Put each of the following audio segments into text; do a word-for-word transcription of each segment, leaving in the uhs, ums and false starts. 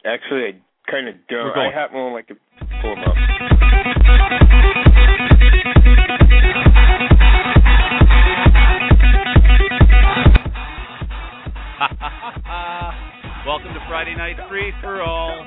Actually, I kind of don't. We're going. I happen to like to pull them up. Welcome to Friday Night Free for All.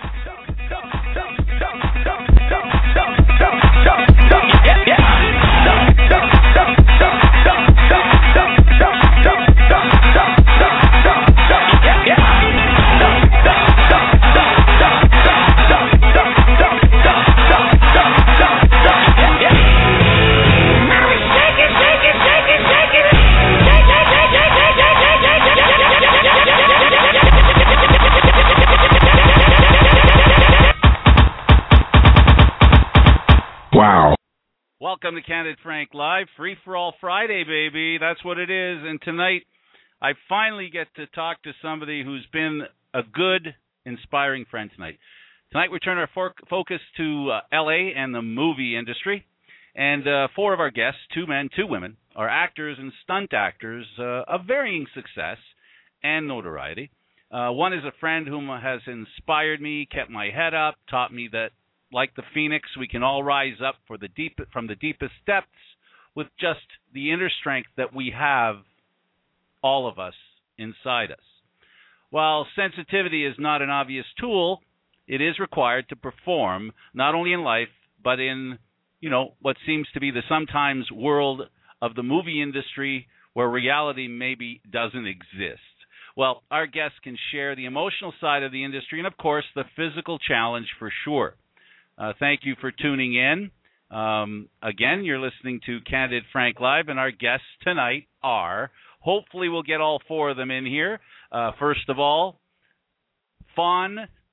Wow. Welcome to Candid Frank Live, Free for All Friday, baby. That's what it is. And tonight, I finally get to talk to somebody who's been a good, inspiring friend tonight. Tonight, we turn our for- focus to uh, L A and the movie industry. And uh, four of our guests, two men, two women, are actors and stunt actors uh, of varying success and notoriety. Uh, one is a friend whom has inspired me, kept my head up, taught me that, like the phoenix, we can all rise up for the deep, from the deepest depths with just the inner strength that we have, all of us, inside us. While sensitivity is not an obvious tool, it is required to perform, not only in life, but in, you know, what seems to be the sometimes world of the movie industry where reality maybe doesn't exist. Well, our guests can share the emotional side of the industry and, of course, the physical challenge for sure. Uh, thank you for tuning in. Um, again, you're listening to Candid Frank Live, and our guests tonight are, hopefully we'll get all four of them in here. Uh, first of all, Fawn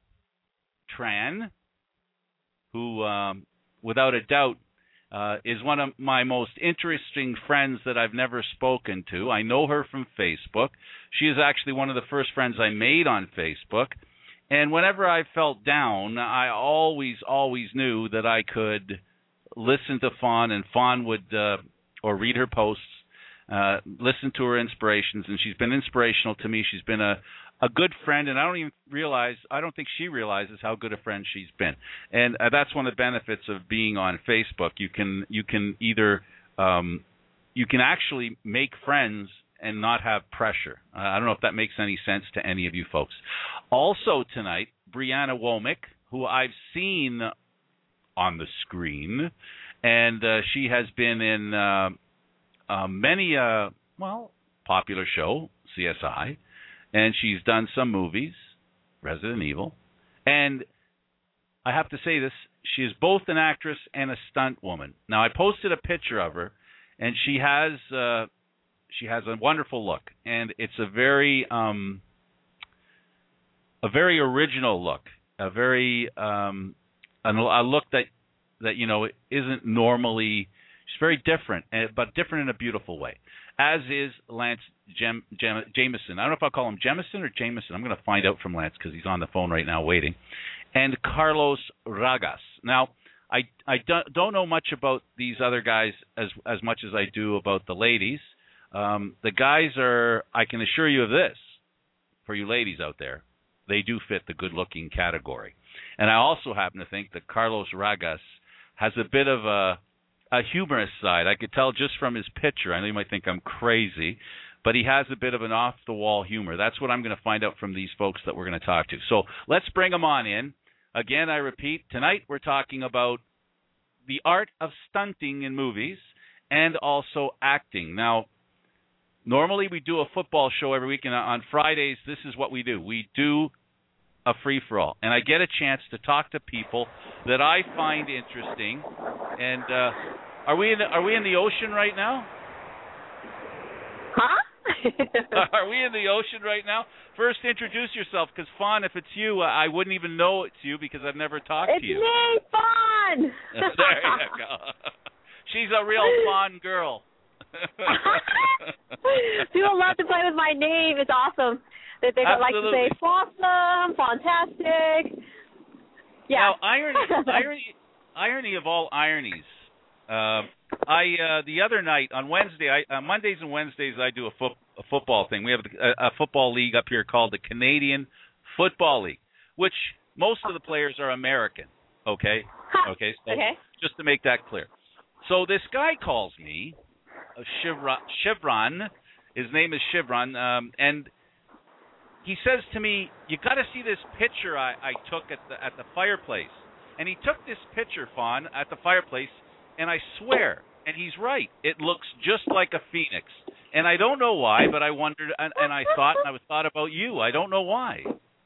Tran, who, um, without a doubt, uh, is one of my most interesting friends that I've never spoken to. I know her from Facebook. She is actually one of the first friends I made on Facebook. And whenever I felt down, I always, always knew that I could listen to Fawn, and Fawn would, uh, or read her posts, uh, listen to her inspirations, and she's been inspirational to me. She's been a, a good friend, and I don't even realize, I don't think she realizes how good a friend she's been. And uh, that's one of the benefits of being on Facebook. You can, you can either, um, you can actually make friends and not have pressure. Uh, I don't know if that makes any sense to any of you folks. Also tonight, Brianna Womack, who I've seen on the screen, and uh, she has been in uh, uh, many, uh, well, popular show, C S I, and she's done some movies, Resident Evil, and I have to say this, she is both an actress and a stunt woman. Now, I posted a picture of her, and she has... Uh, She has a wonderful look, and it's a very, um, a very original look, a very, um, a look that, that you know isn't normally. She's very different, but different in a beautiful way. As is Lance Jem, Jem, Jameson. I don't know if I'll call him Jemison or Jameson. I'm going to find out from Lance because he's on the phone right now waiting. And Carlos Ragas. Now, I I don't, don't know much about these other guys as as much as I do about the ladies. Um, the guys are, I can assure you of this, for you ladies out there, they do fit the good-looking category. And I also happen to think that Carlos Ragas has a bit of a, a humorous side. I could tell just from his picture. I know you might think I'm crazy, but he has a bit of an off-the-wall humor. That's what I'm going to find out from these folks that we're going to talk to. So let's bring them on in. Again, I repeat, tonight we're talking about the art of stunting in movies and also acting. Now, normally we do a football show every week, and on Fridays, this is what we do. We do a free-for-all, and I get a chance to talk to people that I find interesting. And uh, are we in the, are we in the ocean right now? Huh? Are we in the ocean right now? First, introduce yourself, because Fawn, if it's you, uh, I wouldn't even know it's you because I've never talked it's to you. It's me, Fawn! There you go. She's a real Fawn girl. People love to play with my name. It's awesome. They, they like to say awesome, fantastic. Yeah. Now, irony, irony, irony of all ironies. Uh, I uh, the other night on Wednesday, I, uh, Mondays and Wednesdays, I do a, fo- a football thing. We have a, a football league up here called the Canadian Football League, which most of the players are American. Okay, okay. So okay. just to make that clear. So this guy calls me, uh, Chevron. Chevron. His name is Chevron, um, and he says to me, "You got to see this picture I, I took at the at the fireplace." And he took this picture, Fawn, at the fireplace, and I swear, and he's right. It looks just like a phoenix. And I don't know why, but I wondered, and, and I thought, and I thought about you. I don't know why.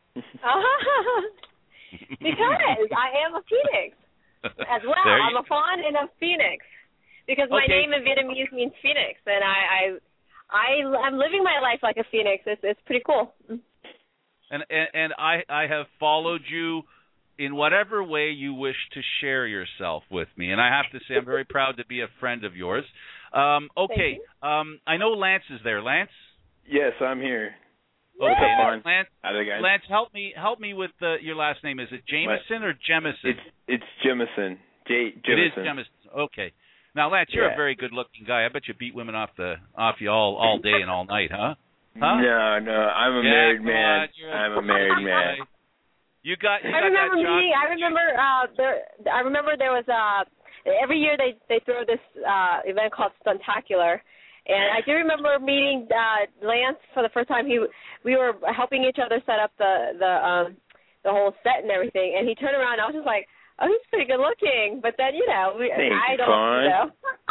Because I am a phoenix as well. I'm a fawn and a phoenix because my okay. name in Vietnamese means phoenix, and I, I, I, I'm living my life like a phoenix. It's, it's pretty cool. And and, and I, I have followed you in whatever way you wish to share yourself with me, and I have to say I'm very proud to be a friend of yours. Um, okay, um, I know Lance is there. Lance? Yes, I'm here. Okay, What's up, Lance, Hi there, guys. Lance, help me, help me with uh, your last name. Is it Jameson or Jemison? It's it's Jemison. J. Jemison. It is Jemison. Okay. Now, Lance, you're yeah. a very good-looking guy. I bet you beat women off the off you all all day and all night, huh? Huh? No, no, I'm a yeah, married man. On, I'm a married man. You got. You I got remember that meeting. I remember. Uh, there. I remember there was uh every year they they throw this uh event called Stuntacular, and I do remember meeting uh Lance for the first time. He we were helping each other set up the the um the whole set and everything, and he turned around. And I was just like, oh, he's pretty good looking. But then you know, we, Thank I you, don't Fawn. you know.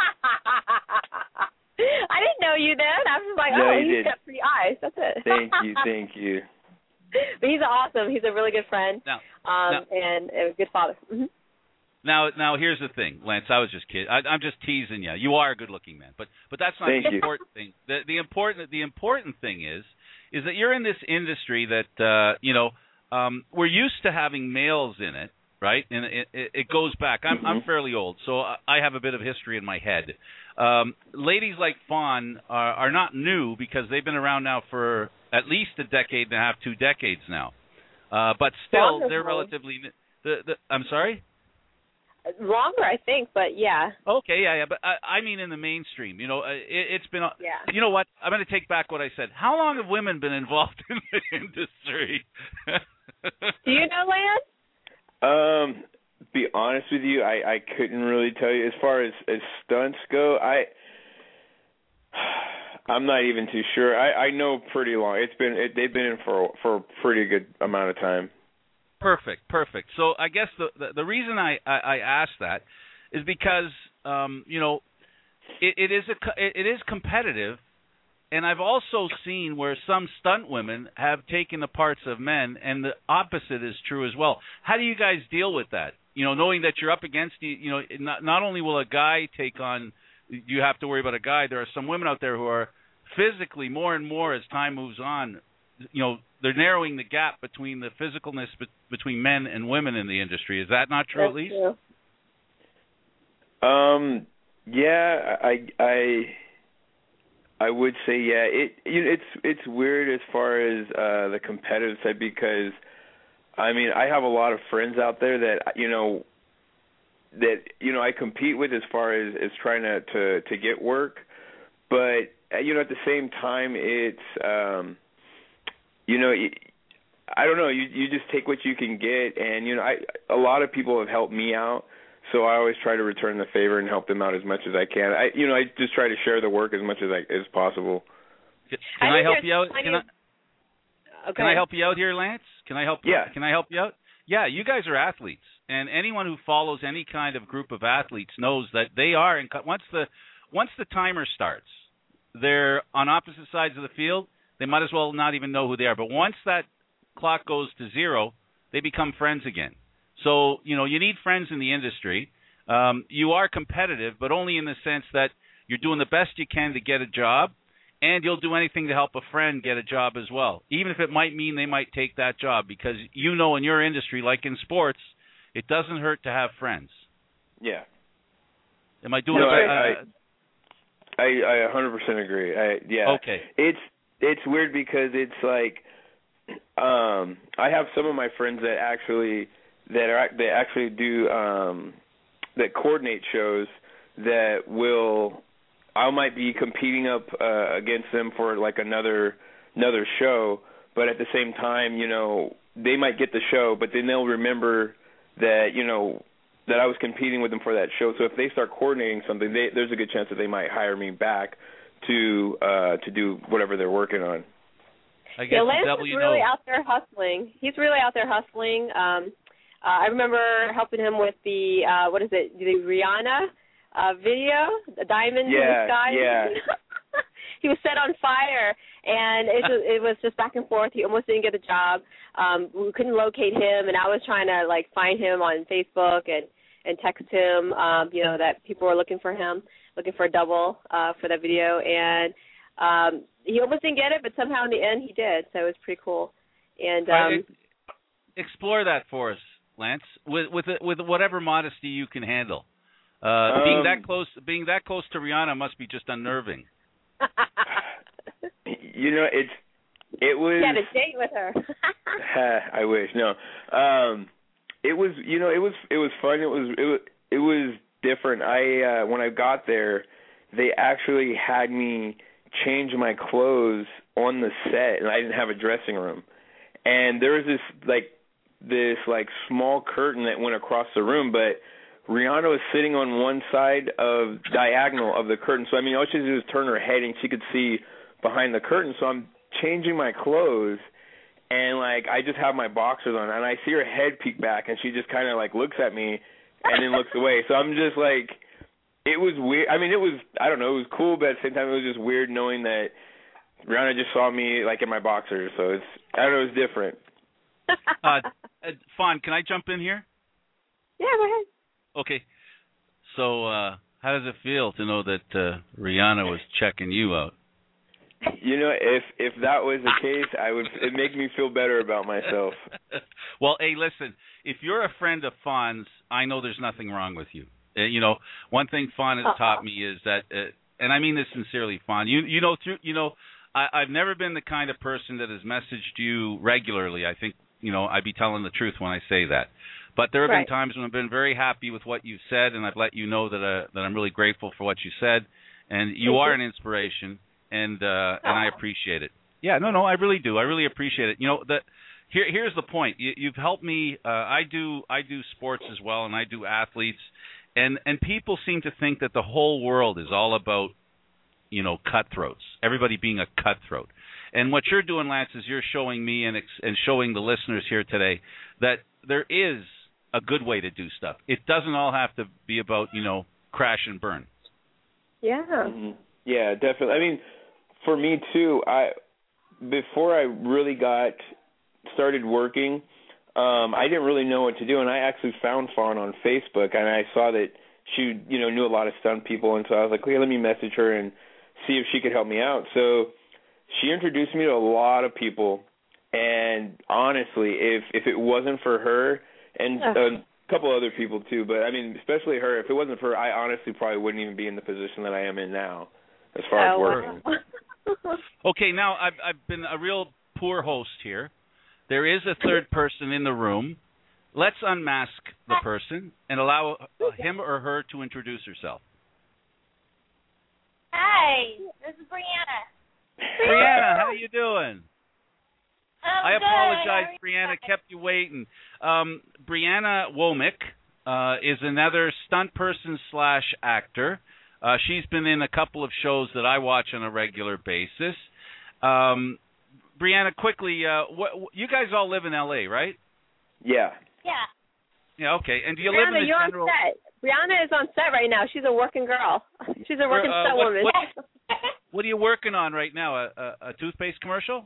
I didn't know you then. I was just like, no, oh, you he's didn't. got pretty eyes. That's it. Thank you, thank you. But he's awesome. He's a really good friend, now, um, now, and a good father. Mm-hmm. Now, now here's the thing, Lance. I was just kidding. I, I'm just teasing you. You are a good-looking man, but but that's not Thank the you. important thing. The, the important the important thing is is that you're in this industry that uh, you know um, we're used to having males in it, right? And it, it, it goes back. I'm mm-hmm. I'm fairly old, so I have a bit of history in my head. Um, ladies like Fawn are, are not new because they've been around now for at least a decade and a half, two decades now. Uh, but still, Wonderful. they're relatively. The, the, I'm sorry. Longer, I think, but yeah. Okay, yeah, yeah, but I, I mean in the mainstream. You know, it, it's been. Yeah. You know what? I'm going to take back what I said. How long have women been involved in the industry? Do you know, Lance? Um, be honest with you, I, I couldn't really tell you. As far as, as stunts go, I I'm not even too sure. I, I know pretty long. It's been it, they've been in for for a pretty good amount of time. Perfect, perfect. So I guess the the, the reason I, I, I asked that is because um, you know it, it is a it, it is competitive, and I've also seen where some stunt women have taken the parts of men, and the opposite is true as well. How do you guys deal with that? You know, knowing that you're up against you know not not only will a guy take on, you have to worry about a guy. There are some women out there who are physically more and more as time moves on. You know, they're narrowing the gap between the physicalness be- between men and women in the industry. Is that not true? That's at least? True. Um. Yeah, I I I would say yeah. It you know, it's it's weird as far as uh, the competitive side because I mean I have a lot of friends out there that you know that you know I compete with as far as, as trying to, to to get work, but you know at the same time it's um. You know, I don't know. You you just take what you can get, and you know, I a lot of people have helped me out, so I always try to return the favor and help them out as much as I can. I you know, I just try to share the work as much as I as possible. Can I, I help you out? Can I, okay. Can I help you out here, Lance? Can I help? Yeah. Can I help you out? Yeah, you guys are athletes, and anyone who follows any kind of group of athletes knows that they are. In, once the once the timer starts, they're on opposite sides of the field. They might as well not even know who they are. But once that clock goes to zero, they become friends again. So, you know, you need friends in the industry. Um, you are competitive, but only in the sense that you're doing the best you can to get a job, and you'll do anything to help a friend get a job as well, even if it might mean they might take that job, because you know in your industry, like in sports, it doesn't hurt to have friends. Yeah. Am I doing no, a better? I, I, I, I one hundred percent agree. I, yeah. Okay. It's It's weird because it's like um, I have some of my friends that actually that are that actually do um, that coordinate shows that will I might be competing up uh, against them for like another another show, but at the same time, you know, they might get the show, but then they'll remember that, you know, that I was competing with them for that show. So if they start coordinating something, they, there's a good chance that they might hire me back to uh, to do whatever they're working on. I guess yeah, Lance the is really out there hustling. He's really out there hustling. Um, uh, I remember helping him with the, uh, what is it, the Rihanna uh, video, the diamond yeah, in the sky. Yeah, He was set on fire, and it was, it was just back and forth. He almost didn't get the job. Um, we couldn't locate him, and I was trying to, like, find him on Facebook and, and text him, um, you know, that people were looking for him, looking for a double uh, for that video. And um, he almost didn't get it, but somehow in the end he did, so it was pretty cool. And um, right, explore that for us, Lance, with with with whatever modesty you can handle. Uh, um, being that close, being that close to Rihanna must be just unnerving. You know, it's it was. You had a date with her. I wish no. Um, it was, you know, it was it was fun. It was it was it was different. I uh, when I got there, they actually had me change my clothes on the set, and I didn't have a dressing room. And there was this like this like small curtain that went across the room, but Rihanna was sitting on one side of diagonal of the curtain. So I mean, all she had to do was turn her head, and she could see behind the curtain. So I'm changing my clothes, and like I just have my boxers on, and I see her head peek back, and she just kind of like looks at me, and then looks away. So I'm just like, it was weird. I mean, it was I don't know, it was cool, but at the same time, it was just weird knowing that Rihanna just saw me like in my boxers. So it's I don't know, it was different. uh, Fawn, can I jump in here? Yeah, go ahead. Okay. So uh, how does it feel to know that uh, Rihanna was checking you out? You know, if if that was the case, I would it'd make me feel better about myself. Well, hey, listen, if you're a friend of Fawn's, I know there's nothing wrong with you. Uh, you know, one thing Fawn has uh-uh. taught me is that, uh, and I mean this sincerely, Fawn. You you know through you know, I, I've never been the kind of person that has messaged you regularly. I think you know I'd be telling the truth when I say that. But there have right. been times when I've been very happy with what you've said, and I've let you know that uh, that I'm really grateful for what you said, and you Thank are you. an inspiration. And uh, and I appreciate it. Yeah, no, no, I really do. I really appreciate it. You know, the here here's the point. You, you've helped me. Uh, I do I do sports as well, and I do athletes, and and people seem to think that the whole world is all about, you know, cutthroats. Everybody being a cutthroat. And what you're doing, Lance, is you're showing me and ex- and showing the listeners here today that there is a good way to do stuff. It doesn't all have to be about, you know, crash and burn. Yeah. Mm-hmm. Yeah, definitely. I mean, for me too, I before I really got started working, um, I didn't really know what to do, and I actually found Fawn on Facebook, and I saw that she, you know, knew a lot of stunt people, and so I was like, okay, let me message her and see if she could help me out. So she introduced me to a lot of people, and honestly, if if it wasn't for her and a couple other people too, but I mean, especially her, if it wasn't for her, I honestly probably wouldn't even be in the position that I am in now, as far oh, as working. Wow. Okay, now I've I've been a real poor host here. There is a third person in the room. Let's unmask the person and allow him or her to introduce herself. Hi, this is Brianna. Brianna, how you doing? I'm I good. apologize, Brianna, kept you waiting. Um, Brianna Womack uh, is another stunt person slash actor. Uh, she's been in a couple of shows that I watch on a regular basis. Um, Brianna, quickly, uh, what, you guys all live in L A, right? Yeah. Yeah. Yeah, okay. And do you Brianna, live in the you're general... on set. Brianna is on set right now. She's a working girl. She's a working uh, set what, woman. What, what are you working on right now? A, a, a toothpaste commercial?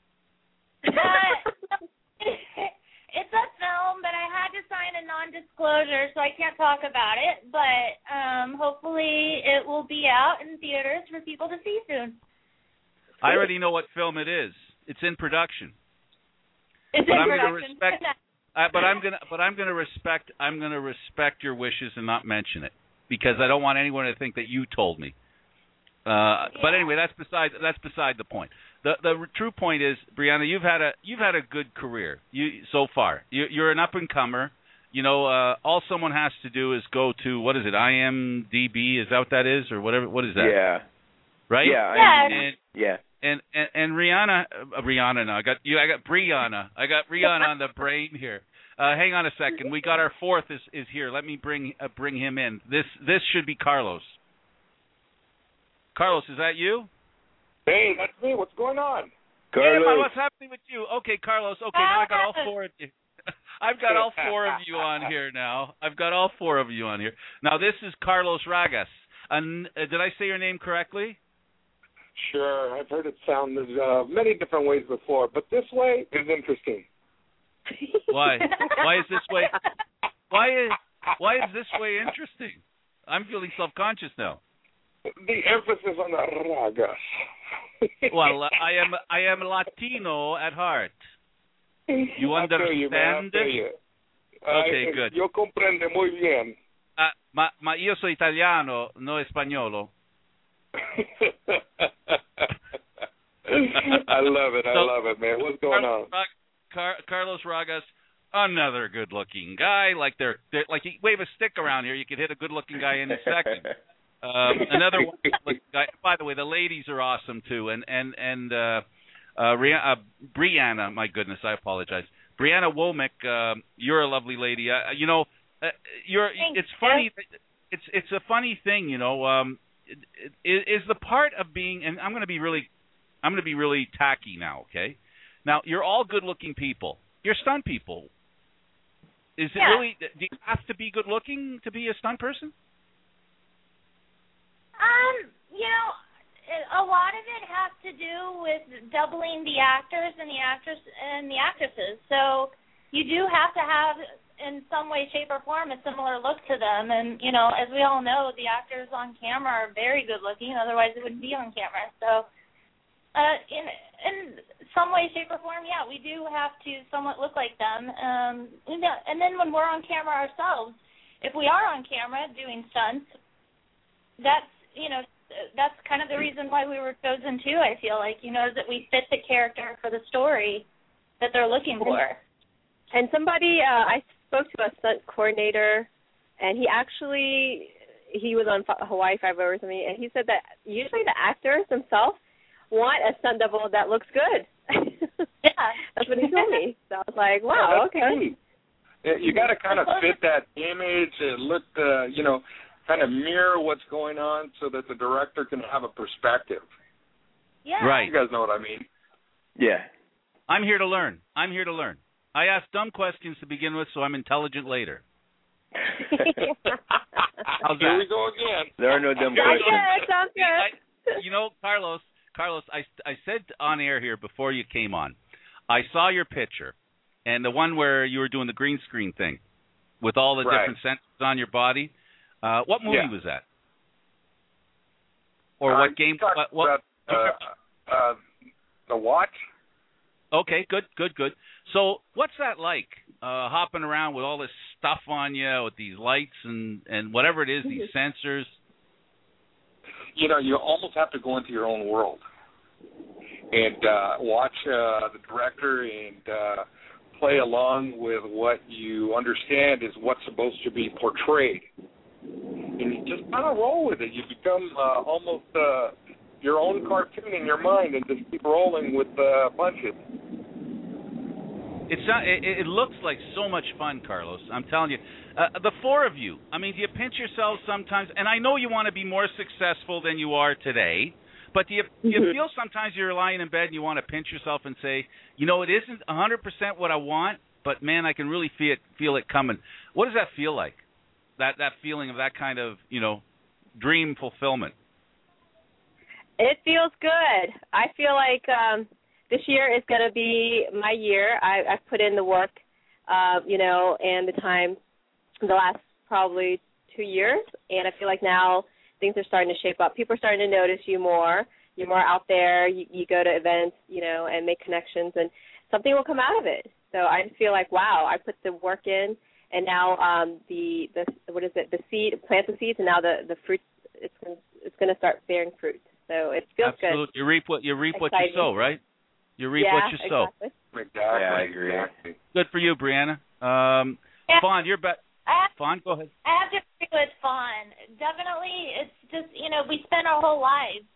Uh, it's a film, but I had to sign a non-disclosure, so I can't talk about it. But um, hopefully it will be out in theaters for people to see soon. I already know what film it is. It's in production. It's but in I'm production. Gonna respect, uh, but I'm gonna, but I'm gonna respect, I'm gonna respect your wishes and not mention it because I don't want anyone to think that you told me. Uh, yeah. But anyway, that's beside that's beside the point. The the true point is, Brianna, you've had a you've had a good career you so far. You, you're an up and comer. You know, uh, all someone has to do is go to what is it, I M D B? Is that what that is, or whatever? What is that? Yeah. Right. Yeah. Yeah. And, yeah. and, and and Rihanna, uh, Rihanna. No, I got you. I got Brianna. I got Rihanna on the brain here. Uh, hang on a second. We got our fourth is is here. Let me bring uh, bring him in. This this should be Carlos. Carlos, is that you? Hey, that's me. What's going on? Carlos. Hey, what's happening with you? Okay, Carlos. Okay, now I got all four of you. I've got all four of you on here now. I've got all four of you on here. Now, this is Carlos Ragas. And uh, did I say your name correctly? Sure. I've heard it sound uh, many different ways before, but this way is interesting. Why? Why is this way? Why is why is this way interesting? I'm feeling self-conscious now. The emphasis on the Ragas. Well, I am I am Latino at heart. You understand? You, man, you. Okay, I, good. Yo comprende muy bien. Uh, ma, ma io sono italiano, no españolo. I love it. I so, love it, man. What's going Carlos, on? Car- Carlos Ragas, another good-looking guy. Like they're, they're like you wave a stick around here, you could hit a good-looking guy any second. Um, another one, guy. By the way, the ladies are awesome too, and and and uh, uh, uh, Brianna. My goodness, I apologize. Brianna Womack, uh, you're a lovely lady. Uh, you know, uh, you're. Thanks, it's funny. It's it's a funny thing, you know. Um, is, is the part of being, and I'm going to be really, I'm going to be really tacky now. Okay, now you're all good-looking people. You're stunt people. Is it yeah. really? Do you have to be good-looking to be a stunt person? Um, you know, a lot of it has to do with doubling the actors and the actors and the actresses. So you do have to have, in some way, shape, or form, a similar look to them. And you know, as we all know, the actors on camera are very good looking. Otherwise, they wouldn't be on camera. So, uh, in in some way, shape, or form, yeah, we do have to somewhat look like them. Um, you know, and then when we're on camera ourselves, if we are on camera doing stunts, that's you know, that's kind of the reason why we were chosen too, I feel like, you know, that we fit the character for the story that they're looking for. And somebody, uh, I spoke to a stunt coordinator, and he actually, he was on Hawaii Five-O or something, and he said that usually the actors themselves want a stunt double that looks good. Yeah. That's what he told me. So I was like, wow, yeah, okay. Yeah, you got to kind of fit that image and look, uh, you know, kind of mirror what's going on so that the director can have a perspective. Yeah. Right. You guys know what I mean. Yeah. I'm here to learn. I'm here to learn. I ask dumb questions to begin with, so I'm intelligent later. How's Here that? we go again. There are no dumb Sounds questions. good, sounds good. I, you know, Carlos, Carlos, I, I said on air here before you came on, I saw your picture, and the one where you were doing the green screen thing with all the Right. different sensors on your body. Uh, what movie Yeah. was that? Or Uh, what game? talk What, what, about, uh, uh, the watch? Okay, good, good, good. So what's that like, uh, hopping around with all this stuff on you, with these lights and, and whatever it is, these sensors? You know, you almost have to go into your own world and uh, watch uh, the director and uh, play along with what you understand is what's supposed to be portrayed. And you just kind of roll with it. You become uh, almost uh, your own cartoon in your mind and just keep rolling with uh, punches. It's not, it, it looks like so much fun, Carlos. I'm telling you. Uh, the four of you, I mean, do you pinch yourselves sometimes? And I know you want to be more successful than you are today, but do you, do you feel sometimes you're lying in bed and you want to pinch yourself and say, you know, it isn't one hundred percent what I want, but, man, I can really feel it, feel it coming. What does that feel like, that, that feeling of that kind of, you know, dream fulfillment? It feels good. I feel like um, this year is going to be my year. I, I've put in the work, uh, you know, and the time the last probably two years, and I feel like now things are starting to shape up. People are starting to notice you more. You're more out there. You, you go to events, you know, and make connections, and something will come out of it. So I feel like, wow, I put the work in, and now um, the, the what is it, the seed, plant the seeds, and now the, the fruit, it's, it's going to start bearing fruit. So it feels Absolutely. good. You reap what you reap Exciting. what you sow, right? You reap yeah, what you sow. Exactly. Exactly. Yeah, I agree. Exactly. Good for you, Brianna. Um, Yeah. Fawn, you're bet. I have, Fawn, go ahead. I have to agree with Fawn. Definitely, it's just, you know, we spend our whole lives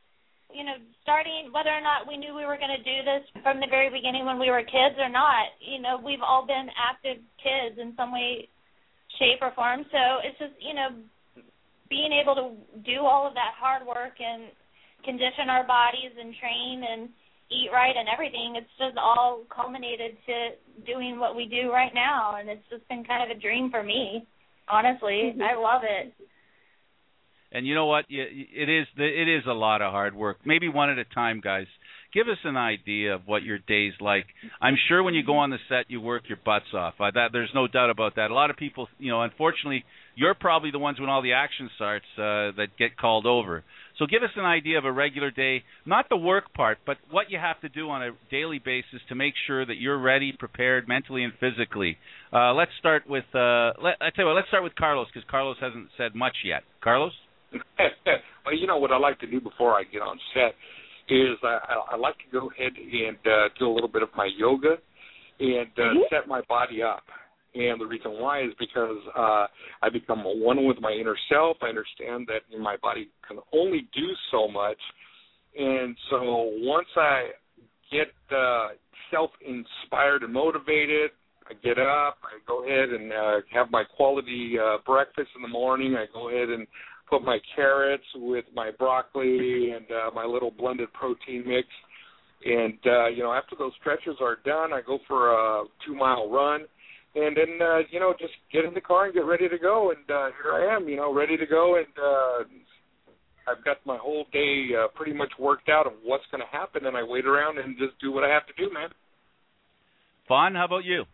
you know, starting whether or not we knew we were going to do this from the very beginning when we were kids or not, you know, we've all been active kids in some way, shape, or form. So it's just, you know, being able to do all of that hard work and condition our bodies and train and eat right and everything, it's just all culminated to doing what we do right now. And it's just been kind of a dream for me, honestly. I love it. And you know what? It is it is a lot of hard work. Maybe one at a time, guys. Give us an idea of what your day's like. I'm sure when you go on the set, you work your butts off. I, that, there's no doubt about that. A lot of people, you know, unfortunately, you're probably the ones when all the action starts uh, that get called over. So give us an idea of a regular day, not the work part, but what you have to do on a daily basis to make sure that you're ready, prepared mentally and physically. Uh, let's start with, uh, let, I tell you what, let's start with Carlos, because Carlos hasn't said much yet. Carlos? Well, you know what I like to do before I get on set is I, I like to go ahead and uh, do a little bit of my yoga and uh, mm-hmm. set my body up. And the reason why is because uh, I become one with my inner self. I understand that my body can only do so much. And so once I get uh, self-inspired and motivated, I get up, I go ahead and uh, have my quality uh, breakfast in the morning. I go ahead and put my carrots with my broccoli and uh, my little blended protein mix. And, uh, you know, after those stretches are done, I go for a two-mile run. And then, uh, you know, just get in the car and get ready to go. And uh, here I am, you know, ready to go. And uh, I've got my whole day uh, pretty much worked out of what's going to happen. And I wait around and just do what I have to do, man. Fawn, how about you?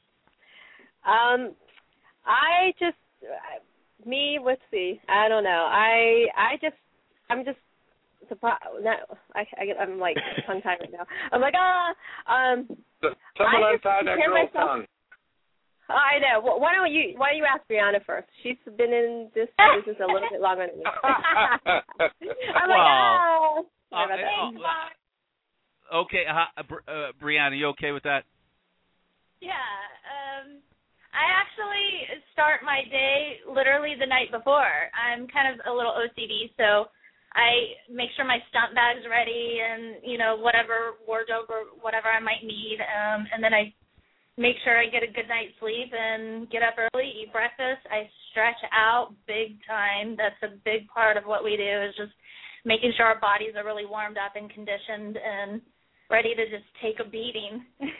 Um, I just... Uh, Me, let's see. I don't know. I I just I'm just surprised. Not, I, I I'm like tongue tied right now. I'm like ah. Um. Someone untie that girl's tongue. Oh, I know. Well, why don't you Why don't you ask Brianna first? She's been in this business a little bit longer than me. I'm like ah. Uh, uh, okay, uh, uh, Brianna, you okay with that? Yeah. Um. I actually start my day literally the night before. I'm kind of a little O C D, so I make sure my stunt bag's ready and, you know, whatever wardrobe or whatever I might need. Um, and then I make sure I get a good night's sleep and get up early, eat breakfast. I stretch out big time. That's a big part of what we do is just making sure our bodies are really warmed up and conditioned and ready to just take a beating.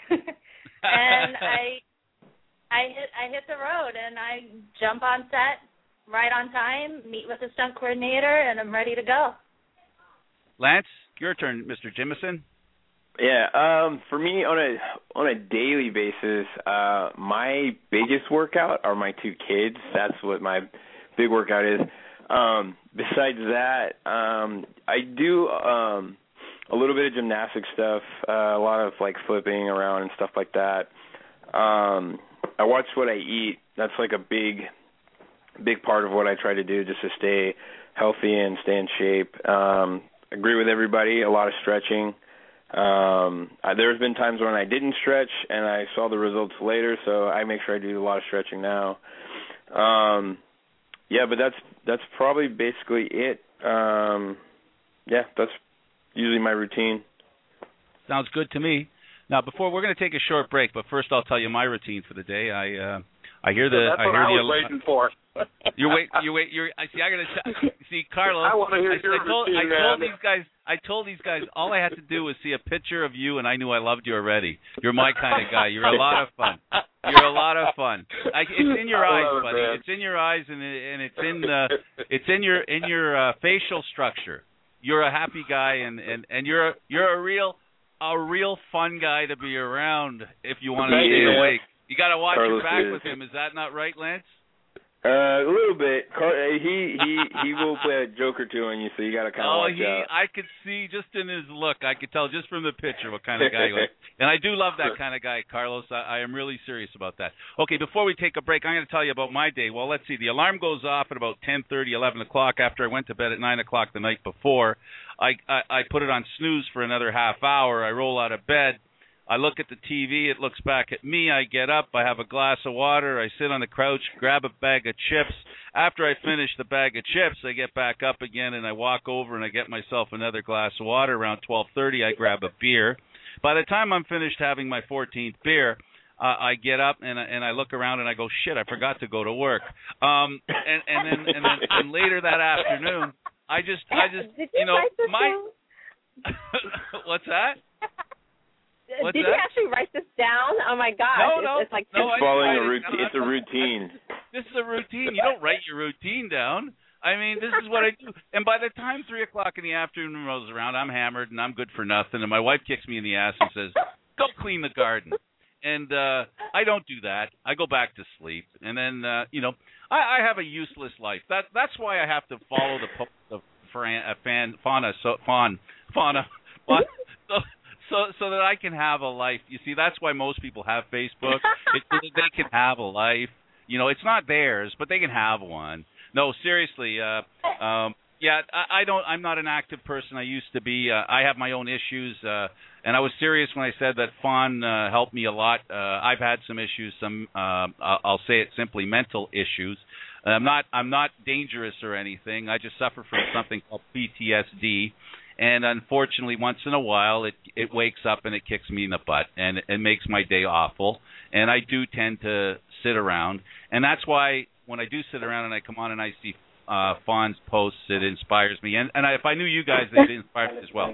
And I... I hit I hit the road and I jump on set right on time, meet with the stunt coordinator, and I'm ready to go. Lance, your turn, Mister Jimison. Yeah, um, for me on a on a daily basis, uh, my biggest workout are my two kids. That's what my big workout is. Um, besides that, um, I do um, a little bit of gymnastic stuff, uh, a lot of like flipping around and stuff like that. Um, I watch what I eat. That's like a big, big part of what I try to do just to stay healthy and stay in shape. Um, agree with everybody, a lot of stretching. Um, I, there's been times when I didn't stretch and I saw the results later, so I make sure I do a lot of stretching now. Um, yeah, but that's that's probably basically it. Um, yeah, that's usually my routine. Sounds good to me. Now, before we're going to take a short break, but first I'll tell you my routine for the day. I uh, I hear the That's I what hear I the was waiting for. you wait you wait you I see I got to see Carlos. I want to hear I, your I told, routine, I told man. these guys I told these guys all I had to do was see a picture of you and I knew I loved you already. You're my kind of guy. You're a lot of fun. You're a lot of fun. I, it's in your eyes, it, buddy. Man. It's in your eyes and it, and it's in the it's in your in your uh, facial structure. You're a happy guy and and and you're a, you're a real a real fun guy to be around if you want to Thank stay you, awake. You got to watch Carlos your back is. with him. Is that not right, Lance? Uh, a little bit. Car- he he he will play a joke or two on you, so you got to kind of Oh, watch he! out. I could see just in his look. I could tell just from the picture what kind of guy he was. And I do love that kind of guy, Carlos. I, I am really serious about that. Okay, before we take a break, I'm going to tell you about my day. Well, let's see. The alarm goes off at about ten thirty, eleven o'clock after I went to bed at nine o'clock the night before. I, I I put it on snooze for another half hour. I roll out of bed. I look at the T V. It looks back at me. I get up. I have a glass of water. I sit on the couch, grab a bag of chips. After I finish the bag of chips, I get back up again, and I walk over and I get myself another glass of water. Around twelve thirty, I grab a beer. By the time I'm finished having my fourteenth beer, uh, I get up and I, and I look around and I go, shit, I forgot to go to work. Um, and, and then and then and later that afternoon, I just I just Did you, you know write this my down? what's that? What's Did that? you actually write this down? Oh my gosh! No, no, it's, it's like no, it's I following a decided- routine. It's a routine. This is a routine. You don't write your routine down. I mean, this is what I do. And by the time three o'clock in the afternoon rolls around, I'm hammered and I'm good for nothing. And my wife kicks me in the ass and says, "Go clean the garden." And uh I don't do that. I go back to sleep. And then, uh, you know, I, I have a useless life. That that's why I have to follow the post of Fran, uh, fan, fauna, so fawn, fauna, fauna so, so so that I can have a life. You see, that's why most people have Facebook. It's so that they can have a life. You know, it's not theirs, but they can have one. No, seriously. Uh, um, yeah, I, I don't. I'm not an active person. I used to be. Uh, I have my own issues, uh, and I was serious when I said that Fawn uh, helped me a lot. Uh, I've had some issues. Some, uh, I'll say it simply, mental issues. I'm not. I'm not dangerous or anything. I just suffer from something called P T S D, and unfortunately, once in a while, it it wakes up and it kicks me in the butt, and it, it makes my day awful. And I do tend to sit around, and that's why when I do sit around and I come on and I see uh, Fawn's posts, it inspires me. And, and I, if I knew you guys, they'd inspire me as well.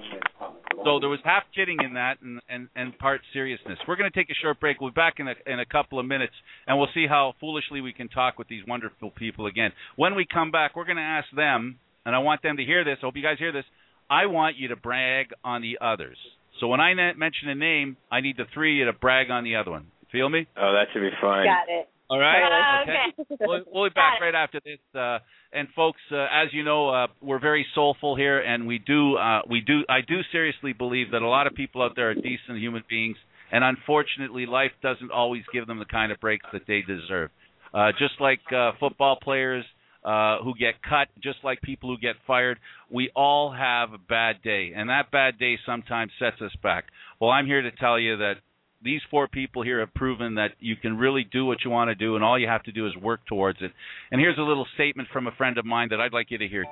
So there was half kidding in that and, and, and part seriousness. We're going to take a short break. We'll be back in a, in a couple of minutes, and we'll see how foolishly we can talk with these wonderful people again. When we come back, we're going to ask them, and I want them to hear this. I hope you guys hear this. I want you to brag on the others. So when I mention a name, I need the three of you to brag on the other one. Feel me? Oh, that should be fun. Got it. All right. Okay. Okay. We'll, we'll be back right after this. Uh, and folks, uh, as you know, uh, we're very soulful here, and we do, uh, we do, I do seriously believe that a lot of people out there are decent human beings, and unfortunately, life doesn't always give them the kind of breaks that they deserve. Uh, just like uh, football players uh, who get cut, just like people who get fired, we all have a bad day, and that bad day sometimes sets us back. Well, I'm here to tell you that these four people here have proven that you can really do what you want to do, and all you have to do is work towards it. And here's a little statement from a friend of mine that I'd like you to hear.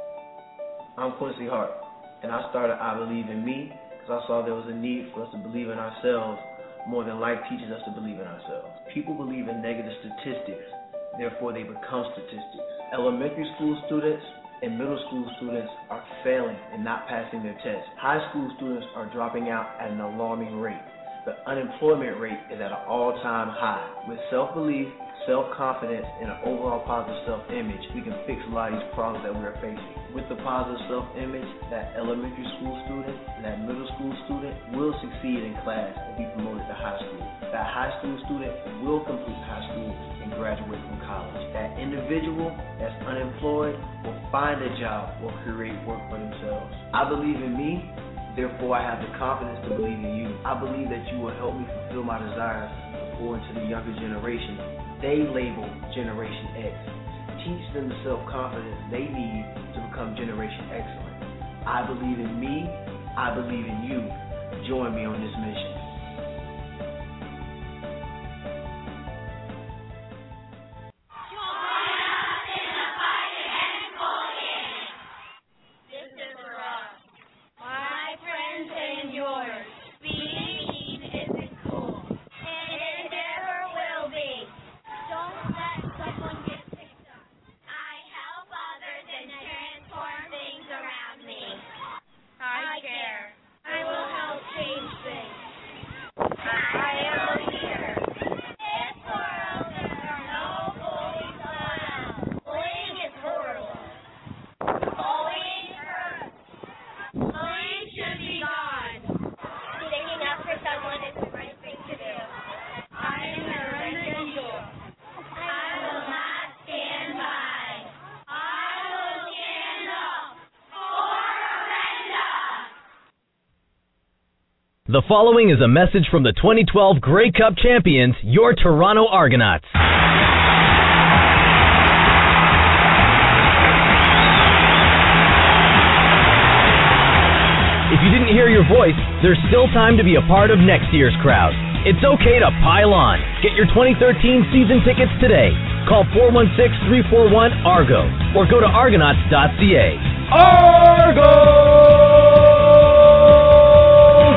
I'm Quincy Hart, and I started I Believe in Me because I saw there was a need for us to believe in ourselves more than life teaches us to believe in ourselves. People believe in negative statistics, therefore they become statistics. Elementary school students and middle school students are failing and not passing their tests. High school students are dropping out at an alarming rate. The unemployment rate is at an all-time high. With self-belief, self-confidence, and an overall positive self-image, we can fix a lot of these problems that we're facing. With the positive self-image, that elementary school student and that middle school student will succeed in class and be promoted to high school. That high school student will complete high school and graduate from college. That individual that's unemployed will find a job or create work for themselves. I believe in me. Therefore, I have the confidence to believe in you. I believe that you will help me fulfill my desires to pour into the younger generation. They label Generation X. Teach them the self-confidence they need to become Generation Excellent. I believe in me. I believe in you. Join me on this mission. The following is a message from the twenty twelve Grey Cup champions, your Toronto Argonauts. If you didn't hear your voice, there's still time to be a part of next year's crowd. It's okay to pile on. Get your twenty thirteen season tickets today. Call four one six, three four one, ARGO or go to argonauts dot c a. Argo!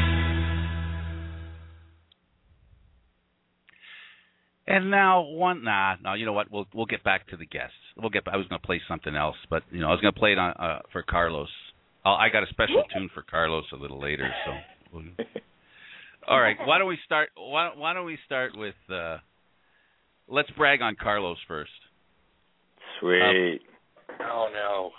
And now one, nah, no, you know what? We'll we'll get back to the guests. We'll get. I was going to play something else, but you know, I was going to play it on uh, for Carlos. I'll, I got a special tune for Carlos a little later. So, we'll, all right. Why don't we start? Why, why don't we start with? Uh, let's brag on Carlos first. Sweet. Um, oh no.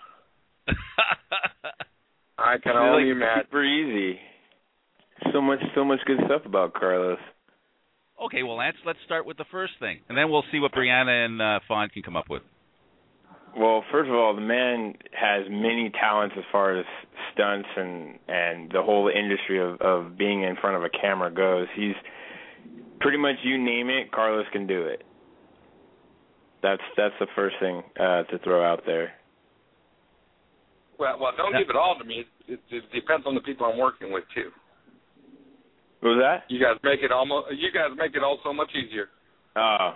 I can It's only like imagine. super easy. So much, so much good stuff about Carlos. Okay, well, Lance, let's start with the first thing, and then we'll see what Brianna and uh, Fawn can come up with. Well, first of all, the man has many talents as far as stunts and and the whole industry of, of being in front of a camera goes. He's pretty much, you name it, Carlos can do it. That's that's the first thing uh, to throw out there. Well, well, don't Yeah. give it all to me. It, it, it depends on the people I'm working with too. What was that? You guys make it almost. You guys make it all so much easier. Oh.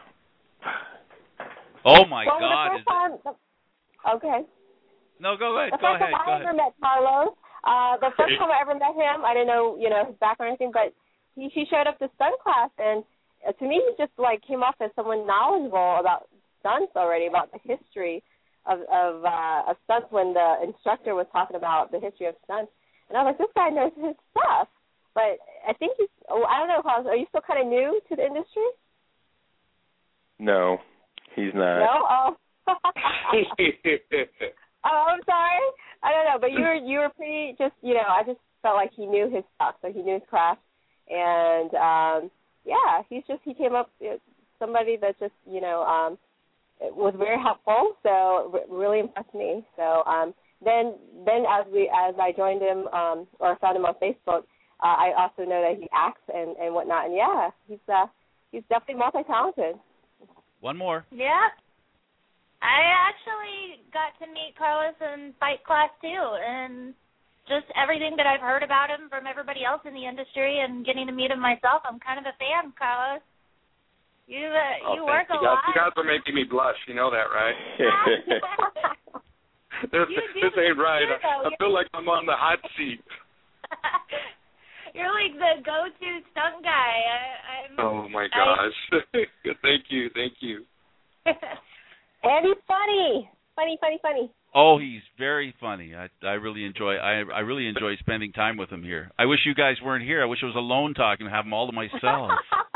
Oh my well, God! The Is first time, okay. No, go ahead. The Go first ahead. time Go I ahead. ever met Carlos, uh, the first time I ever met him, I didn't know, you know, his background or anything, but he, he showed up to stunt class, and uh, to me, he just like came off as someone knowledgeable about stunts already, about the history of of, uh, of stunts when the instructor was talking about the history of stunts, and I was like, this guy knows his stuff. But I think he's, oh, I don't know, Carlos, are you still kind of new to the industry? No, he's not. No? Oh. Oh, I'm sorry. I don't know, but you were you were pretty just, you know, I just felt like he knew his stuff, so he knew his craft, and um, yeah, he's just he came up uh, somebody that just, you know, um, was very helpful, so r- really impressed me. So um, then then as we as I joined him um, or found him on Facebook, uh, I also know that he acts and, and whatnot, and yeah, he's uh, he's definitely multi-talented. One more. Yeah. I actually got to meet Carlos in fight class too, and just everything that I've heard about him from everybody else in the industry and getting to meet him myself, I'm kind of a fan, Carlos. You uh, Oh, you work you a guys, lot. You guys are making me blush. You know that, right? this You do, this ain't right. you do, I, I feel like I'm on the hot seat. You're like the go-to stunt guy. I, I'm, Oh my gosh! Thank you, thank you. And he's funny, funny, funny, funny. Oh, he's very funny. I I really enjoy I I really enjoy spending time with him here. I wish you guys weren't here. I wish I was alone talking and have them all to myself.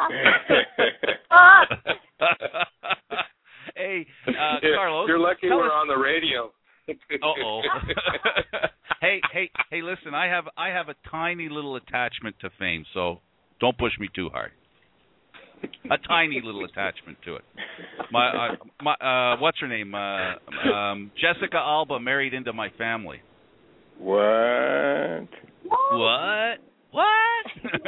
Hey, uh, You're- Carlos. You're lucky tell we're us- on the radio. Uh-oh. hey, hey, hey! Listen, I have I have a tiny little attachment to fame, so don't push me too hard. A tiny little attachment to it. My, uh, my, uh, what's her name? Uh, um, Jessica Alba married into my family. What? What? What?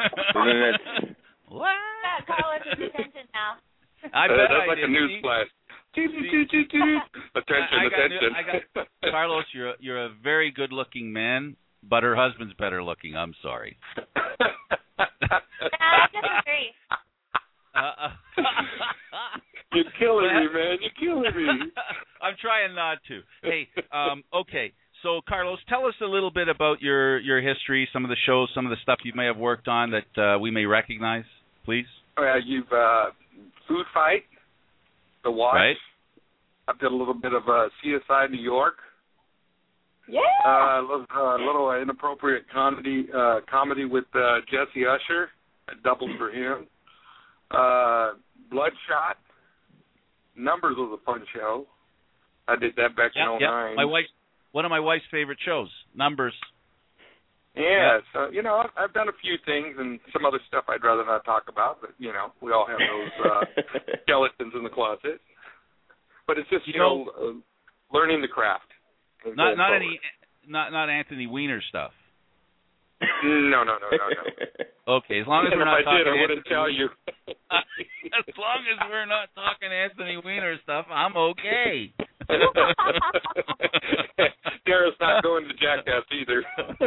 what? Got Carlos' attention now. I Uh, bet that's I like did. a news See? flash. Attention, I got attention. new- I got, Carlos, you're a, you're a very good-looking man, but her husband's better looking. I'm sorry. Nah, I disagree. Uh, You're killing me, man. You're killing me. I'm trying not to. Hey, um, okay. So, Carlos, tell us a little bit about your, your history, some of the shows, some of the stuff you may have worked on that uh, we may recognize, please. Well, you've uh, Food Fight, The Watch. Right. I did a little bit of uh, C S I New York. Yeah. Uh, a little, uh, little inappropriate comedy, uh, comedy with uh, Jesse Usher. I doubled for him. Uh, Bloodshot. Numbers was a fun show. I did that back Yeah, in oh yeah. nine. My wife, one of my wife's favorite shows, Numbers. Yeah, so, you know, I've, I've done a few things and some other stuff I'd rather not talk about, but, you know, we all have those uh, skeletons in the closet. But it's just, you, You know, know, uh, learning the craft. and Not going not forward. any not not Anthony Weiner stuff. No, no, no, no, no. Okay, as long as And we're if not I talking did, I wouldn't Anthony tell Weiner- you. As long as we're not talking Anthony Weiner stuff, I'm okay. Daryl's not going to Jackass either.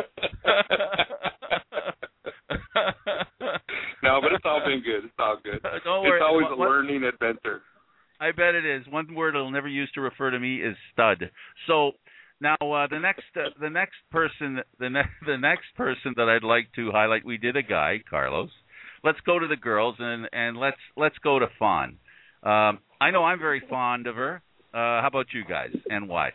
No, but it's all been good. It's all good. Don't worry. It's always what, a learning adventure. I bet it is. One word I'll never use to refer to me is stud. So now uh, the next uh, the next person the next the next person that I'd like to highlight. We did a guy, Carlos. Let's go to the girls and, and let's let's go to Fawn. Um, I know I'm very fond of her. Uh, how about you guys, and why?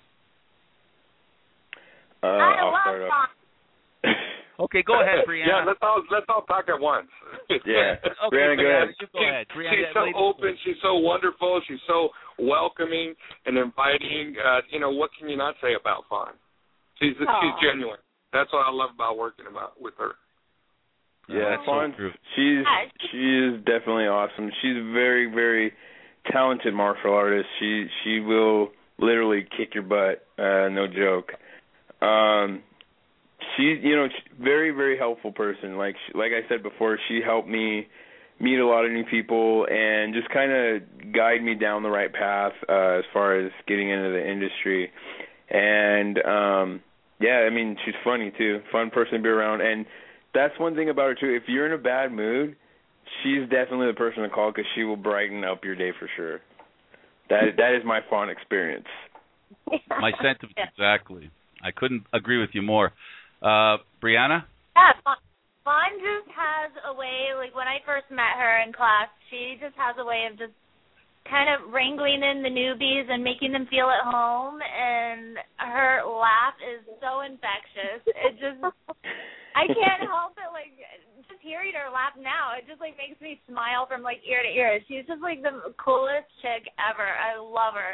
Uh, I I'll love start off. Fawn. Okay, go ahead, Brianna. Yeah, let's all let's all talk at once. Yeah, Okay, Brianna, go ahead. You go ahead. Brianna, She's so ladies open. first. She's so wonderful. She's so welcoming and inviting. Uh, you know, what can you not say about Fawn? She's Aww. she's genuine. That's what I love about working about with her. Yeah, That's so Fawn. true. She's she is definitely awesome. She's a very very talented martial artist. She she will literally kick your butt. Uh, no joke. Um, she you know she's very very helpful person. Like she, like I said before, she helped me meet a lot of new people and just kind of guide me down the right path uh, as far as getting into the industry. And um, yeah, I mean she's funny too, fun person to be around. And that's one thing about her too. If you're in a bad mood, she's definitely the person to call because she will brighten up your day for sure. That that is my Fawn experience. My sentiments, exactly. I couldn't agree with you more. Uh, Brianna? Yeah, Fawn, Fawn just has a way, like when I first met her in class, she just has a way of just kind of wrangling in the newbies and making them feel at home, and her laugh is so infectious. It just, I can't help it, like, just hearing her laugh now, it just, like, makes me smile from, like, ear to ear. She's just, like, the coolest chick ever. I love her.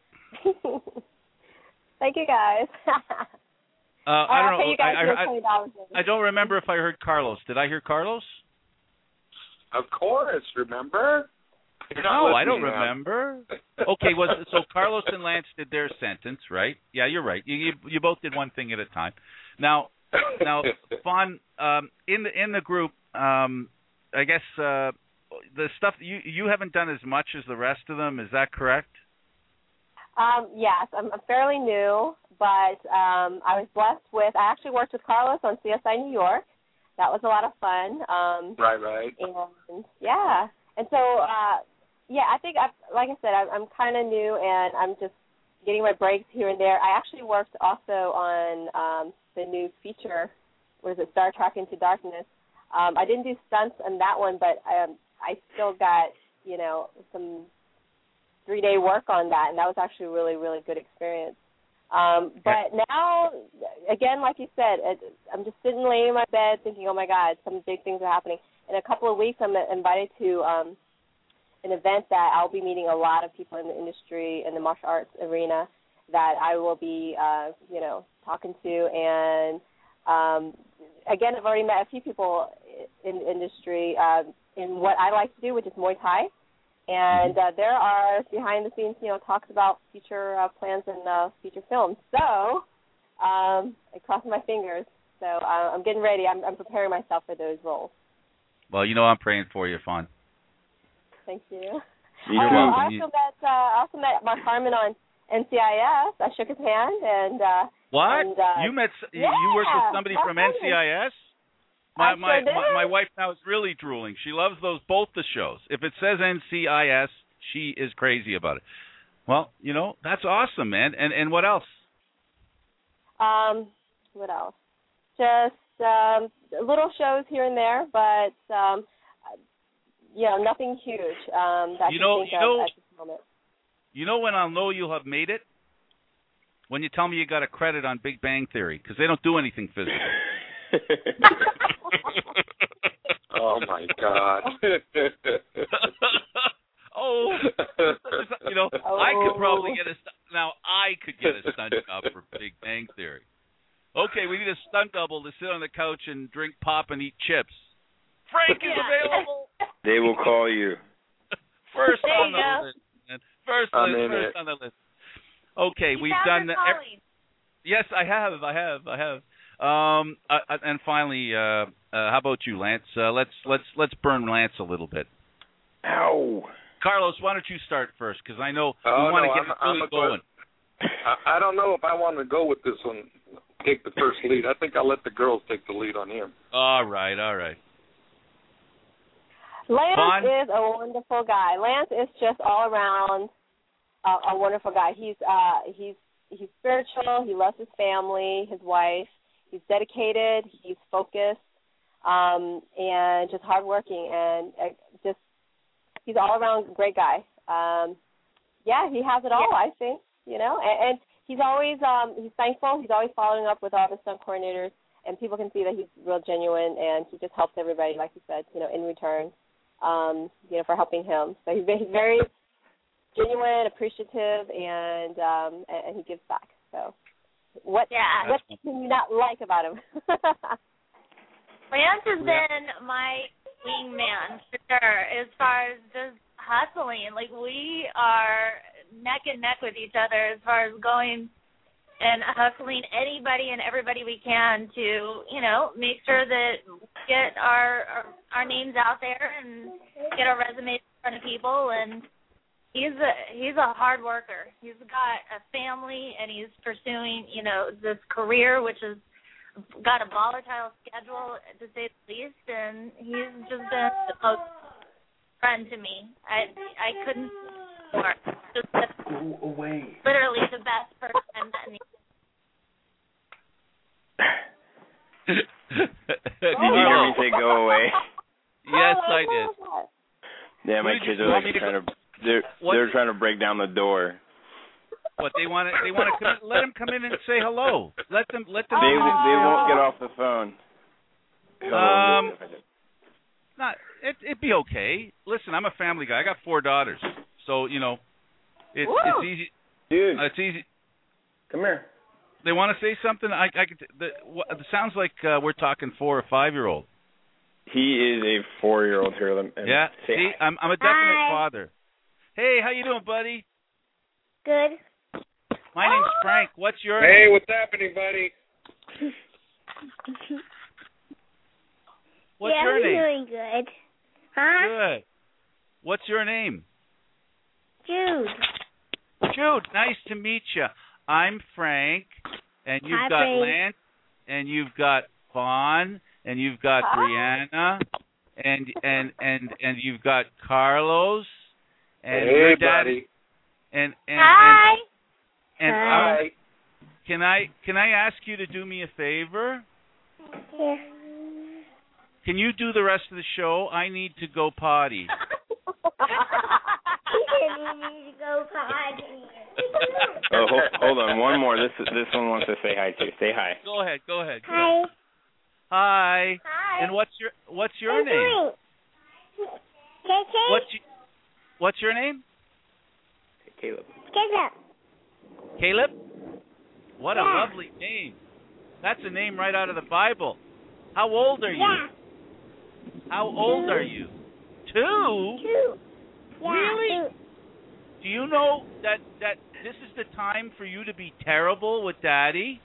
Thank you, guys. Uh, I don't I'll pay know. you guys I, I, twenty dollars. I don't remember if I heard Carlos. Did I hear Carlos? Of course, remember? You're not No, I don't listening now. remember. Okay, was so Carlos and Lance did their sentence, right? Yeah, you're right. You you, you both did one thing at a time. Now, now, Fawn, um, in the in the group, um, I guess uh, the stuff you you haven't done as much as the rest of them. Is that correct? Um, yes, I'm, I'm fairly new, but um, I was blessed with, I actually worked with Carlos on C S I New York. That was a lot of fun. Um, Right, right. And, yeah. And so, uh, yeah, I think, I've, like I said, I'm, I'm kind of new, and I'm just getting my breaks here and there. I actually worked also on um, the new feature, what is it, Star Trek Into Darkness. Um, I didn't do stunts on that one, but um, I still got, you know, some three-day work on that, and that was actually a really, really good experience. Um, but now, again, like you said, it, I'm just sitting laying in my bed thinking, oh, my God, some big things are happening. In a couple of weeks, I'm invited to um, an event that I'll be meeting a lot of people in the industry, in the martial arts arena, that I will be, uh, you know, talking to. And, um, again, I've already met a few people in the industry uh, in what I like to do, which is Muay Thai. And uh, there are behind-the-scenes, you know, talks about future uh, plans and uh, future films. So um, I cross my fingers. So uh, I'm getting ready. I'm, I'm preparing myself for those roles. Well, you know I'm praying for you, Fawn. Thank you. You're uh, welcome. I also met uh, I also met Mark Harmon on N C I S. I shook his hand and. Uh, What? And, uh, you met? yeah, you worked with somebody Mark from N C I S? My I my, sure did. my my wife now is really drooling. She loves those both the shows. If it says N C I S, she is crazy about it. Well, you know, that's awesome, man. And and what else? Um, what else? Just um, little shows here and there, but um, you know, nothing huge. Um, that You I know- can think you of know- at this moment. You know when I'll know you'll have made it? When you tell me you got a credit on Big Bang Theory, because they don't do anything physical. Oh, my God. Oh, you know, Oh. I could probably get a stu- now. I could get a stunt job for Big Bang Theory. Okay, we need a stunt double to sit on the couch and drink pop and eat chips. Frank is Yeah. available. They will call you. First There on you the go. list. man. First, I'm list, in first it. on the list. Okay, You we've found done. your ev- calling. yes, I have. I have. I have. Um, uh, uh, and finally, uh, uh, how about you, Lance? Uh, let's let's let's burn Lance a little bit. Ow. Carlos, why don't you start first? Because I know Oh, we want no, to get I'm- it really I'm a going. I, I don't know if I want to go with this one, take the first lead. I think I'll let the girls take the lead on him. All right, all right. Lance Vaughn? is a wonderful guy. Lance is just all around uh, a wonderful guy. He's uh, he's he's spiritual. He loves his family, his wife. He's dedicated. He's focused, um, and just hardworking, and uh, just he's all around great guy. Um, yeah, he has it all. I think you know, and, and he's always um, he's thankful. He's always following up with all the stunt coordinators, and people can see that he's real genuine, and he just helps everybody, like you said, you know, in return. Um, you know, for helping him. So he's very, very genuine, appreciative, and um, and he gives back. So what yeah. what can you not like about him? Lance has been my wingman for sure, as far as just hustling. Like, we are neck and neck with each other as far as going and hustling anybody and everybody we can to, you know, make sure that we get our, our our names out there and get our resumes in front of people. And he's a he's a hard worker. He's got a family, and he's pursuing, you know, this career, which has got a volatile schedule, to say the least. And he's just been the most friend to me. I I couldn't more. Just the, Go away. Literally the best person I've met in the Did you hear me say go away? Yes, I did. Yeah, my Who did kids you are want like me to trying go- to they're What? they're trying to break down the door. What they want to they want to come, let them come in and say hello. Let them let them. They come in and they say won't hello. get off the phone. Um, Not it it'd be okay. Listen, I'm a family guy. I got four daughters, so you know, it's Woo. it's easy. Dude, Uh, it's easy. come here. They want to say something. I I could. The, what, it sounds like uh, we're talking four or five year old. He is a four-year-old here. Let me- Yeah. say See, hi. I'm I'm a definite Hi. father. Hey, how you doing, buddy? Good. My name's Frank. What's your Hey, name? what's happening, buddy? What's yeah, your I'm name? doing good. Huh? Good. What's your name? Jude. Jude. Nice to meet you. I'm Frank, and you've Hi, got Frank. Lance, and you've got Vaughn, and you've got Hi. Brianna, and and and and you've got Carlos, and hey, your dad, buddy. and and Hi. and, and Hi. uh, can I can I ask you to do me a favor? Yeah. Can you do the rest of the show? I need to go potty. need to go potty. Oh, hold, hold on, one more. This this one wants to say hi too. Say hi. Go ahead, go ahead. Go Hi. ahead. Hi. Hi. And what's your what's your name? K K. What's you, what's your name? Caleb. Caleb. Caleb? What a Yeah. lovely name. That's a name right out of the Bible. How old are you? Yeah. How old are you? Two? Two. Yeah. Really? Two. Do you know that that this is the time for you to be terrible with Daddy?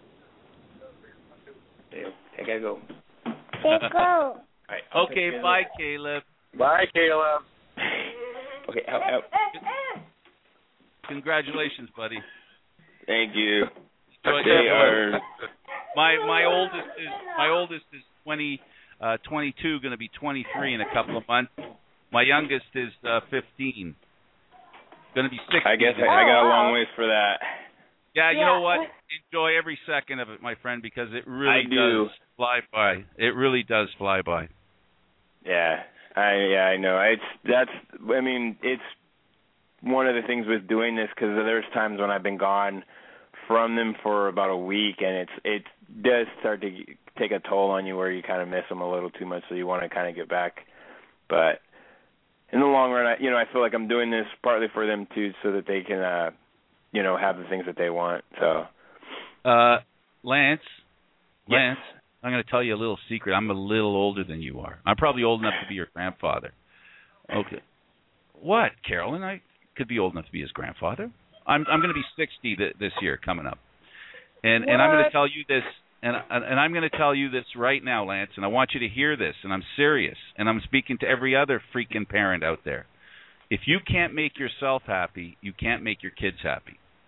I gotta go. Let's go. All right, I'll Okay, take care of bye, it. Caleb. Bye, Caleb. Okay, out, out. Congratulations, buddy. Thank you. Enjoy- They are. My my oldest is my oldest is twenty, uh, twenty-two, going to be twenty-three in a couple of months. My youngest is uh, fifteen, going to be sixteen. I guess I, I got a long ways for that. Yeah, you Yeah. know what? Enjoy every second of it, my friend, because it really I do. does fly by. It really does fly by. Yeah, I yeah I know. It's that's I mean it's one of the things with doing this because there's times when I've been gone from them for about a week, and it's it does start to take a toll on you where you kind of miss them a little too much, so you want to kind of get back. But in the long run, I, you know, I feel like I'm doing this partly for them too, so that they can, uh, you know, have the things that they want. So, Uh, Lance, Yes. Lance, I'm going to tell you a little secret. I'm a little older than you are. I'm probably old enough to be your grandfather. Okay. What, Carolyn? I could be old enough to be his grandfather. I'm I'm going to be sixty th- this year coming up, and and I'm going to tell you this, and and I'm going to tell you this right now, Lance, and I want you to hear this, and I'm serious, and I'm speaking to every other freaking parent out there. If you can't make yourself happy, you can't make your kids happy.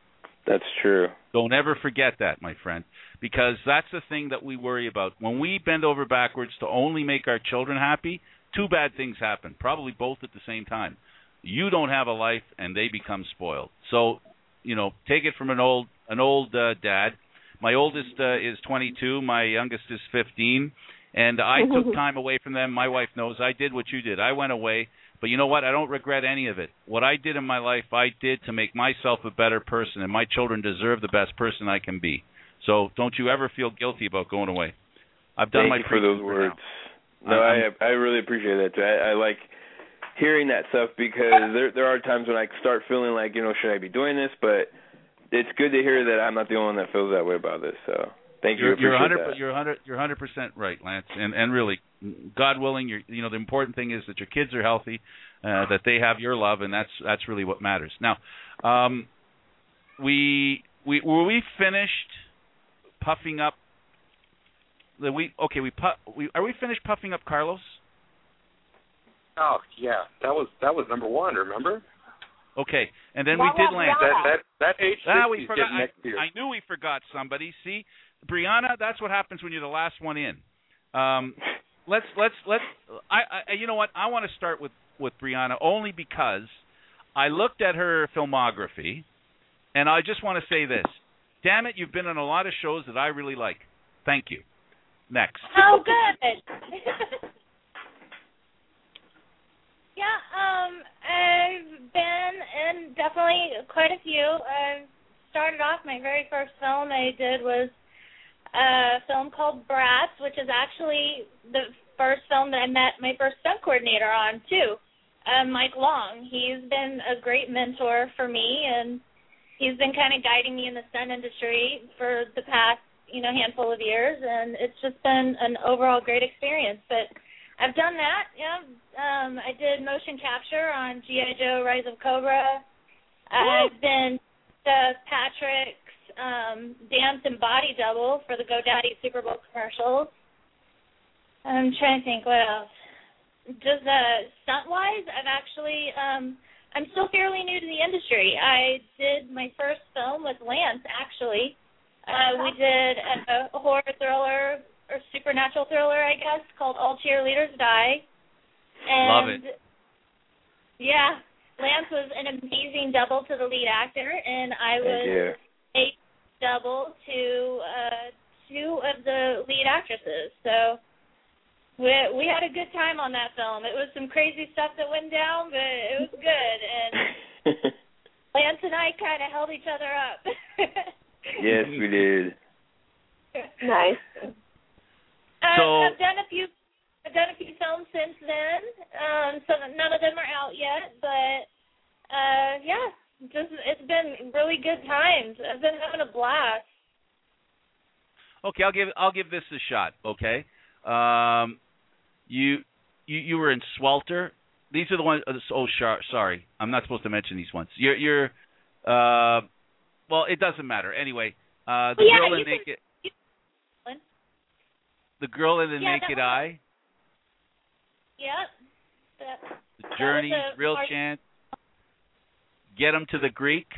That's true. Don't ever forget that, my friend, because that's the thing that we worry about. When we bend over backwards to only make our children happy, two bad things happen, probably both at the same time. You don't have a life, and they become spoiled. So, you know, take it from an old an old uh, dad. My oldest uh, is twenty-two. My youngest is fifteen. And I took time away from them. My wife knows I did what you did. I went away. But you know what? I don't regret any of it. What I did in my life, I did to make myself a better person, and my children deserve the best person I can be. So don't you ever feel guilty about going away. I've done Thank my you for those words. Now. No, I I really appreciate that too. I, I like hearing that stuff because there there are times when I start feeling like, you know, should I be doing this? But it's good to hear that I'm not the only one that feels that way about this. So thank you. You're, you're one hundred. That. You're one hundred. You're one hundred percent right, Lance. And and really, God willing, you're, you know, the important thing is that your kids are healthy, uh, that they have your love, and that's that's really what matters. Now, um, we we were we finished puffing up. The we okay we pu- we are we finished puffing up Carlos? Oh yeah, that was that was number one. Remember? Okay, and then What we did about Lance. That that that age Ah, sixty we forgot. next year. I, I knew we forgot somebody. See, Brianna, that's what happens when you're the last one in. Um, let's let's let's. I, I you know what? I want to start with with Brianna only because I looked at her filmography, and I just want to say this. Damn it, you've been on a lot of shows that I really like. Thank you. Next. Oh, good. Yeah, um, I've been in definitely quite a few. I started off, my very first film I did was a film called Bratz, which is actually the first film that I met my first stunt coordinator on, too, uh, Mike Long. He's been a great mentor for me, and he's been kind of guiding me in the stunt industry for the past, you know, handful of years, and it's just been an overall great experience. But I've done that, yeah. Um, I did motion capture on G I. Joe Rise of Cobra. I've been the Patrick's um, dance and body double for the GoDaddy Super Bowl commercials. I'm trying to think what else. Just uh, stunt-wise, I've actually, um, I'm still fairly new to the industry. I did my first film with Lance, actually. Uh, we did a, a horror thriller or supernatural thriller, I guess, called All Cheerleaders Die. And love it. Yeah, Lance was an amazing double to the lead actor, and I was a double to uh, two of the lead actresses. So we we had a good time on that film. It was some crazy stuff that went down, but it was good. And Lance and I kind of held each other up. Yes, we did. Nice. Uh, So- I've done a few. I've done a few films since then. Um, so none of them are out yet, but uh, yeah, just it's been really good times. I've been having a blast. Okay, I'll give I'll give this a shot. Okay, um, you you you were in Swelter. These are the ones. Oh, sorry, I'm not supposed to mention these ones. You're you're. Uh, well, it doesn't matter. Anyway, uh, the Well, yeah, girl in you naked. can- The girl in the Yeah, naked that was- eye. Yep. That, The Journey, that was a Real hard- Chance. Get 'em to the Greek.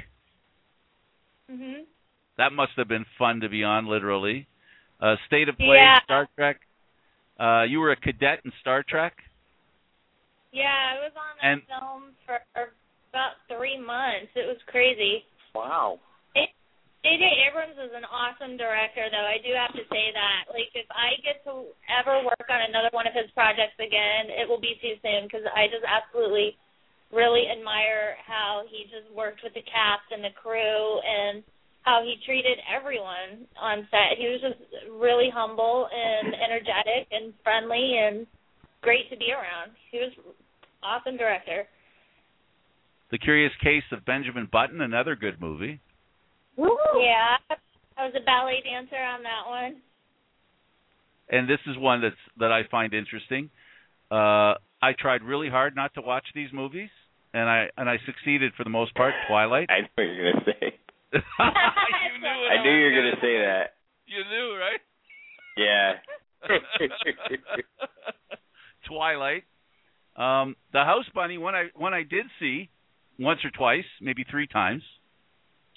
Mhm. That must have been fun to be on, literally. Uh, State of Play, Yeah. Star Trek. Uh, you were a cadet in Star Trek. Yeah, I was on that And- film for about three months. It was crazy. Wow. J J. Abrams is an awesome director, though. I do have to say that. Like, if I get to ever work on another one of his projects again, it will be too soon because I just absolutely really admire how he just worked with the cast and the crew and how he treated everyone on set. He was just really humble and energetic and friendly and great to be around. He was an awesome director. The Curious Case of Benjamin Button, another good movie. Yeah, I was a ballet dancer on that one. And this is one that's that I find interesting. Uh, I tried really hard not to watch these movies, and I and I succeeded for the most part. Twilight. I know what you're gonna say. you knew it. I knew you were gonna say that. You knew, right? Yeah. Twilight. Um, the House Bunny. One I one I did see once or twice, maybe three times.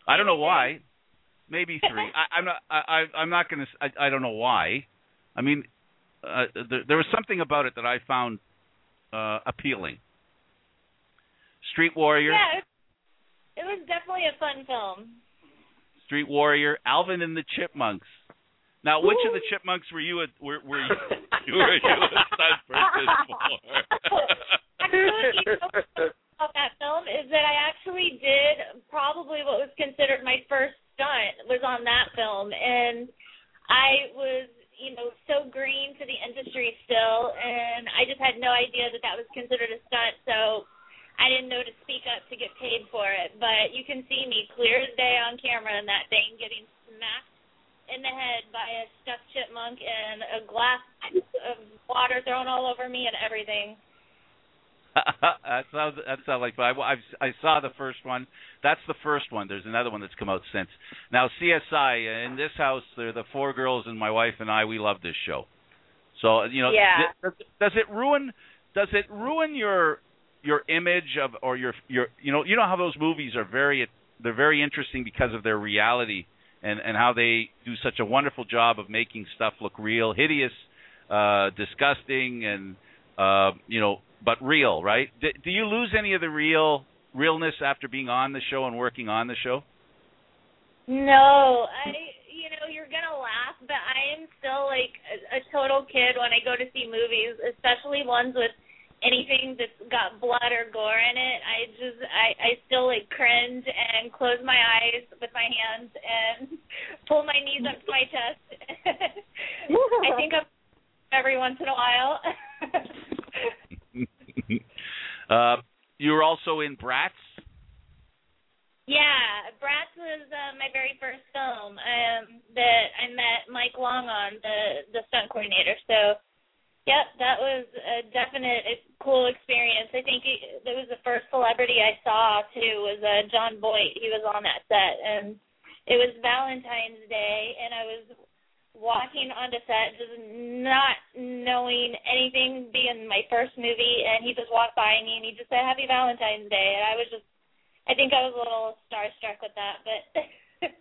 I don't know why. Maybe three. I, I'm not. I, I, I'm not going to. I, I don't know why. I mean, uh, there, there was something about it that I found uh, appealing. Street Warrior. Yeah, it was definitely a fun film. Street Warrior, Alvin and the Chipmunks. Now, which Woo! Of the Chipmunks were you? A, were, were you? Were you a stunt person for? Actually, about that film is that I actually did probably what was considered my first stunt was on that film, and I was, you know, so green to the industry still, and I just had no idea that that was considered a stunt, so I didn't know to speak up to get paid for it. But you can see me clear as day on camera in that thing getting smacked in the head by a stuffed chipmunk and a glass of water thrown all over me and everything. that sounds that sounds like fun. I, I, I saw the first one. That's the first one. There's another one that's come out since. Now C S I in this house, they're the four girls and my wife and I. We love this show. So you know, yeah. does, does it ruin? Does it ruin your your image of or your your you know you know how those movies are very they're very interesting because of their reality and and how they do such a wonderful job of making stuff look real, hideous, uh, disgusting, and uh, you know. But real, right? D- do you lose any of the real realness after being on the show and working on the show? No, I, you know, you're gonna laugh, but I am still like a, a total kid when I go to see movies, especially ones with anything that's got blood or gore in it. I just, I, I still like cringe and close my eyes with my hands and pull my knees up to my chest. I think I'm every once in a while. uh, you were also in Bratz? Yeah, Bratz was uh, my very first film um, that I met Mike Long on, the, the stunt coordinator. So, yep, that was a definite a cool experience. I think it, it was the first celebrity I saw, too, was uh, John Boyd. He was on that set. And it was Valentine's Day, and I was walking onto set, just not knowing anything, being my first movie, and he just walked by me and he just said, Happy Valentine's Day, and I was just, I think I was a little starstruck with that, but.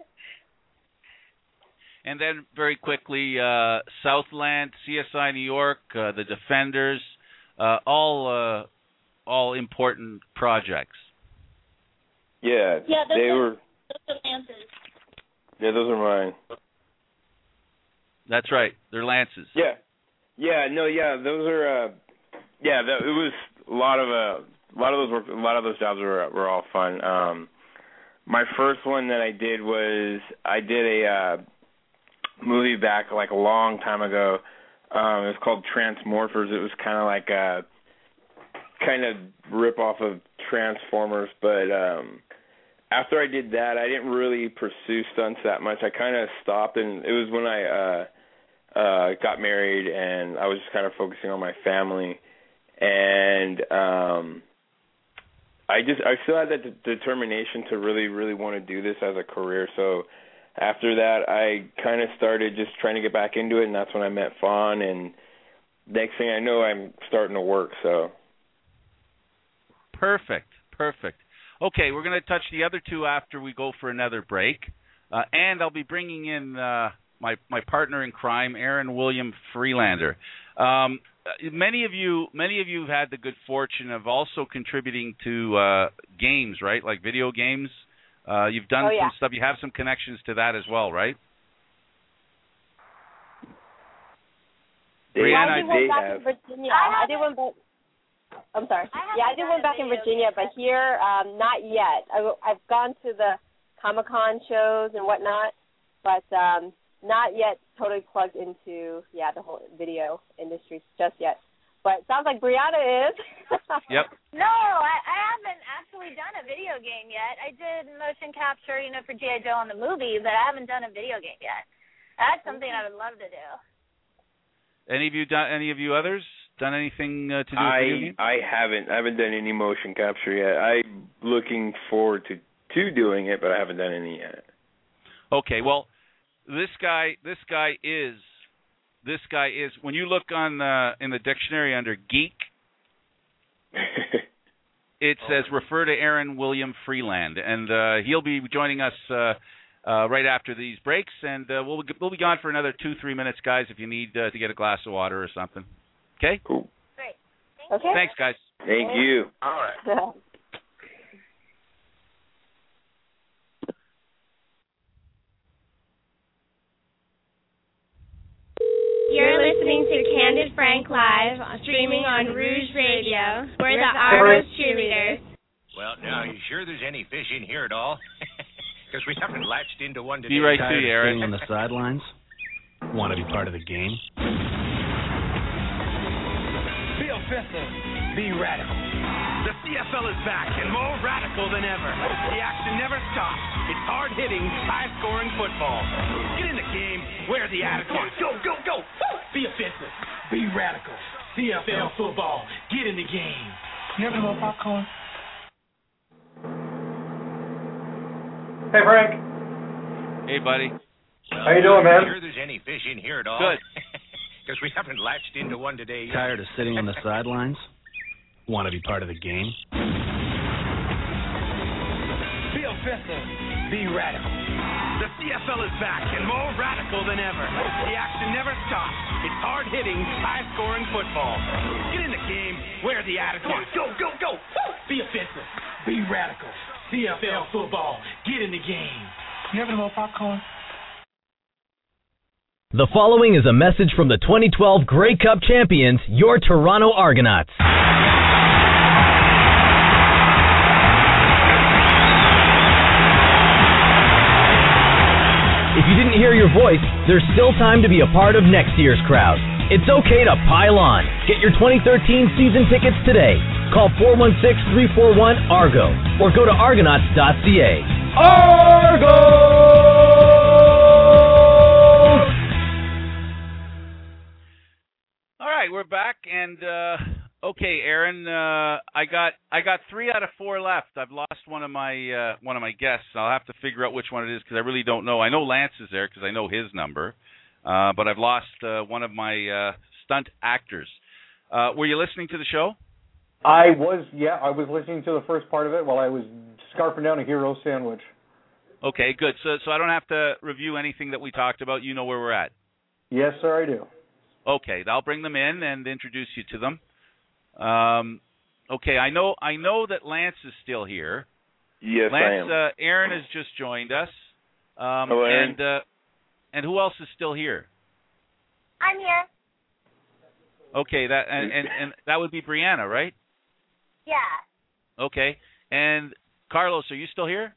And then very quickly, uh, Southland, C S I New York, uh, The Defenders, uh, all uh, all important projects. Yeah, yeah those they are, were. Those are Lances. Yeah, those are mine. That's right. They're Lances. Yeah, yeah, no, yeah, those are. Uh, yeah, that, it was a lot of uh, a lot of those work, a lot of those jobs were were all fun. Um, my first one that I did was I did a uh, movie back like a long time ago. Um, it was called Transmorphers. It was kind of like a kind of rip off of Transformers, but um, after I did that, I didn't really pursue stunts that much. I kind of stopped, and it was when I. Uh, Uh, got married, and I was just kind of focusing on my family, and um, I just I still had that de- determination to really, really want to do this as a career. So after that, I kind of started just trying to get back into it, and that's when I met Fawn, and next thing I know, I'm starting to work. So perfect, perfect. Okay, we're going to touch the other two after we go for another break, uh, and I'll be bringing in. Uh, My my partner in crime, Aaron William Freelander. Um, many of you many of you have had the good fortune of also contributing to uh, games, right? Like video games. Uh, you've done oh, yeah. some stuff. You have some connections to that as well, right? They, Brianna, I did one back have. in Virginia. I, I did one back. I'm sorry. Yeah, I did one back in Virginia, but here, um, not yet. I, I've gone to the Comic-Con shows and whatnot, but. Um, Not yet totally plugged into, yeah, the whole video industry just yet. But it sounds like Brianna is. Yep. No, I, I haven't actually done a video game yet. I did motion capture, you know, for G I. Joe on the movie, but I haven't done a video game yet. That's something I would love to do. Any of you done? Any of you others done anything uh, to do with I, video games? I haven't. I haven't done any motion capture yet. I'm looking forward to, to doing it, but I haven't done any yet. Okay, well, This guy, this guy is, this guy is. When you look on uh, in the dictionary under geek, it says refer to Aaron William Freeland, and uh, he'll be joining us uh, uh, right after these breaks, and uh, we'll we'll be gone for another two three minutes, guys. If you need uh, to get a glass of water or something. Okay. Cool. Great. Thank Okay. you. Thanks, guys. Thank you. All right. You're listening to Candid Frank Live, streaming on Rouge Radio. We're the Argos cheerleaders. Well, now, you sure there's any fish in here at all? Because we haven't latched into one today. Be right to you, Aaron. Sitting on the sidelines? Want to be part of the game? Be offensive. Be radical. The C F L is back and more radical than ever. The action never stops. It's hard-hitting, high-scoring football. Get in the game. Wear the attitude. Go, go, go. Be offensive. Be radical. C F L football. Get in the game. You ever know popcorn? Hey, Frank. Hey, buddy. Well, How you doing, man? Sure there's any fish in here at all? Good. Because we haven't latched into one today. Tired of sitting on the sidelines? Want to be part of the game? Be offensive. Be radical. The C F L is back and more radical than ever. The action never stops. It's hard-hitting, high-scoring football. Get in the game. Wear the attitude. Go, go, go. Be offensive. Be radical. C F L football. Get in the game. You ever know popcorn? The following is a message from the twenty twelve Grey Cup champions, your Toronto Argonauts. If you didn't hear your voice, there's still time to be a part of next year's crowd. It's okay to pile on. Get your twenty thirteen season tickets today. Call four one six, three four one, ARGO or go to argonauts dot c a. Argo! All right, we're back, and uh, okay, Aaron, uh, I got I got three out of four left. I've lost one of my uh, one of my guests. I'll have to figure out which one it is because I really don't know. I know Lance is there because I know his number, uh, but I've lost uh, one of my uh, stunt actors. Uh, were you listening to the show? I was, yeah, I was listening to the first part of it while I was scarfing down a hero sandwich. Okay, good. So, so I don't have to review anything that we talked about. You know where we're at. Yes, sir, I do. Okay, I'll bring them in and introduce you to them. Um, okay, I know I know that Lance is still here. Yes, Lance, I am. Uh, Aaron has just joined us. Um, Hello, Aaron. And uh, and who else is still here? I'm here. Okay, that and, and, and that would be Brianna, right? Yeah. Okay, and Carlos, are you still here?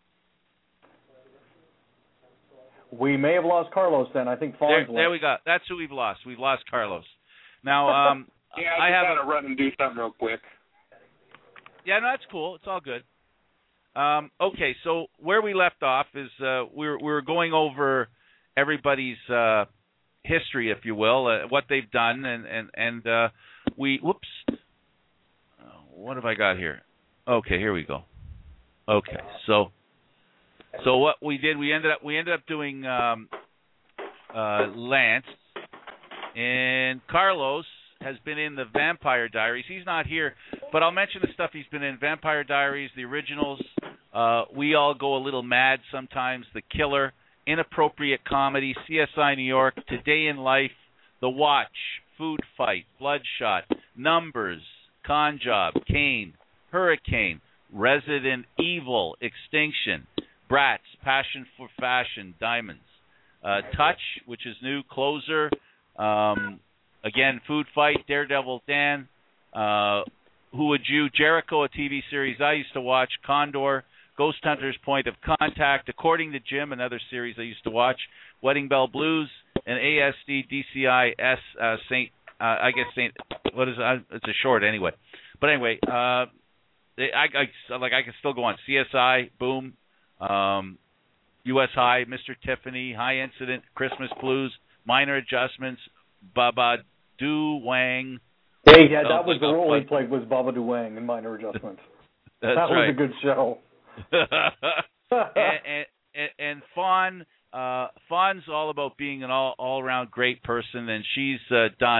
We may have lost Carlos then. I think There, Fawn's there left. we go. That's who we've lost. We've lost Carlos. Now, um, Yeah, I, I just have gotta a, run and do something real quick. yeah, no, that's cool. It's all good. Um, okay, so where we left off is uh, we were, we were going over everybody's uh, history, if you will, uh, what they've done, and and and uh, we whoops, uh, what have I got here? Okay, here we go. Okay, so so what we did, we ended up we ended up doing um, uh, Lance, and Carlos has been in the Vampire Diaries. He's not here, but I'll mention the stuff he's been in: Vampire Diaries, the originals. Uh, we All Go a Little Mad Sometimes, The Killer, Inappropriate Comedy, C S I New York, Today in Life, The Watch, Food Fight, Bloodshot, Numbers, Con Job, Kane, Hurricane, Resident Evil, Extinction, Bratz, Passion for Fashion, Diamonds, uh, Touch, which is new, Closer, um, again, Food Fight, Daredevil Dan, uh, Who Would You, Jericho, a T V series I used to watch, Condor, Ghost Hunters, Point of Contact, According to Jim, another series I used to watch, Wedding Bell Blues, and A S D, D C I, S, uh, Saint, uh, I guess Saint, what is it? It's a short anyway. But anyway, uh, I, I, like I can still go on. C S I, Boom, um, U S High, Mister Tiffany, High Incident, Christmas Blues, Minor Adjustments, Baba Do Wang. Hey, yeah, that Oh, was the oh, role he oh. played was Baba Duang in Minor Adjustments. That's that was right. a good show. and, and, and Fawn, uh, Fawn's all about being an all all around great person, and she's uh, done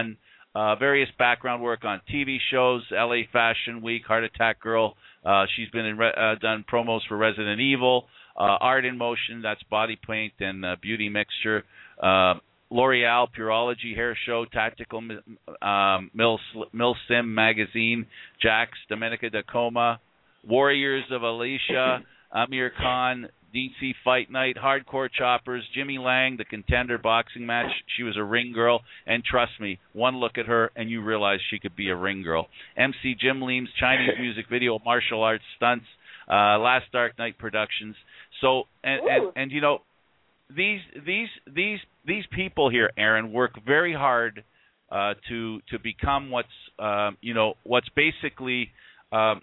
uh, various background work on T V shows, L A Fashion Week, Heart Attack Girl. Uh, she's been in re- uh, done promos for Resident Evil, uh, Art in Motion, that's body paint and uh, beauty mixture. Uh, L'Oreal, Pureology Hair Show, Tactical um, Mil, Mil Sim Magazine, Jax, Domenica Tacoma, Warriors of Alicia, Amir Khan, D C Fight Night, Hardcore Choppers, Jimmy Lang, The Contender boxing match. She was a ring girl, and trust me, one look at her and you realize she could be a ring girl. M C Jim Leams, Chinese music video, martial arts stunts, uh, Last Dark Knight Productions. So, and, and, and you know, these these these these people here, Aaron, work very hard uh, to to become what's uh, you know what's basically um,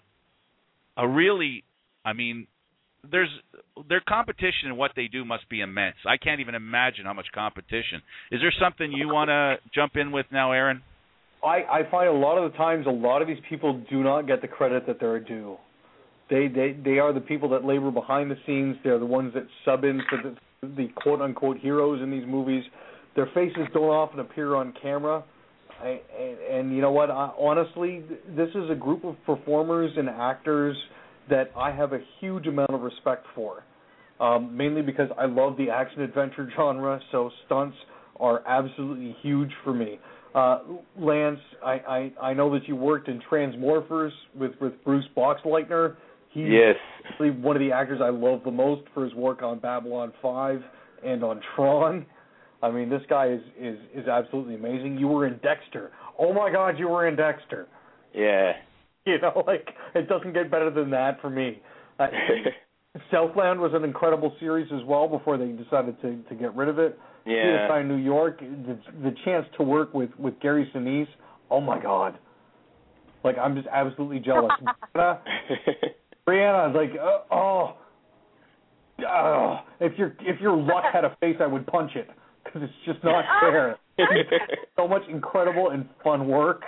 a really, I mean, there's their competition in what they do must be immense. I can't even imagine how much competition. Is there something you want to jump in with now, Aaron? I, I find a lot of the times a lot of these people do not get the credit that they're due. They they they are the people that labor behind the scenes. They're the ones that sub in for the the quote-unquote heroes in these movies. Their faces don't often appear on camera. I, and, and you know what? I, honestly, this is a group of performers and actors that I have a huge amount of respect for, um, mainly because I love the action-adventure genre, so stunts are absolutely huge for me. Uh, Lance, I, I, I know that you worked in Transmorphers with, with Bruce Boxleitner. He's yes. one of the actors I love the most for his work on Babylon five and on Tron. I mean, this guy is, is, is absolutely amazing. You were in Dexter. Oh, my God, you were in Dexter. Yeah. You know, like, it doesn't get better than that for me. Uh, Southland was an incredible series as well before they decided to, to get rid of it. Yeah. C S I New York, the, the chance to work with, with Gary Sinise, oh, my God. Like, I'm just absolutely jealous. Brianna, like, uh, oh, oh, if your if your luck had a face, I would punch it because it's just not fair. So much incredible and fun work.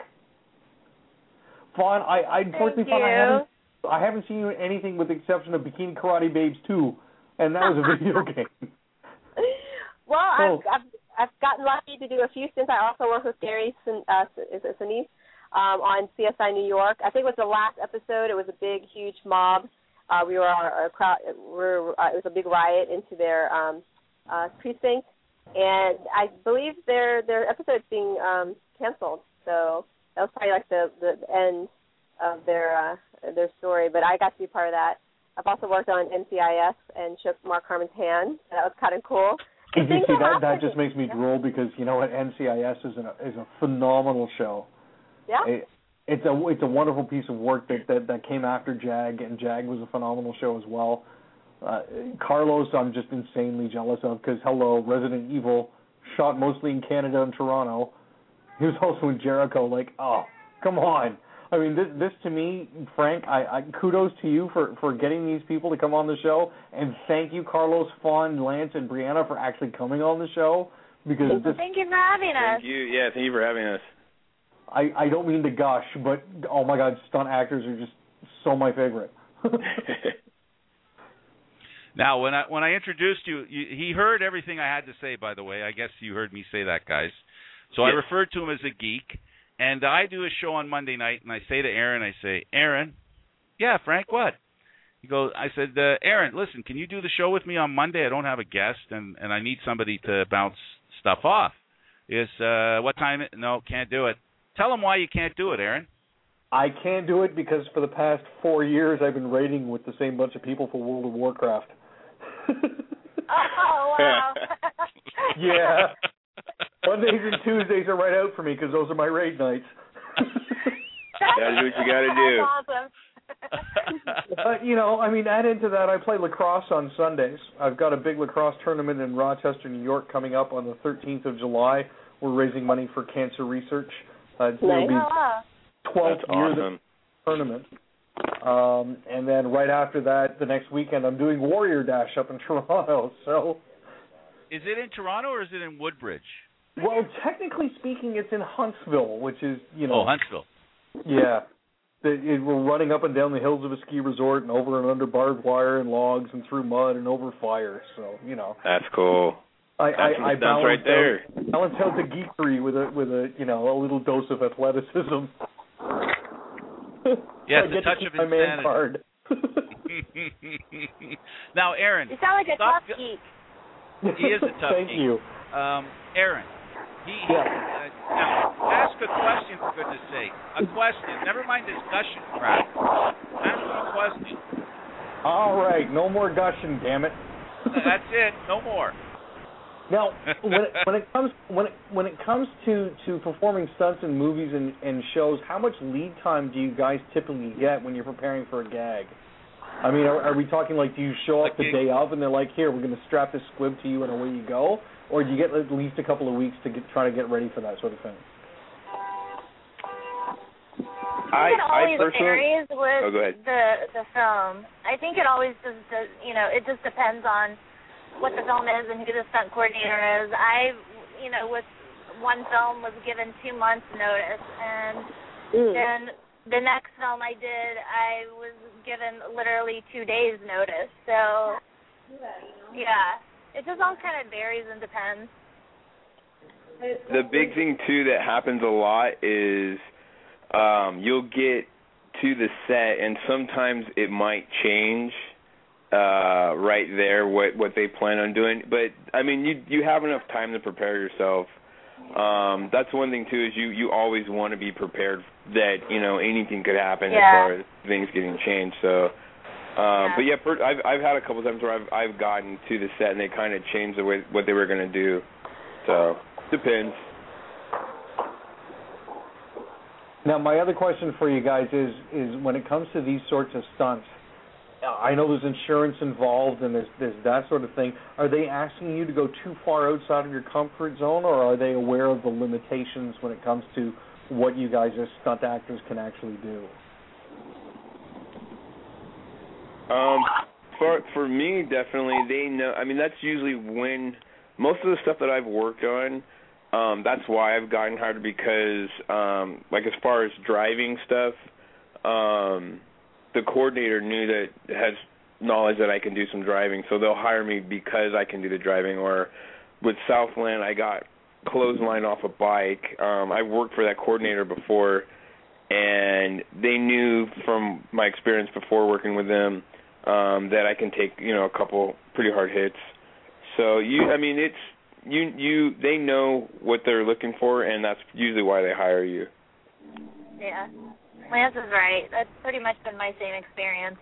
Fawn, I, I unfortunately, Fawn, I haven't, I haven't seen you in anything with the exception of Bikini Karate Babes two, and that was a video game. Well, so, I've, I've I've gotten lucky to do a few stints. I also worked with Gary Sin, uh, is it Sinise? Um, on C S I New York. I think it was the last episode. It was a big, huge mob. Uh, we were a crowd. We were, uh, it was a big riot into their um, uh, precinct, and I believe their their episode's being um, canceled. So that was probably like the, the end of their uh, their story. But I got to be part of that. I've also worked on N C I S and shook Mark Harmon's hand. That was kind of cool. You see, that that just makes me drool because you know what, N C I S is an, is a phenomenal show. Yeah. It, it's a it's a wonderful piece of work that, that, that came after Jag, and Jag was a phenomenal show as well. Uh, Carlos, I'm just insanely jealous of because, hello, Resident Evil, shot mostly in Canada and Toronto. He was also in Jericho. Like, oh, come on. I mean, this, this to me, Frank, I, I kudos to you for, for getting these people to come on the show, and thank you, Carlos, Fawn, Lance, and Brianna for actually coming on the show. Because this, thank you for having us. Thank you. Yeah, thank you for having us. I, I don't mean to gush, but, oh, my God, stunt actors are just so my favorite. Now, when I when I introduced you, you, he heard everything I had to say, by the way. I guess you heard me say that, guys. So yes. I referred to him as a geek, and I do a show on Monday night, and I say to Aaron, I say, Aaron, yeah, Frank, what? He goes, I said, uh, Aaron, listen, can you do the show with me on Monday? I don't have a guest, and, and I need somebody to bounce stuff off. He goes, uh, what time? No, can't do it. Tell him why you can't do it, Aaron. I can't do it because for the past four years I've been raiding with the same bunch of people for World of Warcraft. Oh, wow. Yeah. Mondays and Tuesdays are right out for me because those are my raid nights. Gotta do what you gotta do. That's awesome. But, you know, I mean, add into that, I play lacrosse on Sundays. I've got a big lacrosse tournament in Rochester, New York coming up on the thirteenth of July. We're raising money for cancer research. Uh, it'll be twelfth year awesome. tournament. Um, and then right after that, the next weekend, I'm doing Warrior Dash up in Toronto. So, is it in Toronto or is it in Woodbridge? Well, technically speaking, it's in Huntsville, which is, you know. Oh, Huntsville. Yeah. It, it, we're running up and down the hills of a ski resort and over and under barbed wire and logs and through mud and over fire. So, you know. That's cool. I, That's I, I that's balance right there. Out, balance out the geekery with a with a you know a little dose of athleticism. Yes, so a touch of my man insanity. card. Now, Aaron. You sound like a stop, tough geek. He is a tough Thank geek. you. Um, Aaron. He, he Yeah. uh, now ask a question, for goodness sake. A question. Never mind discussion crap. Ask him a question. All right, no more gushing, damn it. That's it. No more. Now, when it, when it comes when it, when it comes to, to performing stunts in movies and, and shows, how much lead time do you guys typically get when you're preparing for a gag? I mean, are, are we talking like, do you show up the day of and they're like, here, we're going to strap this squib to you and away you go, or do you get at least a couple of weeks to get, try to get ready for that sort of thing? I think it always I varies with oh, go ahead. the the film. I think it always just does, you know, it just depends on what the film is and who the stunt coordinator is. I, you know, with one film was given two months notice, and Mm. then the next film I did, I was given literally two days notice. So, yeah, it just all kind of varies and depends. The big thing too that happens a lot is um, you'll get to the set, and sometimes it might change uh, right there what what they plan on doing. But I mean, you you have enough time to prepare yourself. Um, that's one thing too, is you you always want to be prepared that you know anything could happen Yeah. as far as things getting changed. So. Um, Yeah. But yeah, per, I've I've had a couple times where I've I've gotten to the set and they kind of changed the way what they were going to do. So depends. Now, my other question for you guys is is when it comes to these sorts of stunts, I know there's insurance involved and there's, there's that sort of thing. Are they asking you to go too far outside of your comfort zone, or are they aware of the limitations when it comes to what you guys as stunt actors can actually do? Um, for for me, definitely they know. I mean, that's usually when most of the stuff that I've worked on. Um, that's why I've gotten hired, because, um, like as far as driving stuff, um, the coordinator knew that has knowledge that I can do some driving, so they'll hire me because I can do the driving. Or with Southland, I got clotheslined off a bike. Um, I've worked for that coordinator before, and they knew from my experience before working with them um, that I can take, you know, a couple pretty hard hits. So you, I mean, it's you, you. They know what they're looking for, and that's usually why they hire you. Yeah. Lance is right. That's pretty much been my same experience.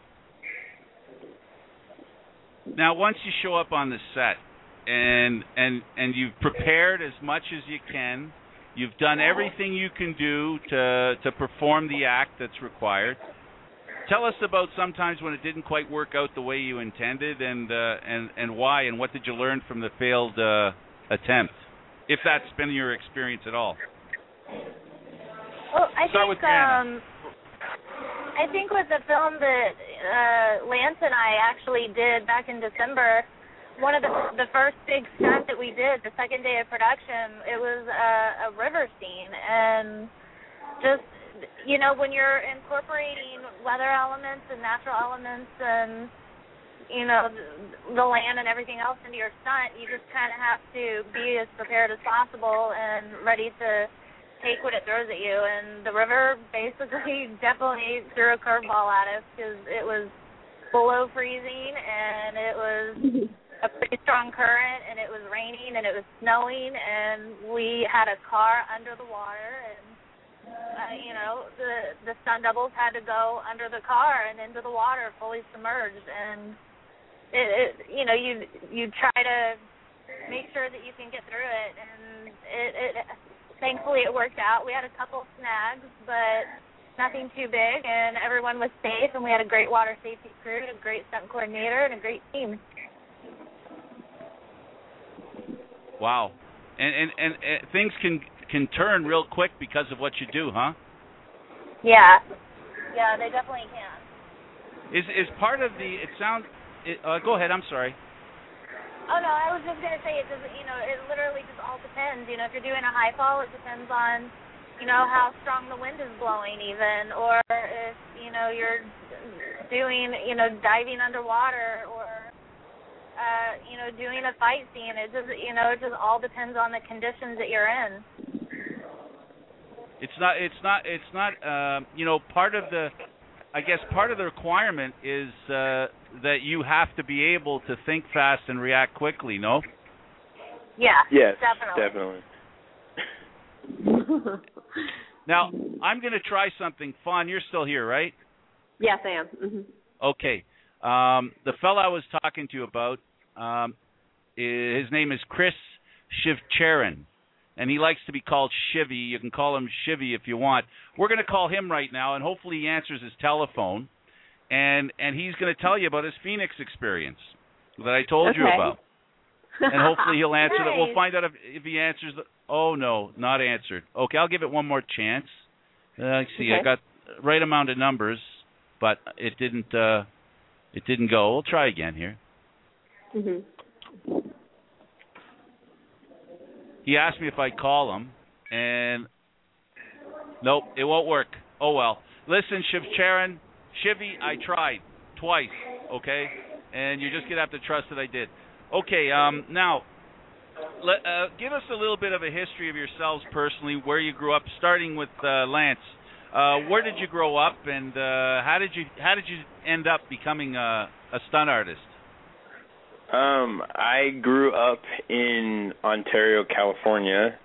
Now, once you show up on the set and and and you've prepared as much as you can, you've done everything you can do to to perform the act that's required. Tell us about sometimes when it didn't quite work out the way you intended, and uh, and and why, and what did you learn from the failed uh, attempt, if that's been your experience at all. Well, I Start think with Anna. um, I think with the film that uh, Lance and I actually did back in December, one of the the first big stunt that we did, the second day of production, it was a, a river scene, and just, you know, when you're incorporating weather elements and natural elements and, you know, the, the land and everything else into your stunt, you just kind of have to be as prepared as possible and ready to take what it throws at you. And the river basically definitely threw a curveball at us because it was below freezing, and it was a pretty strong current, and it was raining, and it was snowing, and we had a car under the water, and Uh, you know, the the stunt doubles had to go under the car and into the water, fully submerged, and it, it you know, you you try to make sure that you can get through it, and it, it thankfully it worked out. We had a couple snags, but nothing too big, and everyone was safe, and we had a great water safety crew, a great stunt coordinator, and a great team. Wow, and and and, and things can. can turn real quick because of what you do, huh? Yeah, yeah, they definitely can. Is is part of the? It sounds. It, uh, go ahead. I'm sorry. Oh no, I was just gonna say it doesn't. You know, it literally just all depends. You know, if you're doing a high fall, it depends on, you know, how strong the wind is blowing, even, or if you know you're doing, you know, diving underwater, or uh, you know, doing a fight scene. It just, you know, it just all depends on the conditions that you're in. It's not. It's not. It's not. Uh, you know, part of the, I guess, part of the requirement is uh, that you have to be able to think fast and react quickly. No. Yeah. Yes. Definitely. Definitely. Now, I'm going to try something fun. You're still here, right? Yes, I am. Mm-hmm. Okay. Um, the fella I was talking to you about, um, his name is Chris Shivcharan, and he likes to be called Shivy. You can call him Shivy if you want. We're going to call him right now, and hopefully he answers his telephone, and and he's going to tell you about his Phoenix experience that I told okay. you about. And hopefully he'll answer nice. that. We'll find out if, if he answers. The, oh, no, not answered. Okay, I'll give it one more chance. Uh, let's see, okay. I got the right amount of numbers, but it didn't uh, it didn't go. We'll try again here. Mm-hmm. He asked me if I'd call him, and nope, it won't work. Oh, well. Listen, Shivcharan, Shivy, I tried twice, okay? And you're just going to have to trust that I did. Okay, um, now, let, uh, give us a little bit of a history of yourselves personally, where you grew up, starting with uh, Lance. Uh, where did you grow up, and uh, how did you how did you end up becoming a, a stunt artist? Um, I grew up in Ontario, California.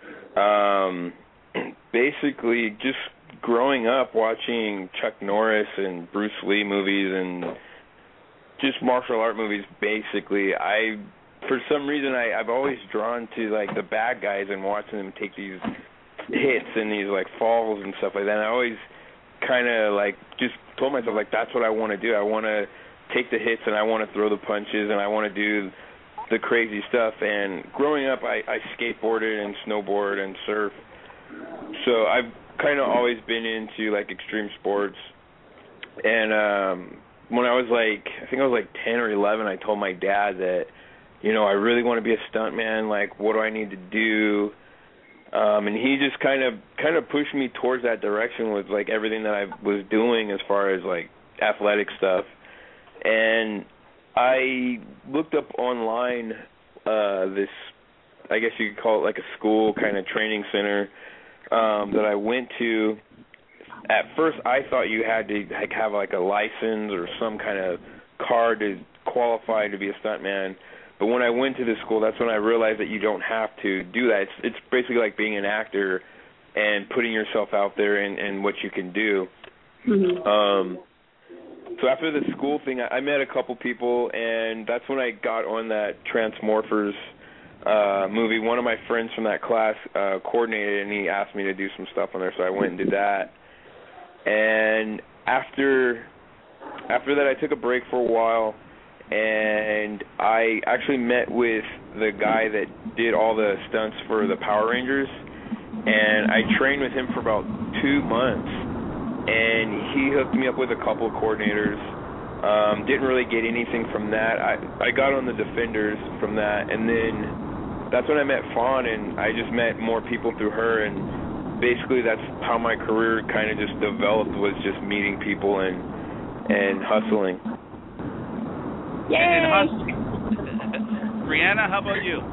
Um, basically, just growing up watching Chuck Norris and Bruce Lee movies and just martial art movies, basically. I, for some reason, I, I've always drawn to, like, the bad guys and watching them take these hits and these, like, falls and stuff like that. And I always kind of, like, just told myself, like, that's what I want to do. I want to take the hits and I want to throw the punches and I want to do the crazy stuff. And growing up, I, I skateboarded and snowboard and surf. So I've kind of always been into, like, extreme sports. And, um... when I was like, I think I was like ten or eleven, I told my dad that, you know, I really want to be a stuntman. Like, what do I need to do? Um, and he just kind of kind of pushed me towards that direction with, like, everything that I was doing as far as, like, athletic stuff. And I looked up online uh, this, I guess you could call it like a school kind of training center um, that I went to. At first, I thought you had to like have like a license or some kind of card to qualify to be a stuntman. But when I went to this school, that's when I realized that you don't have to do that. It's it's basically like being an actor and putting yourself out there and, and what you can do. Mm-hmm. Um, so after the school thing, I, I met a couple people, and that's when I got on that Transmorphers uh, movie. One of my friends from that class uh, coordinated, and he asked me to do some stuff on there, so I went and did that. And after after that, I took a break for a while, and I actually met with the guy that did all the stunts for the Power Rangers, and I trained with him for about two months, and he hooked me up with a couple of coordinators. Um, didn't really get anything from that. I, I got on the Defenders from that, and then that's when I met Fawn, and I just met more people through her, and basically that's how my career kind of just developed, was just meeting people and and hustling. Yay! And hustling. Brianna, how about you?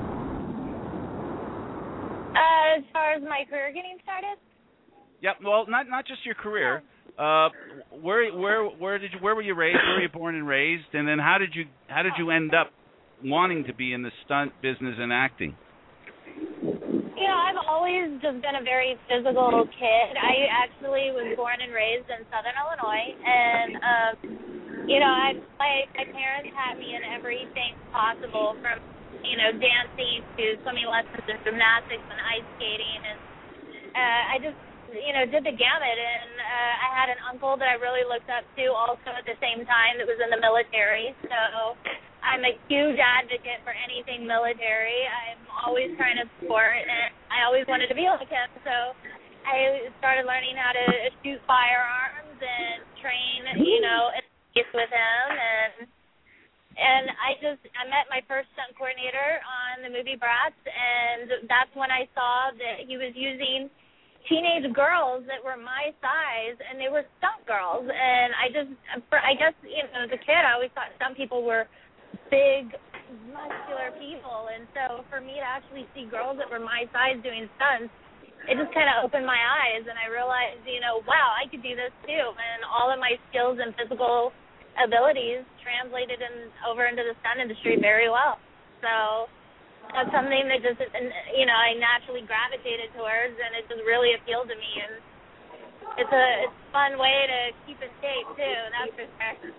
Uh, as far as my career getting started? Yep. Well, not not just your career. Uh, where where where did you where were you raised? Where were you born and raised? And then how did you how did you end up wanting to be in the stunt business and acting? You know, I've always just been a very physical kid. I actually was born and raised in Southern Illinois, and um, you know, I my my parents had me in everything possible, from you know dancing to swimming lessons and gymnastics and ice skating, and uh, I just you know did the gamut. And uh, I had an uncle that I really looked up to, also at the same time, that was in the military. So I'm a huge advocate for anything military. I'm always trying to support, and I always wanted to be like him. So I started learning how to shoot firearms and train, you know, with him. And and I just I met my first stunt coordinator on the movie Bratz, and that's when I saw that he was using teenage girls that were my size, and they were stunt girls. And I just, I guess, you know, as a kid, I always thought stunt people were big, muscular people, and so for me to actually see girls that were my size doing stunts, it just kind of opened my eyes, and I realized, you know, wow, I could do this too, and all of my skills and physical abilities translated in, over into the stunt industry very well. So that's something that just, you know, I naturally gravitated towards, and it just really appealed to me, and it's a it's a fun way to keep in shape too, that's for sure.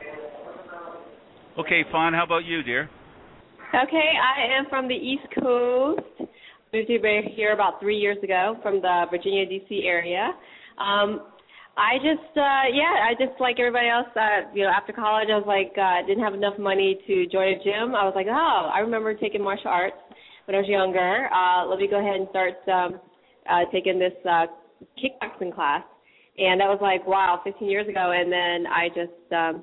Okay, Fawn, how about you, dear? Okay, I am from the East Coast. Moved here about three years ago from the Virginia, D C area. Um, I just, uh, yeah, I just like everybody else. Uh, you know, after college, I was like, uh, didn't have enough money to join a gym. I was like, oh, I remember taking martial arts when I was younger. Uh, let me go ahead and start um, uh, taking this uh, kickboxing class. And that was like, wow, fifteen years ago. And then I just um,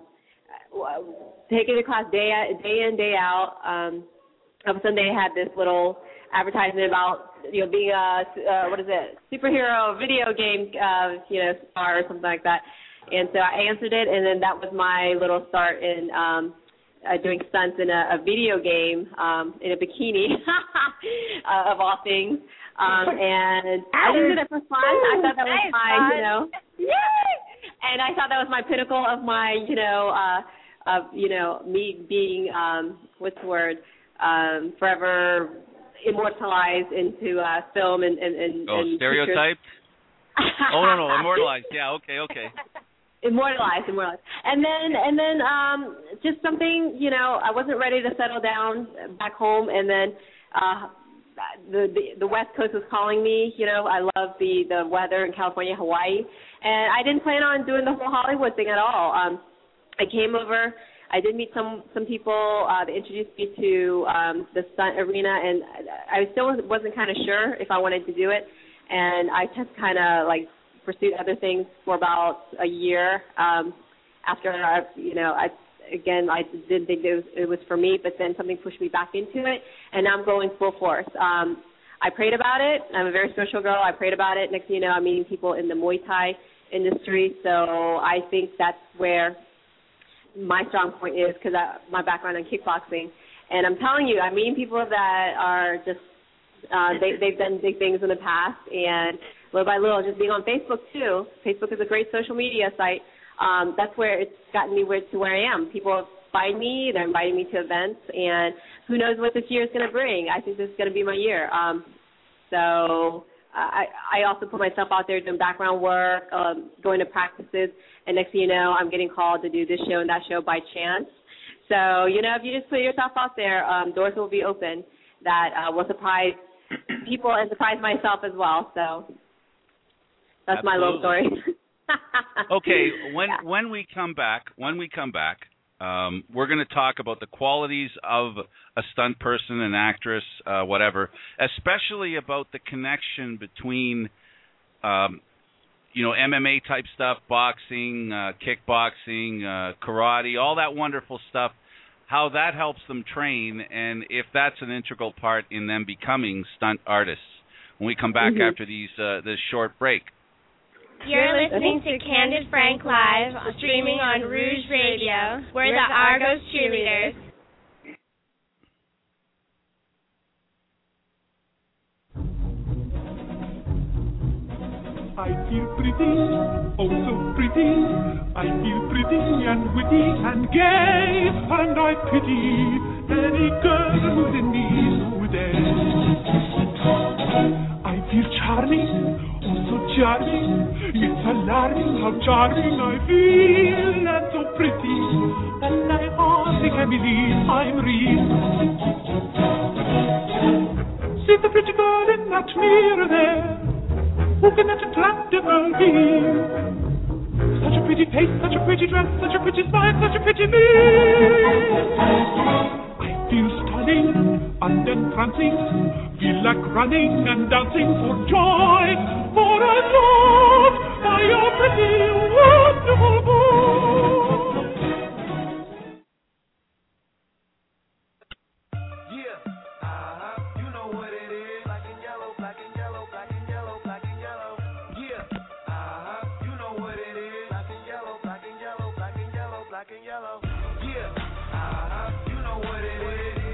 taking the class day day in, day out. Um, all of a sudden, they had this little advertisement about, you know, being a, uh, what is it, superhero video game, uh, you know, star or something like that. And so I answered it, and then that was my little start in um, uh, doing stunts in a, a video game um, in a bikini, uh, of all things. Um, and I didn't do that for fun. I thought that was nice, my, fun. you know, yay! And I thought that was my pinnacle of my, you know, uh, of, you know, me being, um, what's the word, um, forever immortalized into uh, film and, and, and oh, and stereotyped? oh no no, immortalized. Yeah, okay, okay. Immortalized, immortalized, and then and then um, just something, you know, I wasn't ready to settle down back home, and then uh, the, the the West Coast was calling me. You know, I love the the weather in California, Hawaii, and I didn't plan on doing the whole Hollywood thing at all. Um, I came over. I did meet some some people uh, that introduced me to um, the stunt arena, and I still wasn't kind of sure if I wanted to do it. And I just kind of like pursued other things for about a year. Um, after I, you know, I again I didn't think it was, it was for me, but then something pushed me back into it, and now I'm going full force. Um, I prayed about it. I'm a very spiritual girl. I prayed about it. Next thing you know, I'm meeting people in the Muay Thai industry. So I think that's where my strong point is, because my background in kickboxing, and I'm telling you, I'm meeting people that are just uh, they they've done big things in the past, and little by little, just being on Facebook too. Facebook is a great social media site. Um, that's where it's gotten me where, to where I am. People find me, they're inviting me to events, and who knows what this year is going to bring. I think this is going to be my year. Um, so I, I also put myself out there doing background work, um, going to practices, and next thing you know, I'm getting called to do this show and that show by chance. So, you know, if you just put yourself out there, um, doors will be open that uh, will surprise people and surprise myself as well. So that's Absolutely. my little story. Okay, when yeah. when we come back, when we come back, um, we're going to talk about the qualities of a stunt person, an actress, uh, whatever, especially about the connection between, um, you know, M M A type stuff, boxing, uh, kickboxing, uh, karate, all that wonderful stuff, how that helps them train, and if that's an integral part in them becoming stunt artists. When we come back mm-hmm. after these uh, this short break. You're listening to Candid Frank Live, streaming on Rouge Radio. We're the Argos cheerleaders. I feel pretty, oh so pretty. I feel pretty and witty and gay, and I pity any girl who's in these days. I feel charming, oh so charming. It's alarming how charming I feel, and so pretty, and I hardly can believe I'm real. See the pretty girl in that mirror there. Who can that attractive girl be? Such a pretty face, such a pretty dress, such a pretty smile, such a pretty me. I feel stunning and entrancing, feel like running and dancing for joy, for I'm loved by your pretty, wonderful voice. Yeah, uh-huh, you know what it is. Black and yellow, black and yellow, black and yellow, black and yellow. Yeah, uh-huh, you know what it is. Black and yellow, black and yellow, black and yellow, black and yellow. Yeah, uh-huh, you know what it is.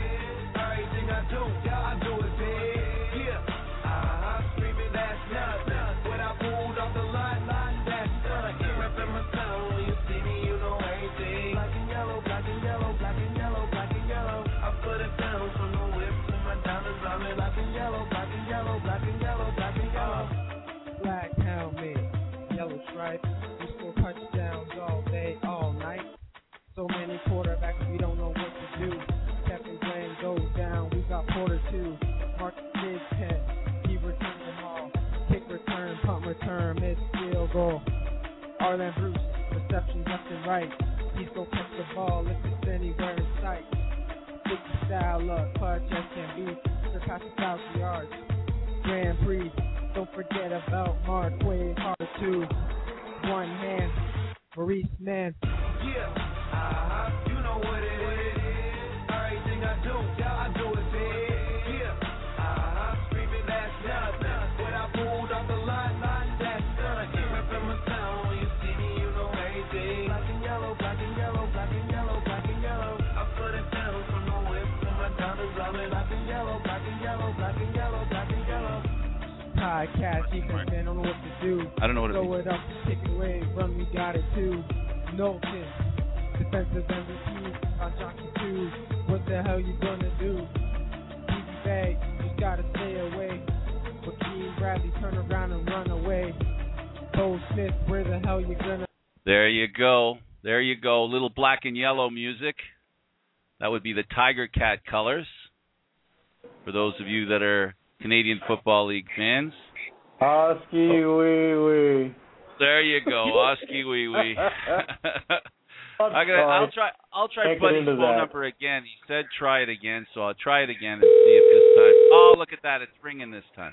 right. We score touchdowns all day, all night. So many quarterbacks, we don't know what to do. Captain Glenn goes down, we got Porter too. Mark Big Ten, he returned them all. Kick return, punt return, miss field goal. Arlen Bruce, reception left and right. He's gonna catch the ball if it's anywhere in sight. fifty style up, clutch as can be. Surpass a thousand yards. Grand Prix, don't forget about Mark Wade Carter too. One hand, Maurice Mann. Yeah, uh-huh, you know what it is. Everything I do, yeah, I do it big. Yeah, uh-huh, screaming that's nothing. When I pulled off the line, line that's done. Came up from a town, when you see me, you know everything. Black and yellow, black and yellow, black and yellow, black and yellow. I put it down from the whip to my diamonds, loving. Black and yellow, black and yellow, black and yellow, black and yellow. Podcast, defense man, don't know what to do. I don't know what it Throw means. it up, kick it away, run, we got it too. Knowlton, defensive M V P, on Jockey two. What the hell you gonna do? Easy bag, just gotta stay away. Joaquin Bradley, turn around and run away. Cole Smith, where the hell you gonna? There you go. There you go. Little black and yellow music. That would be the Tiger Cat colors. For those of you that are Canadian Football League fans. Husky wee wee. There you go, Husky wee wee. I'm gonna, I'll try. I'll try Can't get Buddy's into phone that. number again. He said try it again, so I'll try it again and see if this time. Oh, look at that! It's ringing this time.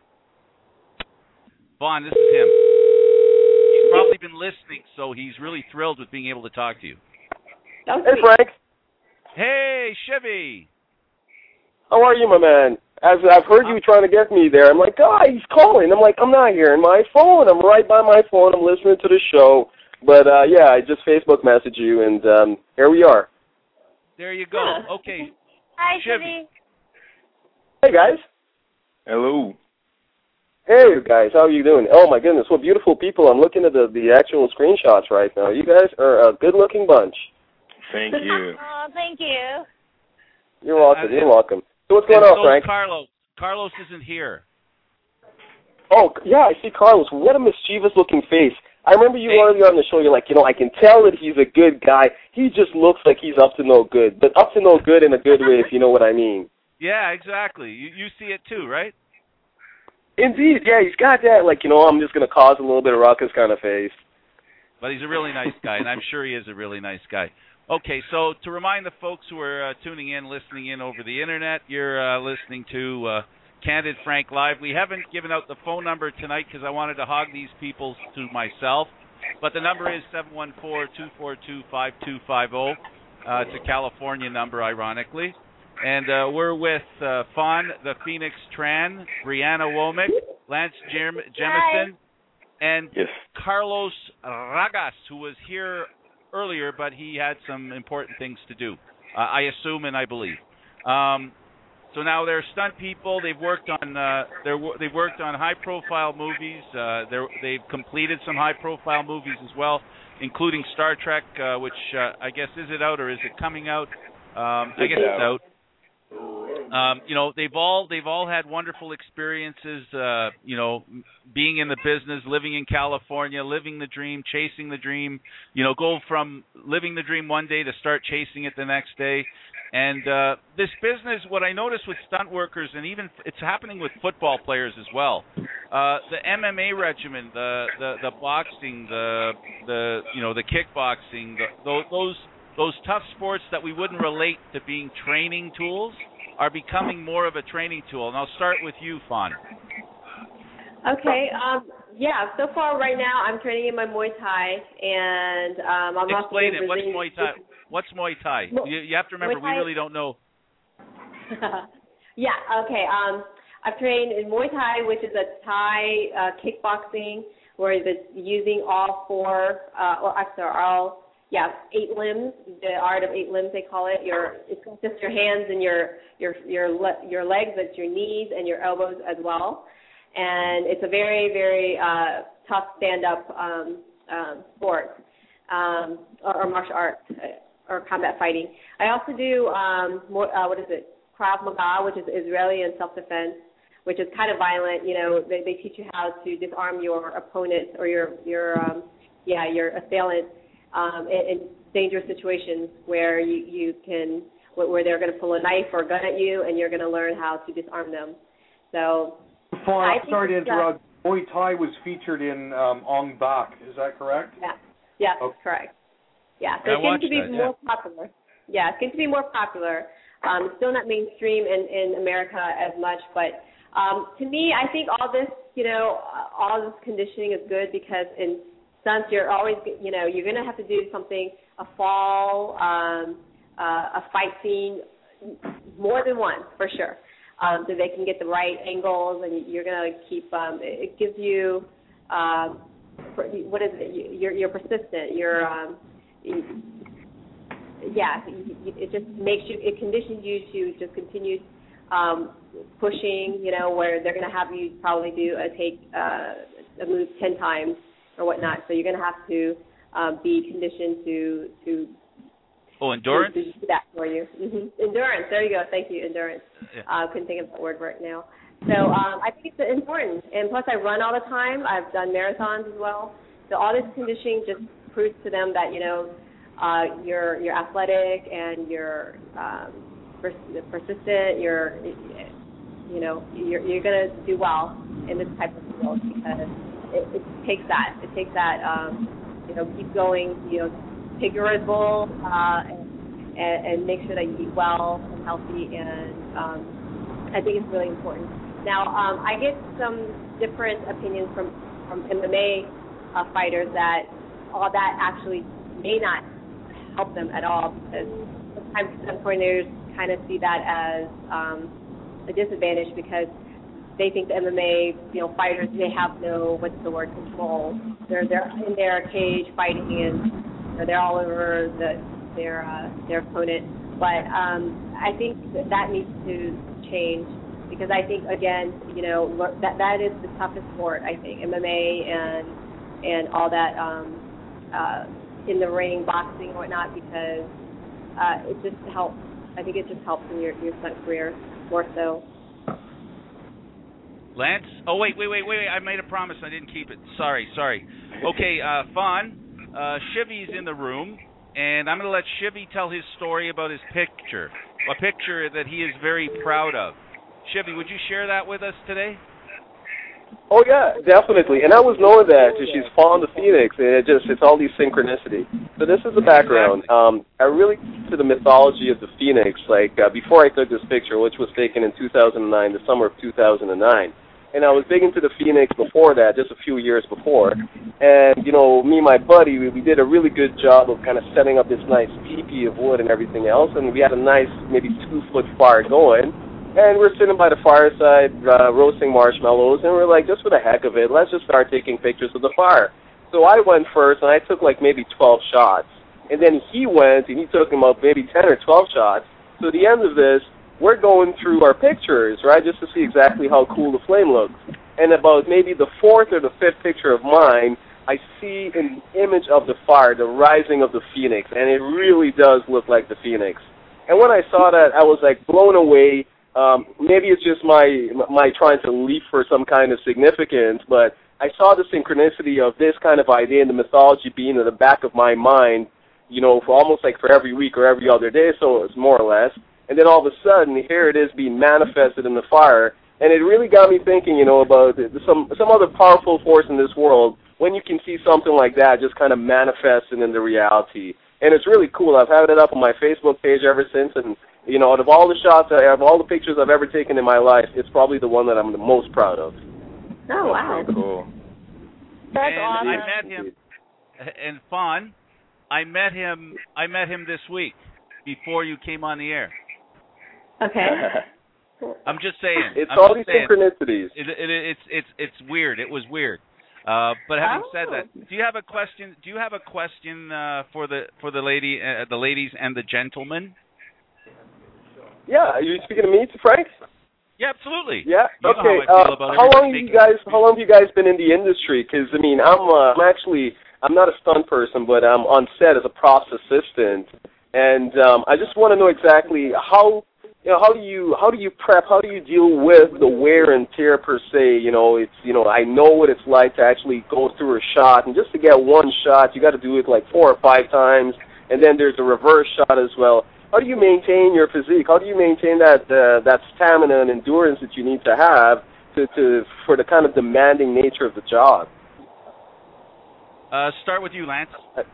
Vaughn, this is him. He's probably been listening, so he's really thrilled with being able to talk to you. Hey, Frank. Hey, Chevy. How are you, my man? As I've heard you trying to get me there, I'm like, oh, he's calling. I'm like, I'm not hearing my phone. I'm right by my phone. I'm listening to the show. But, uh, yeah, I just Facebook messaged you, and um, here we are. There you go. Okay. Hi, Chevy. Hey, guys. Hello. Hey, guys. How are you doing? Oh, my goodness. What beautiful people. I'm looking at the, the actual screenshots right now. You guys are a good-looking bunch. Thank you. Oh, thank you. You're welcome. Uh, You're welcome. So what's going and on, so Frank? Carlos. Carlos isn't here. Oh, yeah, I see Carlos. What a mischievous-looking face. I remember you Hey. earlier on the show, you're like, you know, I can tell that he's a good guy. He just looks like he's up to no good, but up to no good in a good way, if you know what I mean. Yeah, exactly. You you see it too, right? Indeed, yeah, he's got that, like, you know, I'm just going to cause a little bit of ruckus kind of face. But he's a really nice guy, and I'm sure he is a really nice guy. Okay, so to remind the folks who are uh, tuning in, listening in over the Internet, you're uh, listening to uh, Candid Frank Live. We haven't given out the phone number tonight because I wanted to hog these people to myself. But the number is seven one four, two four two, five two five zero. Uh, it's a California number, ironically. And uh, we're with uh, Fawn, the Phoenix Tran, Brianna Womack, Lance Jem- Jemison, and Yes. Carlos Ragas, who was here earlier, but he had some important things to do, uh, I assume and I believe. Um, so now they're stunt people. They've worked on uh, they're, they've worked on high-profile movies. Uh, they're, they've completed some high-profile movies as well, including Star Trek, uh, which uh, I guess is it out or is it coming out? Um, I guess it's out. Um, you know, they've all they've all had wonderful experiences. Uh, you know, being in the business, living in California, living the dream, chasing the dream. You know, go from living the dream one day to start chasing it the next day. And uh, this business, what I noticed with stunt workers, and even it's happening with football players as well. Uh, the M M A regimen, the the, the boxing, the the you know the kickboxing, the, those those those tough sports that we wouldn't relate to being training tools are becoming more of a training tool. And I'll start with you, Fawn. Okay. Um, yeah. So far, right now, I'm training in my Muay Thai, and um, I'm also Explain doing it. What's Brazilian- Muay Thai? What's Muay Thai? Mu- You, you have to remember, Muay we Thai- really don't know. yeah. Okay. Um, I've trained in Muay Thai, which is a Thai uh, kickboxing, where it's using all four, uh, or actually all, yeah, eight limbs. The art of eight limbs, they call it. Your it's just your hands and your your your le- your legs, that's your knees and your elbows as well. And it's a very very uh, tough stand-up um, um, sport um, or, or martial arts or combat fighting. I also do um, more, uh, what is it? Krav Maga, which is Israeli and self-defense, which is kind of violent. You know, they, they teach you how to disarm your opponent or your your um, yeah your assailant um, in, in dangerous situations where you you can where they're going to pull a knife or a gun at you, and you're going to learn how to disarm them. So, Fawn, sorry to interrupt. Muay Thai was featured in um, Ong Bak. Is that correct? Yeah. Yes, okay. Correct. Yeah. So I it seems to be that, more yeah. popular. Yeah, it seems to be more popular. Um, still not mainstream in, in America as much, but um, to me, I think all this, you know, all this conditioning is good because in stunts you're always, you know, you're going to have to do something, a fall, um, uh, a fight scene, more than one for sure, um, so they can get the right angles, and you're going to keep. Um, it gives you, um, what is it? You're, you're persistent. You're, um, yeah. It just makes you. It conditions you to just continue um, pushing. You know, where they're going to have you probably do a take uh, a move ten times or whatnot. So you're going to have to um, be conditioned to to. Oh, endurance? To do that for you. Mm-hmm. Endurance. There you go. Thank you. Endurance. Yeah. I uh, couldn't think of that word right now. So um, I think it's important. And plus I run all the time. I've done marathons as well. So all this conditioning just proves to them that, you know, uh, you're you're athletic and you're um, pers- persistent. You're, you know, you're, you're going to do well in this type of field because it, it takes that. It takes that, um, you know, keep going, you know, take your Red Bull uh, and, and, and make sure that you eat well and healthy, and um, I think it's really important. Now, um, I get some different opinions from, from M M A uh, fighters that all that actually may not help them at all, because sometimes some coordinators kind of see that as um, a disadvantage because they think the M M A, you know, fighters, they have no, what's the word, control. They're they're in their cage fighting, and they're all over the, their uh, their opponent, but um, I think that, that needs to change because I think again, you know, that that is the toughest sport. I think M M A and and all that um, uh, in the ring, boxing and whatnot, because uh, it just helps. I think it just helps in your your stunt career more so. Lance? Oh wait, wait, wait, wait, wait! I made a promise. I didn't keep it. Sorry, sorry. Okay, uh, Fawn. Uh, Shivy's in the room, and I'm going to let Shivy tell his story about his picture, a picture that he is very proud of. Shivy, would you share that with us today? Oh, yeah, definitely. And I was knowing that she's Fawn the Phoenix, and it just, it's all these synchronicity. So this is the background. Um, I really to the mythology of the Phoenix, like uh, before I took this picture, which was taken in two thousand nine, the summer of two thousand nine. And I was big into the Phoenix before that, just a few years before. And, you know, me and my buddy, we, we did a really good job of kind of setting up this nice teepee of wood and everything else. And we had a nice, maybe two-foot fire going. And we're sitting by the fireside uh, roasting marshmallows. And we're like, just for the heck of it, let's just start taking pictures of the fire. So I went first, and I took like maybe twelve shots. And then he went, and he took about maybe ten or twelve shots. So at the end of this, we're going through our pictures, right, just to see exactly how cool the flame looks. And about maybe the fourth or the fifth picture of mine, I see an image of the fire, the rising of the phoenix, and it really does look like the phoenix. And when I saw that, I was, like, blown away. Um, maybe it's just my my trying to leap for some kind of significance, but I saw the synchronicity of this kind of idea and the mythology being in the back of my mind, you know, for almost like for every week or every other day, so it's more or less. And then all of a sudden, here it is being manifested in the fire. And it really got me thinking, you know, about some some other powerful force in this world when you can see something like that just kind of manifesting into reality. And it's really cool. I've had it up on my Facebook page ever since. And, you know, out of all the shots, out of all the pictures I've ever taken in my life, it's probably the one that I'm the most proud of. Oh, wow. That's cool. That's and awesome. I met him, and Fawn, I met him, I met him this week before you came on the air. Okay. I'm just saying. It's I'm all just these saying. synchronicities. It, it, it's it's it's weird. It was weird. Uh, but having oh. said that, do you have a question? Do you have a question uh, for the for the lady, uh, the ladies and the gentlemen? Yeah, are you speaking to me, to Frank? Yeah, absolutely. Yeah. You know okay. how I feel uh, about how long have everybody you guys? How long have you guys been in the industry? Because I mean, I'm uh, I'm actually I'm not a stunt person, but I'm on set as a props assistant. And um, I just want to know exactly how you know, how do you how do you prep? How do you deal with the wear and tear per se? You know, it's you know, I know what it's like to actually go through a shot, and just to get one shot, you got to do it like four or five times, and then there's a reverse shot as well. How do you maintain your physique? How do you maintain that uh, that stamina and endurance that you need to have to, to for the kind of demanding nature of the job? Uh, start with you, Lance.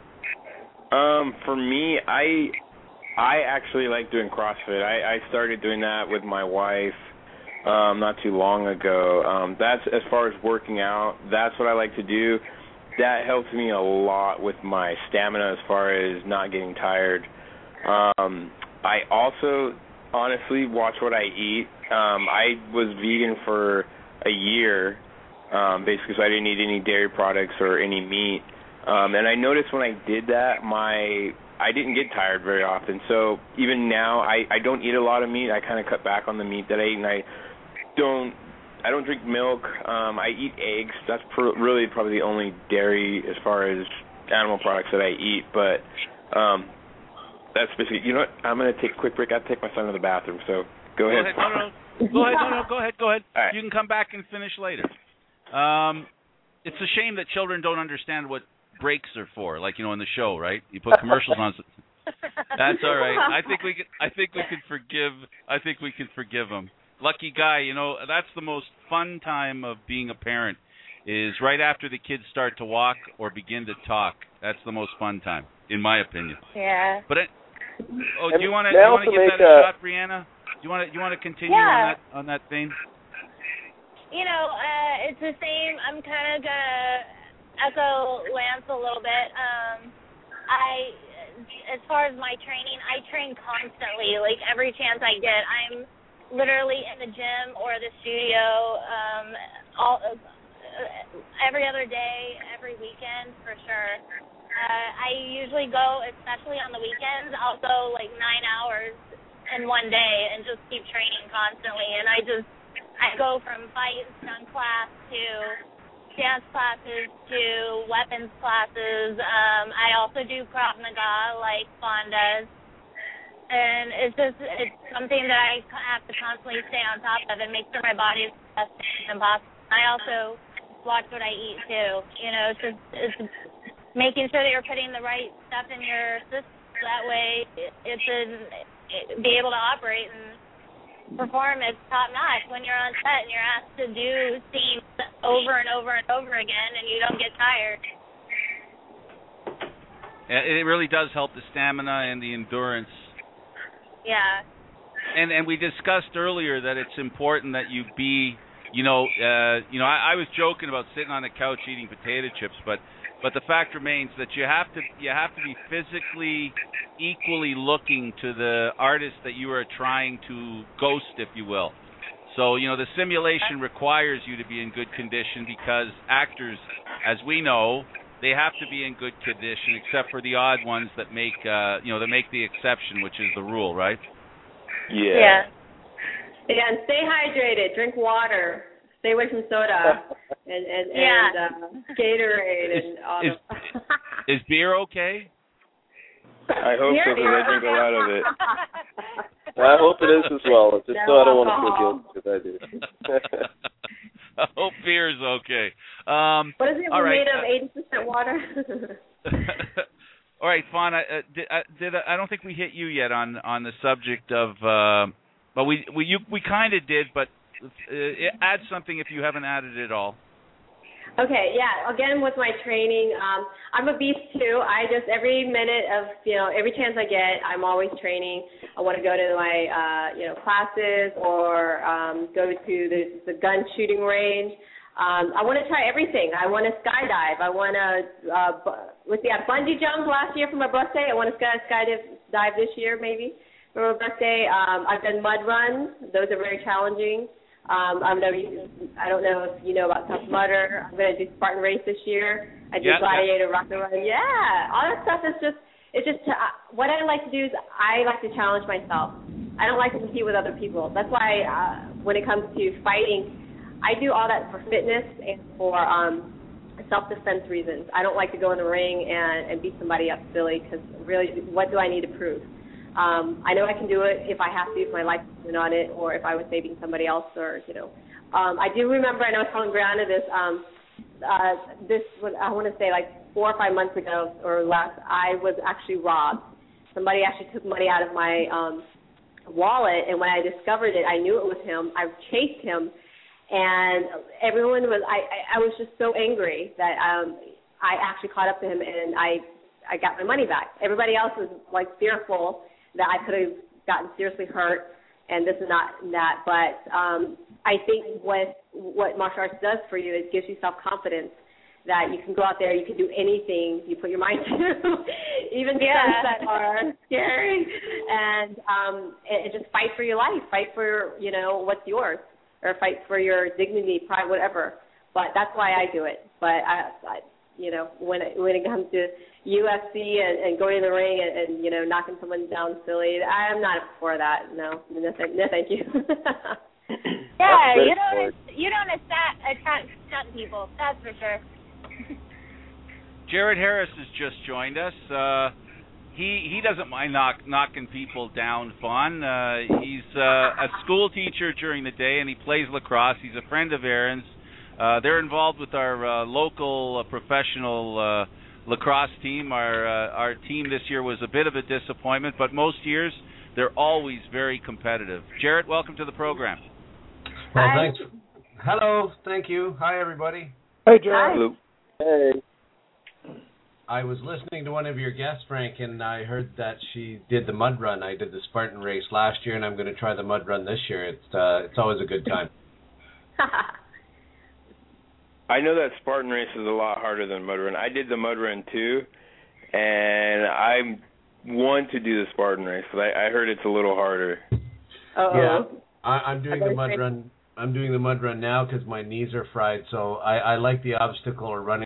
Um, for me, I I actually like doing CrossFit. I, I started doing that with my wife um, not too long ago. Um, that's as far as working out. That's what I like to do. That helps me a lot with my stamina as far as not getting tired. Um, I also honestly watch what I eat. Um, I was vegan for a year, um, basically, so I didn't eat any dairy products or any meat. Um, and I noticed when I did that, my I didn't get tired very often. So even now, I, I don't eat a lot of meat. I kind of cut back on the meat that I eat, and I don't I don't drink milk. Um, I eat eggs. That's pr- really probably the only dairy as far as animal products that I eat. But um, that's basically, you know what? I'm going to take a quick break. I have to take my son to the bathroom, so go, Go ahead. ahead. No, no, go ahead. No, no, go ahead. Go ahead. All right. You can come back and finish later. Um, it's a shame that children don't understand what breaks are for, like, you know, in the show, right? You put commercials on. That's all right. I think we could. I think we could forgive. I think we could forgive them. Lucky guy. You know, that's the most fun time of being a parent. Is right after the kids start to walk or begin to talk. That's the most fun time, in my opinion. Yeah. But it, oh, do you want to? May Do I you want to also give make that a a- shot, Brianna? Do you want to? Do you want to continue Yeah. on that on that theme? You know, uh, it's the same. I'm kind of gonna echo Lance a little bit. Um, I, as far as my training, I train constantly. Like every chance I get, I'm literally in the gym or the studio. Um, all uh, every other day, every weekend for sure. Uh, I usually go, especially on the weekends. I'll go like nine hours in one day and just keep training constantly. And I just, I go from fight and stunt class to dance classes to weapons classes. Um, I also do Krav Maga like Fawn does. And it's just, it's something that I have to constantly stay on top of and make sure my body is the best thing possible. I also watch what I eat too. You know, it's just, it's making sure that you're putting the right stuff in your system. That way it's an, it, be able to operate and perform at top notch when you're on set and you're asked to do scenes over and over and over again and you don't get tired. It really does help the stamina and the endurance. Yeah. And and we discussed earlier that it's important that you be, you know, uh, you know, I, I was joking about sitting on the couch eating potato chips, but but the fact remains that you have to you have to be physically equally looking to the artist that you are trying to ghost, if you will. So, you know, the simulation requires you to be in good condition because actors, as we know, they have to be in good condition, except for the odd ones that make, uh, you know, that make the exception, which is the rule, right? Yeah. Yeah. Yeah, and stay hydrated. Drink water. Stay away from soda and and, Yeah. and uh, Gatorade and all Is, the. is beer okay? I hope so, because I drink a lot of it. I hope it is as well. Just so I don't want to feel guilty because I do. I hope beer is okay. Um, What is it? all We're right. made of eighty percent water. All right, Fawn. I, uh, did, I, did I don't think we hit you yet on, on the subject of. Uh, well, we we you, we kind of did, but uh, add something if you haven't added it all. Okay, yeah. Again, with my training, um, I'm a beast too. I just every minute of you know every chance I get, I'm always training. I want to go to my uh, you know classes or um, go to the the gun shooting range. Um, I want to try everything. I want to skydive. I want to uh, bu- with the yeah, bungee jump last year for my birthday. I want to sky skydive dive this year maybe for my birthday. Um, I've done mud runs. Those are very challenging. Um, I don't know. I don't know if you know about Tough Mudder. I'm going to do Spartan Race this year. I did Yeah, Gladiator, yeah. Rock and Run. Yeah, all that stuff is just. It's just uh, what I like to do is I like to challenge myself. I don't like to compete with other people. That's why uh, when it comes to fighting, I do all that for fitness and for um, self-defense reasons. I don't like to go in the ring and, and beat somebody up silly because really, what do I need to prove? Um, I know I can do it if I have to, if my life is in on it, or if I was saving somebody else, or, you know. Um, I do remember, and I was telling Brianna this, um, uh, this was, I want to say like four or five months ago or less, I was actually robbed. Somebody actually took money out of my um, wallet, and when I discovered it, I knew it was him. I chased him, and everyone was, I, I, I was just so angry that um, I actually caught up to him, and I, I got my money back. Everybody else was like fearful that I could have gotten seriously hurt, and this is not that. But um, I think what what martial arts does for you is gives you self-confidence that you can go out there, you can do anything you put your mind to, even yeah. stunts that are scary, and um, and just fight for your life, fight for, you know, what's yours, or fight for your dignity, pride, whatever. But that's why I do it. But I, I you know, when it, when it comes to U F C and, and going in the ring and, and, you know, knocking someone down silly, I'm not for that. No, no, thank, no, thank you. yeah, you don't you don't attract attract stunt people. That's for sure. Jared Harris has just joined us. Uh, he he doesn't mind knock, knocking people down fun. Uh, he's uh, a school teacher during the day, and he plays lacrosse. He's a friend of Aaron's. Uh, they're involved with our uh, local uh, professional uh, lacrosse team. Our uh, our team this year was a bit of a disappointment, but most years they're always very competitive. Jared, welcome to the program. Well, thanks. Hello, thank you. Hi, everybody. Hey, Jared. Hello. Hey. I was listening to one of your guests, Frank, and I heard that she did the mud run. I did the Spartan race last year, and I'm going to try the mud run this year. It's uh, it's always a good time. I know that Spartan race is a lot harder than mud run. I did the mud run too, and I want to do the Spartan race, but I, I heard it's a little harder. Uh-oh. Yeah, I, I'm doing the mud run. I'm doing the mud run now because my knees are fried. So I, I like the obstacle or running.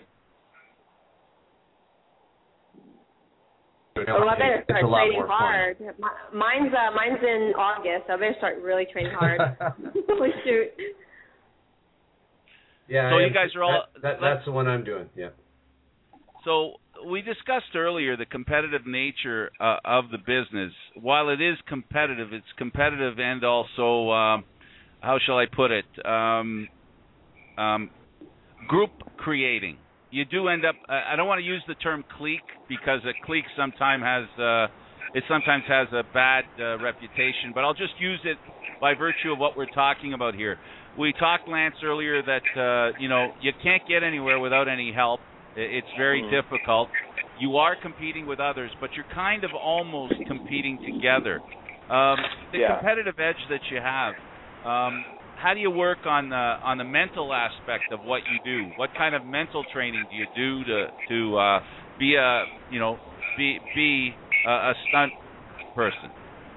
Oh, I better start training hard. Mine's uh, mine's in August. So I better start really training hard. Holy shoot. Yeah. So I you am, guys are all. That, that, that's the one I'm doing. Yeah. So we discussed earlier the competitive nature uh, of the business. While it is competitive, it's competitive and also, um, how shall I put it, um, um, group creating. You do end up. I don't want to use the term clique because a clique sometimes has uh, it sometimes has a bad uh, reputation. But I'll just use it by virtue of what we're talking about here. We talked, Lance, earlier that uh, you know you can't get anywhere without any help. It's very mm. difficult. You are competing with others, but you're kind of almost competing together. Um, the yeah. competitive edge that you have. Um, How do you work on the on the mental aspect of what you do? What kind of mental training do you do to to uh, be a you know be be a, a stunt person?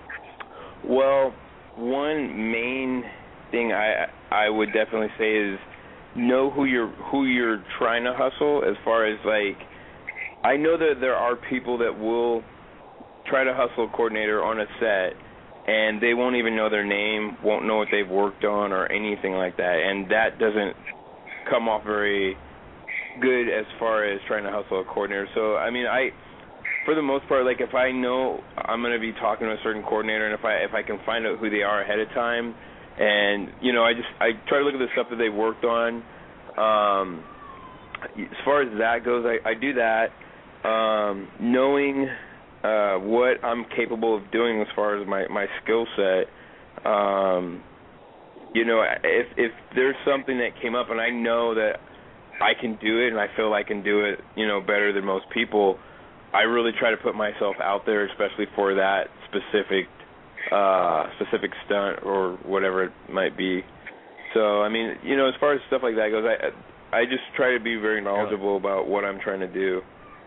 Well, one main thing I I would definitely say is know who you're who you're trying to hustle. As far as like, I know that there are people that will try to hustle a coordinator on a set, and they won't even know their name, won't know what they've worked on or anything like that, and that doesn't come off very good as far as trying to hustle a coordinator. So, I mean, I, for the most part, like if I know I'm going to be talking to a certain coordinator, and if I if I can find out who they are ahead of time, and, you know, I just, I try to look at the stuff that they've worked on. Um, as far as that goes, I, I do that. Um, knowing Uh, what I'm capable of doing as far as my, my skill set. Um, you know, if if there's something that came up and I know that I can do it and I feel I can do it, you know, better than most people, I really try to put myself out there, especially for that specific uh, specific stunt or whatever it might be. So, I mean, you know, as far as stuff like that goes, I I just try to be very knowledgeable about what I'm trying to do.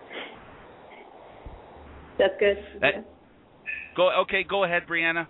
That's good. That, go okay. Go ahead, Brianna.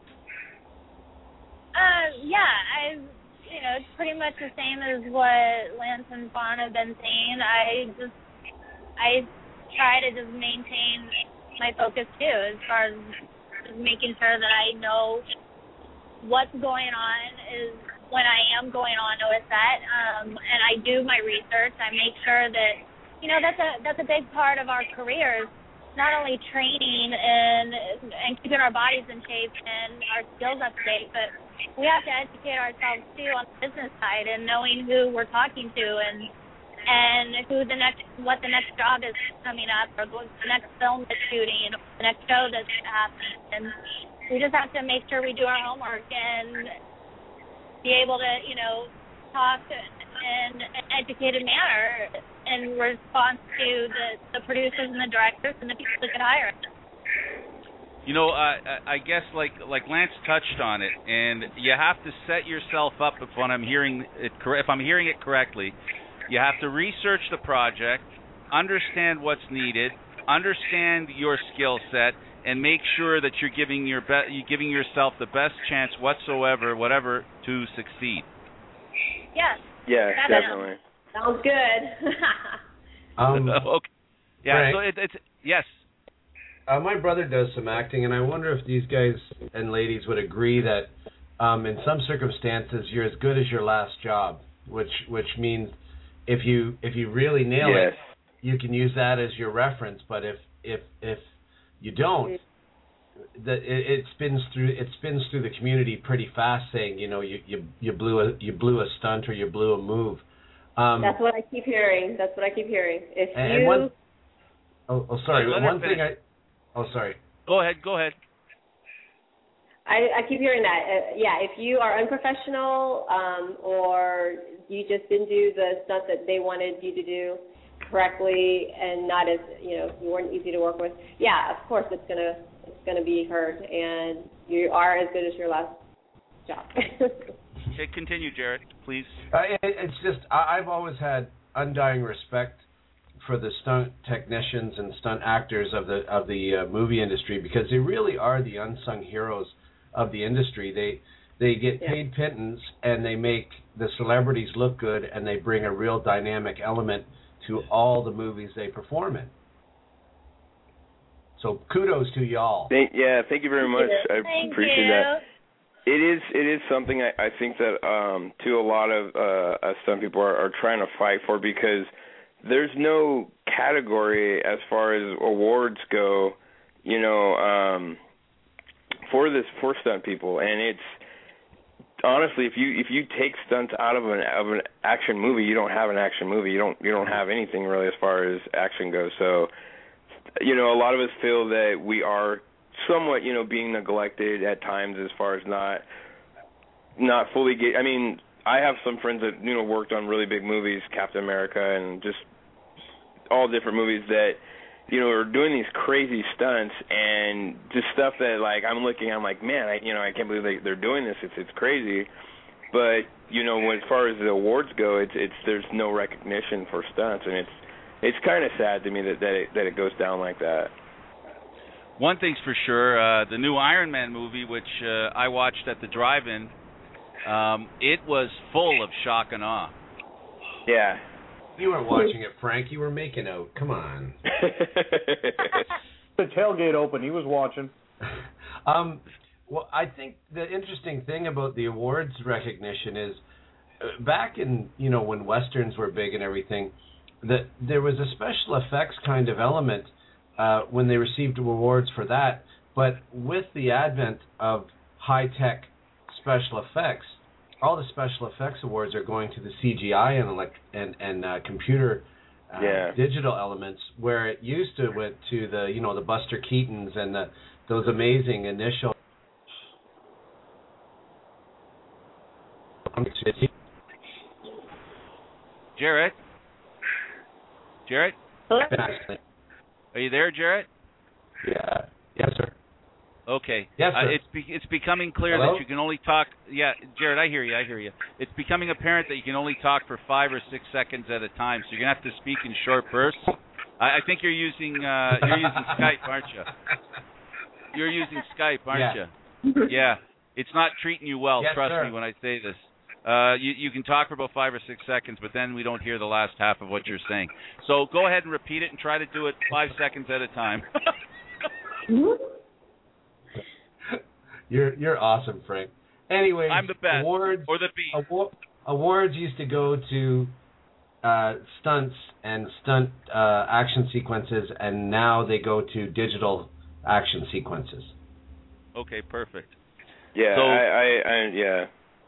Uh, yeah, I, you know, it's pretty much the same as what Lance and Fawn have been saying. I just, I try to just maintain my focus too, as far as just making sure that I know what's going on is when I am going on to a set, um, and I do my research. I make sure that, you know, that's a that's a big part of our careers. not only training and and keeping our bodies in shape and our skills up to date, but we have to educate ourselves too on the business side and knowing who we're talking to and and who the next what the next job is coming up or the next film that's shooting, the next show that's happening, and we just have to make sure we do our homework and be able to, you know, talk in an educated manner in response to the, the producers and the directors and the people that could hire us. You know, uh, I guess like like Lance touched on it, and you have to set yourself up. If when I'm hearing it, if I'm hearing it correctly, you have to research the project, understand what's needed, understand your skill set, and make sure that you're giving your be- you're giving yourself the best chance whatsoever, whatever, to succeed. Yes. Yeah, definitely. Sounds good. um, okay. Yeah. Frank, So it, it's yes. Uh, my brother does some acting, and I wonder if these guys and ladies would agree that, um, in some circumstances, you're as good as your last job, which which means if you if you really nail yes. it, you can use that as your reference. But if if if you don't, that it, it spins through it spins through the community pretty fast, saying you know you you, you blew a you blew a stunt or you blew a move. Um, That's what I keep hearing. That's what I keep hearing. If and, you. and one, oh, oh, sorry. Let one her thing finish. I. Oh, sorry. Go ahead. Go ahead. I, I keep hearing that. Uh, yeah, if you are unprofessional um, or you just didn't do the stuff that they wanted you to do correctly and not as, you know, you weren't easy to work with, yeah, of course it's gonna it's gonna be heard, and you are as good as your last job. Okay, continue, Jarrett, please. Uh, it, it's just I, I've always had undying respect for the stunt technicians and stunt actors of the of the uh, movie industry, because they really are the unsung heroes of the industry. They they get Yeah. paid pittance, and they make the celebrities look good, and they bring a real dynamic element to all the movies they perform in. So kudos to y'all. Thank, yeah, thank you very much. I Thank appreciate you. that. It is it is something I, I think that um, too a lot of uh, us some people are, are trying to fight for, because there's no category as far as awards go, you know, um, for this for stunt people, and it's honestly if you if you take stunts out of an of an action movie, you don't have an action movie. You don't you don't have anything really as far as action goes. So, you know, a lot of us feel that we are somewhat, you know, being neglected at times as far as not not fully get. I mean, I have some friends that, you know, worked on really big movies, Captain America, and just all different movies that, you know, are doing these crazy stunts and just stuff that, like, I'm looking, I'm like, man, I, you know, I can't believe they, they're doing this. It's it's crazy. But, you know, as far as the awards go, it's it's there's no recognition for stunts, and it's it's kind of sad to me that that it, that it goes down like that. One thing's for sure, uh, the new Iron Man movie, which uh, I watched at the drive-in, um, it was full of shock and awe. Yeah. You weren't watching it, Frank. You were making out. Come on. The tailgate open. He was watching. um, well, I think the interesting thing about the awards recognition is uh, back in, you know, when Westerns were big and everything, that there was a special effects kind of element uh, when they received awards for that. But with the advent of high-tech special effects, all the special effects awards are going to the C G I and elect- and, and uh, computer uh, yeah. digital elements, where it used to went to the, you know, the Buster Keatons and the those amazing initial. Jarrett? Jarrett? Hello? Are you there, Jarrett? Yeah. Yes, sir. Okay. Yes, sir. Uh, it's be- it's becoming clear Hello? that you can only talk. Yeah, Jared, I hear you. I hear you. It's becoming apparent that you can only talk for five or six seconds at a time. So you're gonna have to speak in short bursts. I, I think you're using uh, you're using Skype, aren't you? You're using Skype, aren't Yeah. you? Yeah. It's not treating you well. Yes, trust sir. me when I say this. Uh, you you can talk for about five or six seconds, but then we don't hear the last half of what you're saying. So go ahead and repeat it and try to do it five seconds at a time. You're you're awesome, Frank. Anyway, I'm the best. Awards Or the beat. Award, awards used to go to uh, stunts and stunt uh, action sequences, and now they go to digital action sequences. Okay, perfect. Yeah, so, I, I, I, yeah.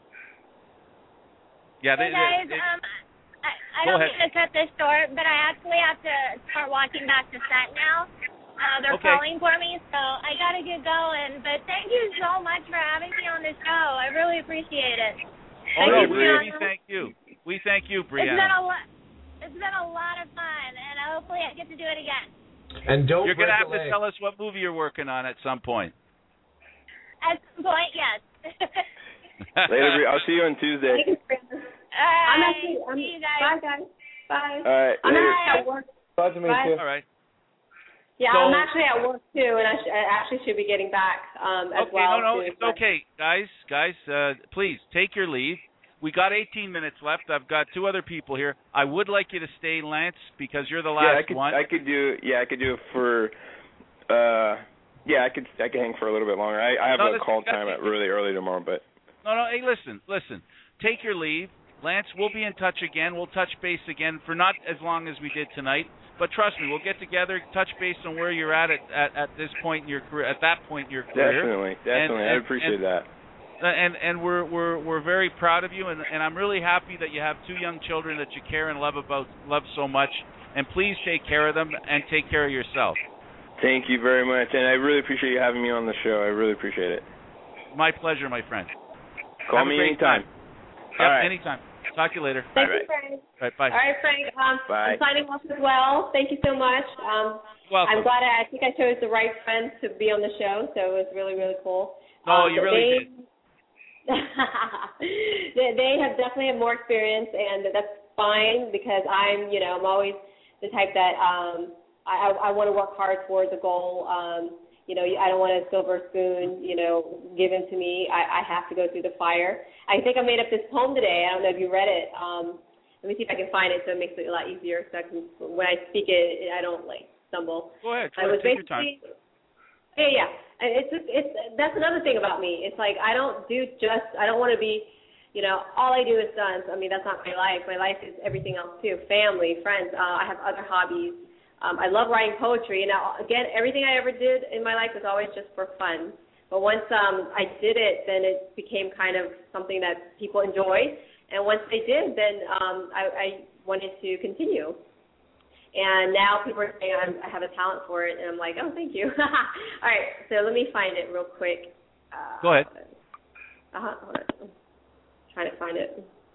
Yeah, they, hey guys, they, they, um, I, I go don't ahead. mean to cut this short, but I actually have to start walking back to set now. Uh, they're okay. calling for me, so I gotta get going. But thank you so much for having me on the show. I really appreciate it. Oh thank no, you, we, we thank you. We thank you, Brianna. It's been a lot. It's been a lot of fun, and hopefully I get to do it again. And don't You're gonna have away. to tell us what movie you're working on at some point. At some point, yes. Later, I'll see you on Tuesday. Uh, I'm actually. I'm, see you guys. Bye, guys. Bye. All right. I'm Later. actually at work. Glad to meet Bye. you. All right. Yeah, So- I'm actually at work too, and I, sh- I actually should be getting back um, as Okay, well. no, no, too, it's but- okay, guys, guys. Uh, please take your leave. We got eighteen minutes left. I've got two other people here. I would like you to stay, Lance, because you're the last yeah, I could, one. I could do. Yeah, I could do it for. Uh, yeah, I could. I could hang for a little bit longer. I, I have No, a that's- call that's- time at really early tomorrow, but. No, no. Hey, listen, listen. Take your leave, Lance. We'll be in touch again. We'll touch base again for not as long as we did tonight, but trust me, we'll get together, touch base on where you're at at, at, at this point in your career. At that point in your career. Definitely, definitely. And, I and, appreciate and, that. And and we're we're we're very proud of you, and and I'm really happy that you have two young children that you care and love about love so much. And please take care of them and take care of yourself. Thank you very much, and I really appreciate you having me on the show. I really appreciate it. My pleasure, my friend. Call Have a me great anytime. time. All Yep, right. anytime. Talk to you later. Thank All you, Frank. All right, bye. All right, Frank. Um, Bye. I'm signing off as well. Thank you so much. Um, Welcome. I'm glad I, I think I chose the right friends to be on the show, so it was really, really cool. No, um, you really they, did. they, they have definitely have more experience, and that's fine because I'm, you know, I'm always the type that um, I, I, I want to work hard towards a goal. Um, you know, I don't want a silver spoon, you know, given to me. I, I have to go through the fire. I think I made up this poem today. I don't know if you read it. Um, let me see if I can find it so it makes it a lot easier. So I can, when I speak it, I don't like stumble. Go ahead. Go I ahead. was Take your basically, time. yeah, yeah. It's just, it's that's another thing about me. It's like I don't do just I don't want to be, you know, all I do is stunts. I mean, that's not my life. My life is everything else too. Family, friends. Uh, I have other hobbies. Um, I love writing poetry. Now, again, everything I ever did in my life was always just for fun. But once um, I did it, then it became kind of something that people enjoyed. And once they did, then um, I, I wanted to continue. And now people are saying I'm, I have a talent for it, and I'm like, oh, thank you. All right, so let me find it real quick. Uh, Go ahead. Uh-huh, hold on. I'm trying to find it.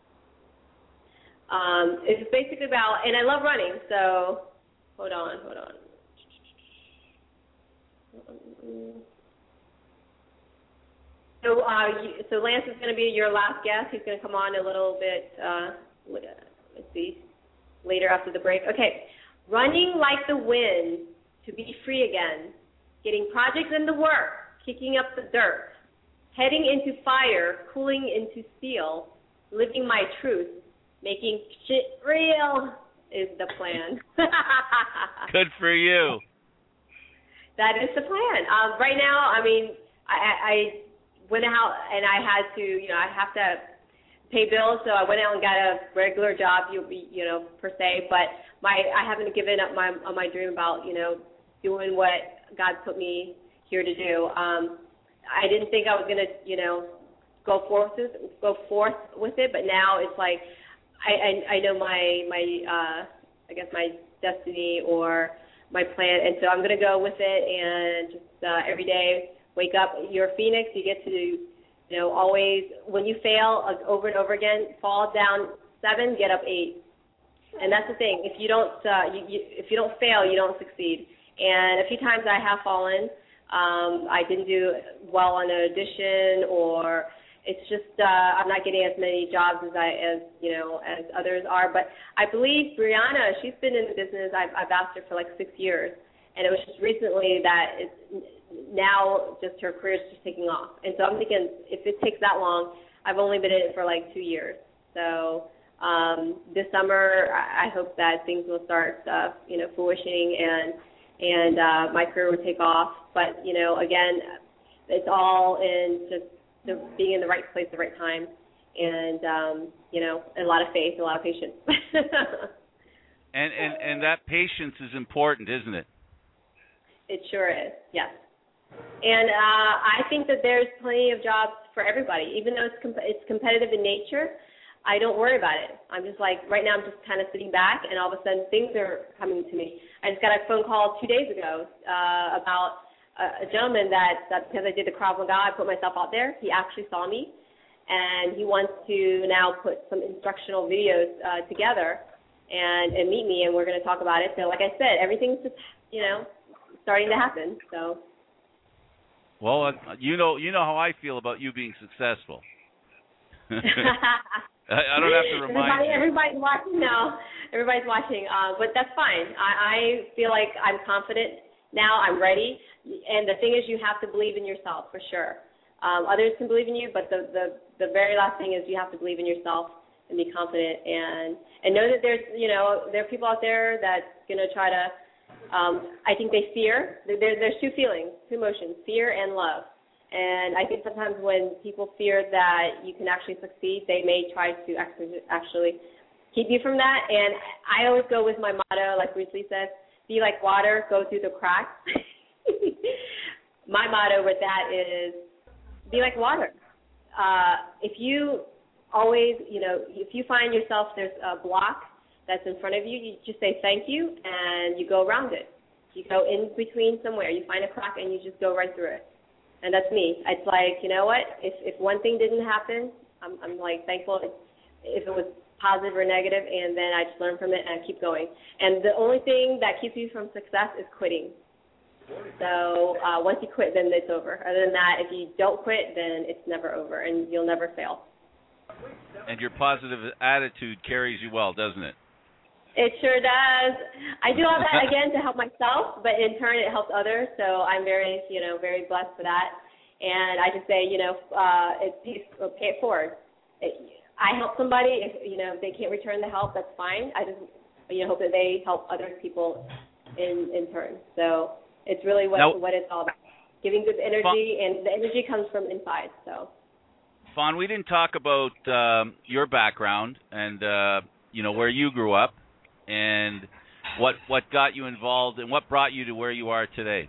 Um, it's basically about, and I love running, so hold on, hold on. So, uh, you, so Lance is going to be your last guest. He's going to come on a little bit, uh, let's see, later after the break. Okay. Running like the wind to be free again, getting projects into work, kicking up the dirt, heading into fire, cooling into steel, living my truth, making shit real is the plan. Good for you. That is the plan. Um, right now, I mean, I, I went out and I had to, you know, I have to pay bills, so I went out and got a regular job, you you know, per se. But my I haven't given up my on my dream about, you know, doing what God put me here to do. Um, I didn't think I was gonna, you know, go forth with, go forth with it, but now it's like I I, I know my my uh, I guess my destiny or my plan, and so I'm gonna go with it and just uh, every day wake up. You're a phoenix. You get to, you know, always when you fail uh, over and over again, fall down seven, get up eight, and that's the thing. If you don't uh, you, you, if you don't fail, you don't succeed. And a few times I have fallen. Um, I didn't do well on an audition, or it's just uh, I'm not getting as many jobs as I as you know as others are. But I believe Brianna, she's been in the business. I've, I've asked her for like six years, and it was just recently that it's now just her career is just taking off. And so I'm thinking if it takes that long, I've only been in it for like two years. So um, this summer, I hope that things will start, uh, you know, fruitioning and. and uh, my career would take off. But, you know, again, it's all in just the, being in the right place at the right time. and um, you know, a lot of faith, a lot of patience. and and and that patience is important, isn't it? It sure is. Yes. And uh, I think that there's plenty of jobs for everybody, even though it's comp- it's competitive in nature. I don't worry about it. I'm just like, right now I'm just kind of sitting back, and all of a sudden things are coming to me. I just got a phone call two days ago uh, about a, a gentleman that, that because I did the Krav Maga, I put myself out there. He actually saw me, and he wants to now put some instructional videos uh, together and, and meet me, and we're going to talk about it. So like I said, everything's just, you know, starting to happen. So. Well, uh, you know, you know how I feel about you being successful. I don't have to remind Everybody, you. Everybody's watching now. Everybody's watching, uh, but that's fine. I, I feel like I'm confident now. I'm ready. And the thing is, you have to believe in yourself for sure. Um, others can believe in you, but the, the the very last thing is you have to believe in yourself and be confident and and know that there's you know there are people out there that's gonna try to. Um, I think they fear. There, there's two feelings, two emotions: fear and love. And I think sometimes when people fear that you can actually succeed, they may try to actually, actually keep you from that. And I always go with my motto, like Bruce Lee says, be like water, go through the cracks. My motto with that is be like water. Uh, if you always, you know, if you find yourself there's a block that's in front of you, you just say thank you and you go around it. You go in between somewhere. You find a crack and you just go right through it. And that's me. It's like, you know what, if if one thing didn't happen, I'm, I'm like thankful if, if it was positive or negative, and then I just learn from it and I keep going. And the only thing that keeps you from success is quitting. So uh, once you quit, then it's over. Other than that, if you don't quit, then it's never over, and you'll never fail. And your positive attitude carries you well, doesn't it? It sure does. I do all that, again, to help myself, but in turn it helps others, so I'm very, you know, very blessed for that. And I just say, you know, uh, it pays, pay it forward. It, I help somebody. If, you know, if they can't return the help, that's fine. I just, you know, hope that they help other people in, in turn. So it's really what, now, what it's all about, giving good energy, Fawn, and the energy comes from inside. So, Fawn, we didn't talk about um, your background and, uh, you know, where you grew up. And what what got you involved and what brought you to where you are today?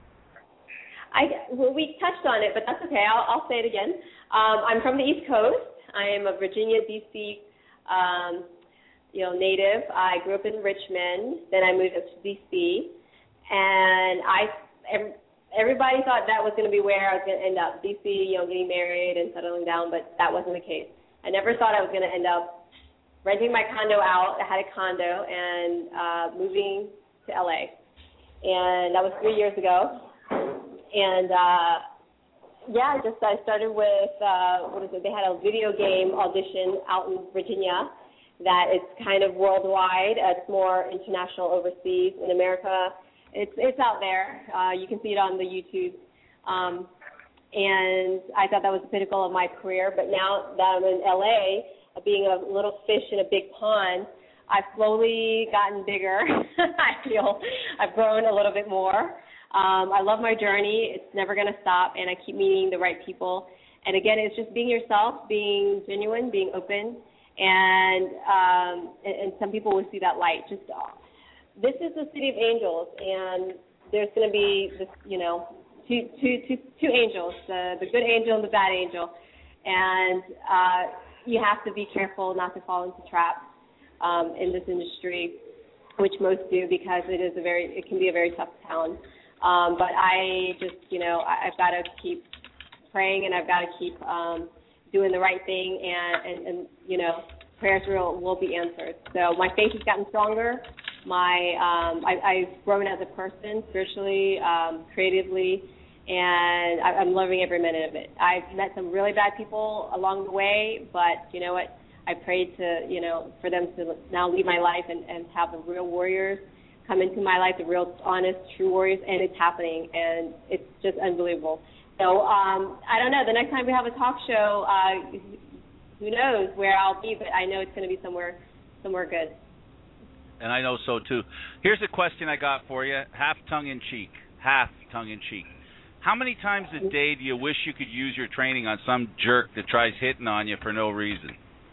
I well, we touched on it, but that's okay. I'll, I'll say it again. Um, I'm from the East Coast. I am a Virginia, D C, um, you know, native. I grew up in Richmond. Then I moved up to D C, and I every, everybody thought that was going to be where I was going to end up. D C, you know, getting married and settling down, but that wasn't the case. I never thought I was going to end up renting my condo out. I had a condo and uh, moving to L A. And that was three years ago. And, uh, yeah, just I started with, uh, what is it, they had a video game audition out in Virginia that it's kind of worldwide. It's more international overseas. In America, it's it's out there. Uh, you can see it on the YouTube. Um, and I thought that was the pinnacle of my career. But now that I'm in L A, being a little fish in a big pond, I've slowly gotten bigger. I feel I've grown a little bit more. Um, I love my journey. It's never going to stop, and I keep meeting the right people. And again, it's just being yourself, being genuine, being open, and um, and, and some people will see that light. Just uh, this is the city of angels, and there's going to be this, you know, two two two two angels, the the good angel and the bad angel, and uh, you have to be careful not to fall into traps um, in this industry, which most do, because it is a very, it can be a very tough town. Um, but I just, you know, I, I've got to keep praying, and I've got to keep um, doing the right thing, and, and, and you know, prayers will, will be answered. So my faith has gotten stronger. My um, I, I've grown as a person, spiritually, um, creatively, and I, I'm loving every minute of it. I've met some really bad people along the way, but you know what? I prayed to, you know, for them to now leave my life and, and have the real warriors come into my life, the real, honest, true warriors, and it's happening, and it's just unbelievable. So um, I don't know. The next time we have a talk show, uh, who knows where I'll be, but I know it's going to be somewhere, somewhere good. And I know so too. Here's a question I got for you, half tongue in cheek, half tongue in cheek. How many times a day do you wish you could use your training on some jerk that tries hitting on you for no reason?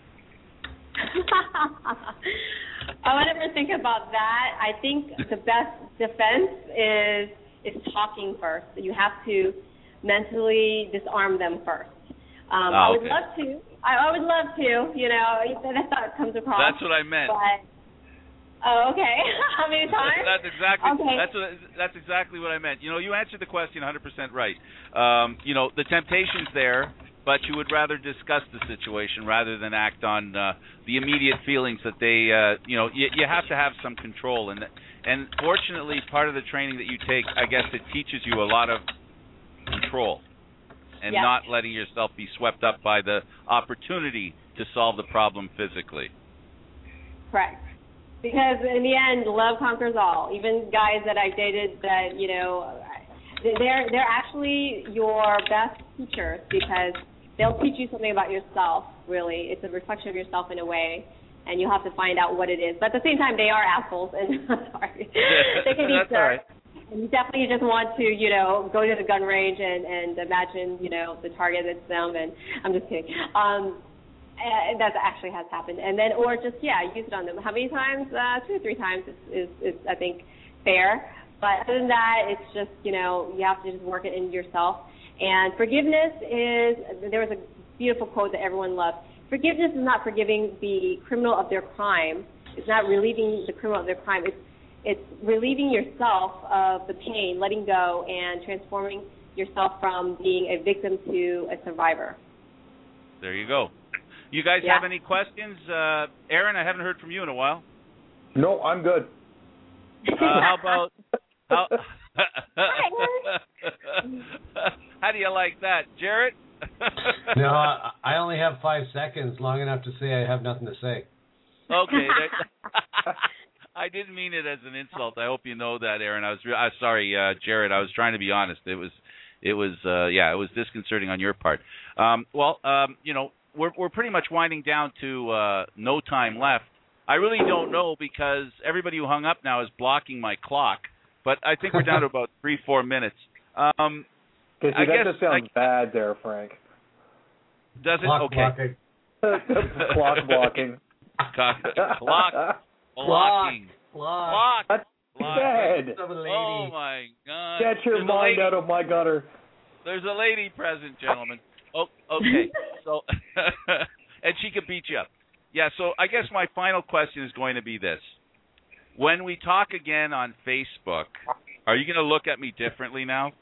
I would never think about that. I think the best defense is is talking first. You have to mentally disarm them first. Um, oh, I would okay. love to. I, I would love to. You know, that's how it comes across. That's what I meant. But, oh, okay. How many times? That's exactly okay. that's what, that's exactly what I meant. You know, you answered the question one hundred percent right. Um, you know, the temptation's there, but you would rather discuss the situation rather than act on uh, the immediate feelings that they. Uh, you know, you, you have to have some control, and and fortunately, part of the training that you take, I guess, it teaches you a lot of control, and yeah. not letting yourself be swept up by the opportunity to solve the problem physically. Correct. Because in the end, love conquers all. Even guys that I dated that, you know, they're they're actually your best teachers because they'll teach you something about yourself, really. It's a reflection of yourself in a way, and you'll have to find out what it is. But at the same time, they are assholes, and sorry. They can be That's all right. And you definitely just want to, you know, go to the gun range and, and imagine, you know, the target is them, and I'm just kidding. Um, Uh, that actually has happened, and then or just yeah, use it on them. How many times? Uh, two or three times is, is, is I think fair. But other than that, it's just you know you have to just work it into yourself. And forgiveness is there was a beautiful quote that everyone loves. Forgiveness is not forgiving the criminal of their crime. It's not relieving the criminal of their crime. It's it's relieving yourself of the pain, letting go, and transforming yourself from being a victim to a survivor. There you go. You guys yeah. have any questions? Uh, Aaron, I haven't heard from you in a while. No, I'm good. Uh, how about how? How do you like that, Jarrett? No, I, I only have five seconds, long enough to say I have nothing to say. Okay. That, I didn't mean it as an insult. I hope you know that, Aaron. I was re- I'm sorry, uh, Jarrett. I was trying to be honest. It was, it was, uh, yeah, it was disconcerting on your part. Um, well, um, you know. We're we're pretty much winding down to uh, no time left. I really don't know because everybody who hung up now is blocking my clock. But I think we're down to about three, four minutes. Um, Because I that guess just sounds I, bad there, Frank. Does it? Clock okay. blocking. Clock blocking. Clock, clock blocking. Clock. That's bad. Oh, my God. Get your There's mind out of my gutter. There's a lady present, gentlemen. Oh, okay. So, and she could beat you up. Yeah, so I guess my final question is going to be this. When we talk again on Facebook, are you going to look at me differently now?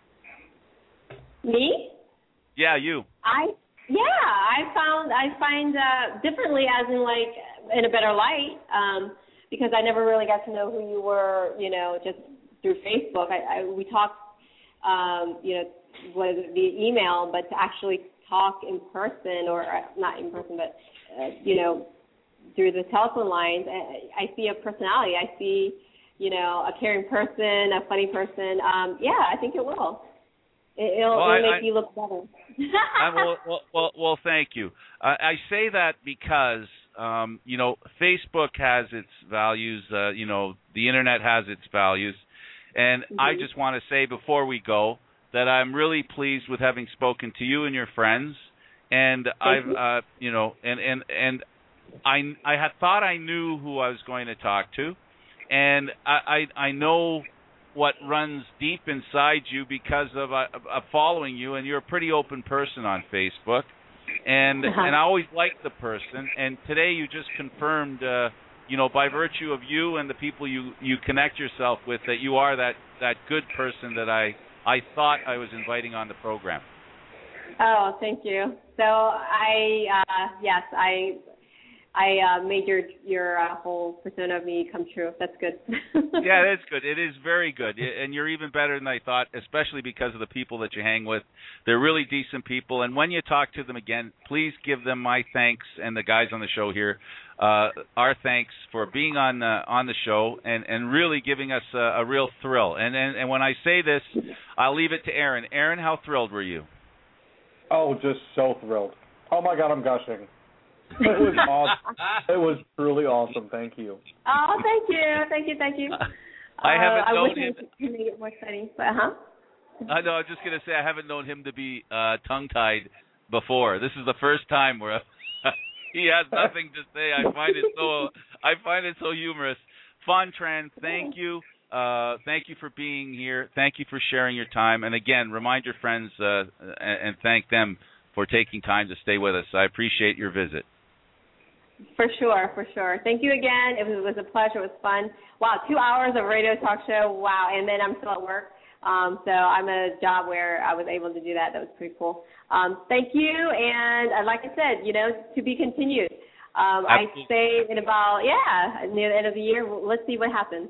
Me? Yeah, you. I yeah, I found I find uh, differently as in like in a better light um, because I never really got to know who you were, you know, just through Facebook. I, I we talked, um, you know. What is it, via email, but to actually talk in person, or uh, not in person, but, uh, you know, through the telephone lines, I, I see a personality. I see, you know, a caring person, a funny person. Um, yeah, I think it will. It, it'll, well, it'll I, make I, you look better. I, well, well, well, well, thank you. Uh, I say that because, um, you know, Facebook has its values. Uh, you know, the Internet has its values. And mm-hmm. I just want to say before we go, that I'm really pleased with having spoken to you and your friends, and Thank I've, you. uh, you know, and and and I I had thought I knew who I was going to talk to, and I I, I know what runs deep inside you because of, uh, of following you, and you're a pretty open person on Facebook, and uh-huh. and I always liked the person, and today you just confirmed, uh, you know, by virtue of you and the people you you connect yourself with, that you are that that good person that I. I thought I was inviting on the program. Oh, thank you. So I, uh, yes, I, I uh, made your your uh, whole persona of me come true. That's good. Yeah, that's good. It is very good, and you're even better than I thought, especially because of the people that you hang with. They're really decent people, and when you talk to them again, please give them my thanks and the guys on the show here. Uh, our thanks for being on uh, on the show and, and really giving us a, a real thrill. And, and and when I say this, I'll leave it to Aaron. Aaron, how thrilled were you? Oh, just so thrilled. Oh, my God, I'm gushing. It was awesome. It was truly awesome. Thank you. Oh, thank you. Thank you. Thank you. I haven't uh, known I wish him. you made it more exciting, but huh? I know. I was just going to say I haven't known him to be uh, tongue-tied before. This is the first time where he has nothing to say. I find it so I find it so humorous. Fontran, thank you. Uh, thank you for being here. Thank you for sharing your time. And again, remind your friends uh, and, and thank them for taking time to stay with us. I appreciate your visit. For sure, for sure. Thank you again. It was, it was a pleasure. It was fun. Wow, two hours of radio talk show. Wow, and then I'm still at work. Um, so I'm at a job where I was able to do that. That was pretty cool. Um, thank you, and uh, like I said, you know, to be continued. Um, I say in about, yeah, near the end of the year, let's see what happens.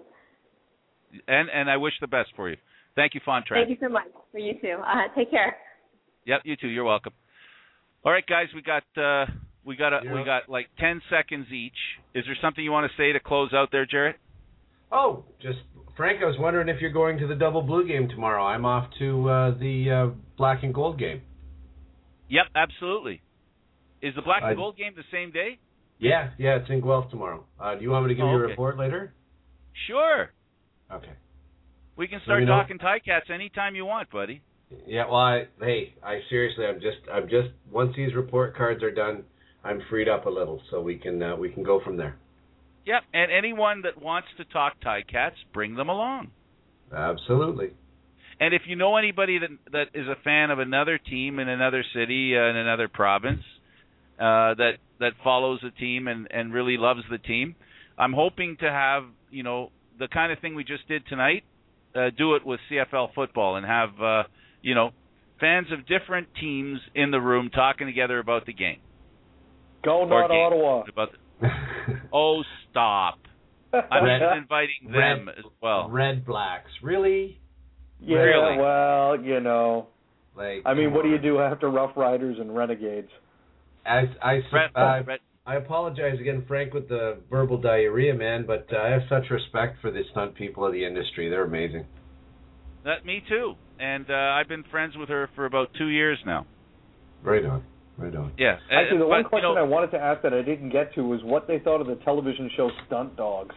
And and I wish the best for you. Thank you, Fontran. Thank you so much. For you too. Uh, take care. Yep, you too. You're welcome. All right, guys, we got uh, we got a, Yeah. we got like ten seconds each. Is there something you want to say to close out there, Jarrett? Oh, just Frank, I was wondering if you're going to the Double Blue game tomorrow. I'm off to uh, the uh, Black and Gold game. Yep, absolutely. Is the Black I- and Gold game the same day? Yeah, yeah, it's in Guelph tomorrow. Uh, do you want me to give Oh, you a okay. report later? Sure. Okay. We can Let start me know. talking Ticats anytime you want, buddy. Yeah, well, I, hey, I seriously, I'm just, I'm just. Once these report cards are done, I'm freed up a little, so we can, uh, we can go from there. Yep, and anyone that wants to talk Ticats, bring them along. Absolutely. And if you know anybody that that is a fan of another team in another city, uh, in another province, uh, that that follows the team and, and really loves the team, I'm hoping to have, you know, the kind of thing we just did tonight, uh, do it with C F L football and have, uh, you know, fans of different teams in the room talking together about the game. Go Or not game. Ottawa. About the, oh, stop. I'm Red- just inviting them Red- as well. Red Blacks, really? Yeah, Really? well, you know. Like, I mean, come what do you on. do after Rough Riders and Renegades? I, I, Red- uh, Red- I apologize again, Frank, with the verbal diarrhea, man, but uh, I have such respect for the stunt people of the industry. They're amazing. That me too. And uh, I've been friends with her for about two years now. Right on. Right on. Yeah. Actually, the Uh, one but, question you know, I wanted to ask that I didn't get to was what they thought of the television show Stunt Dogs.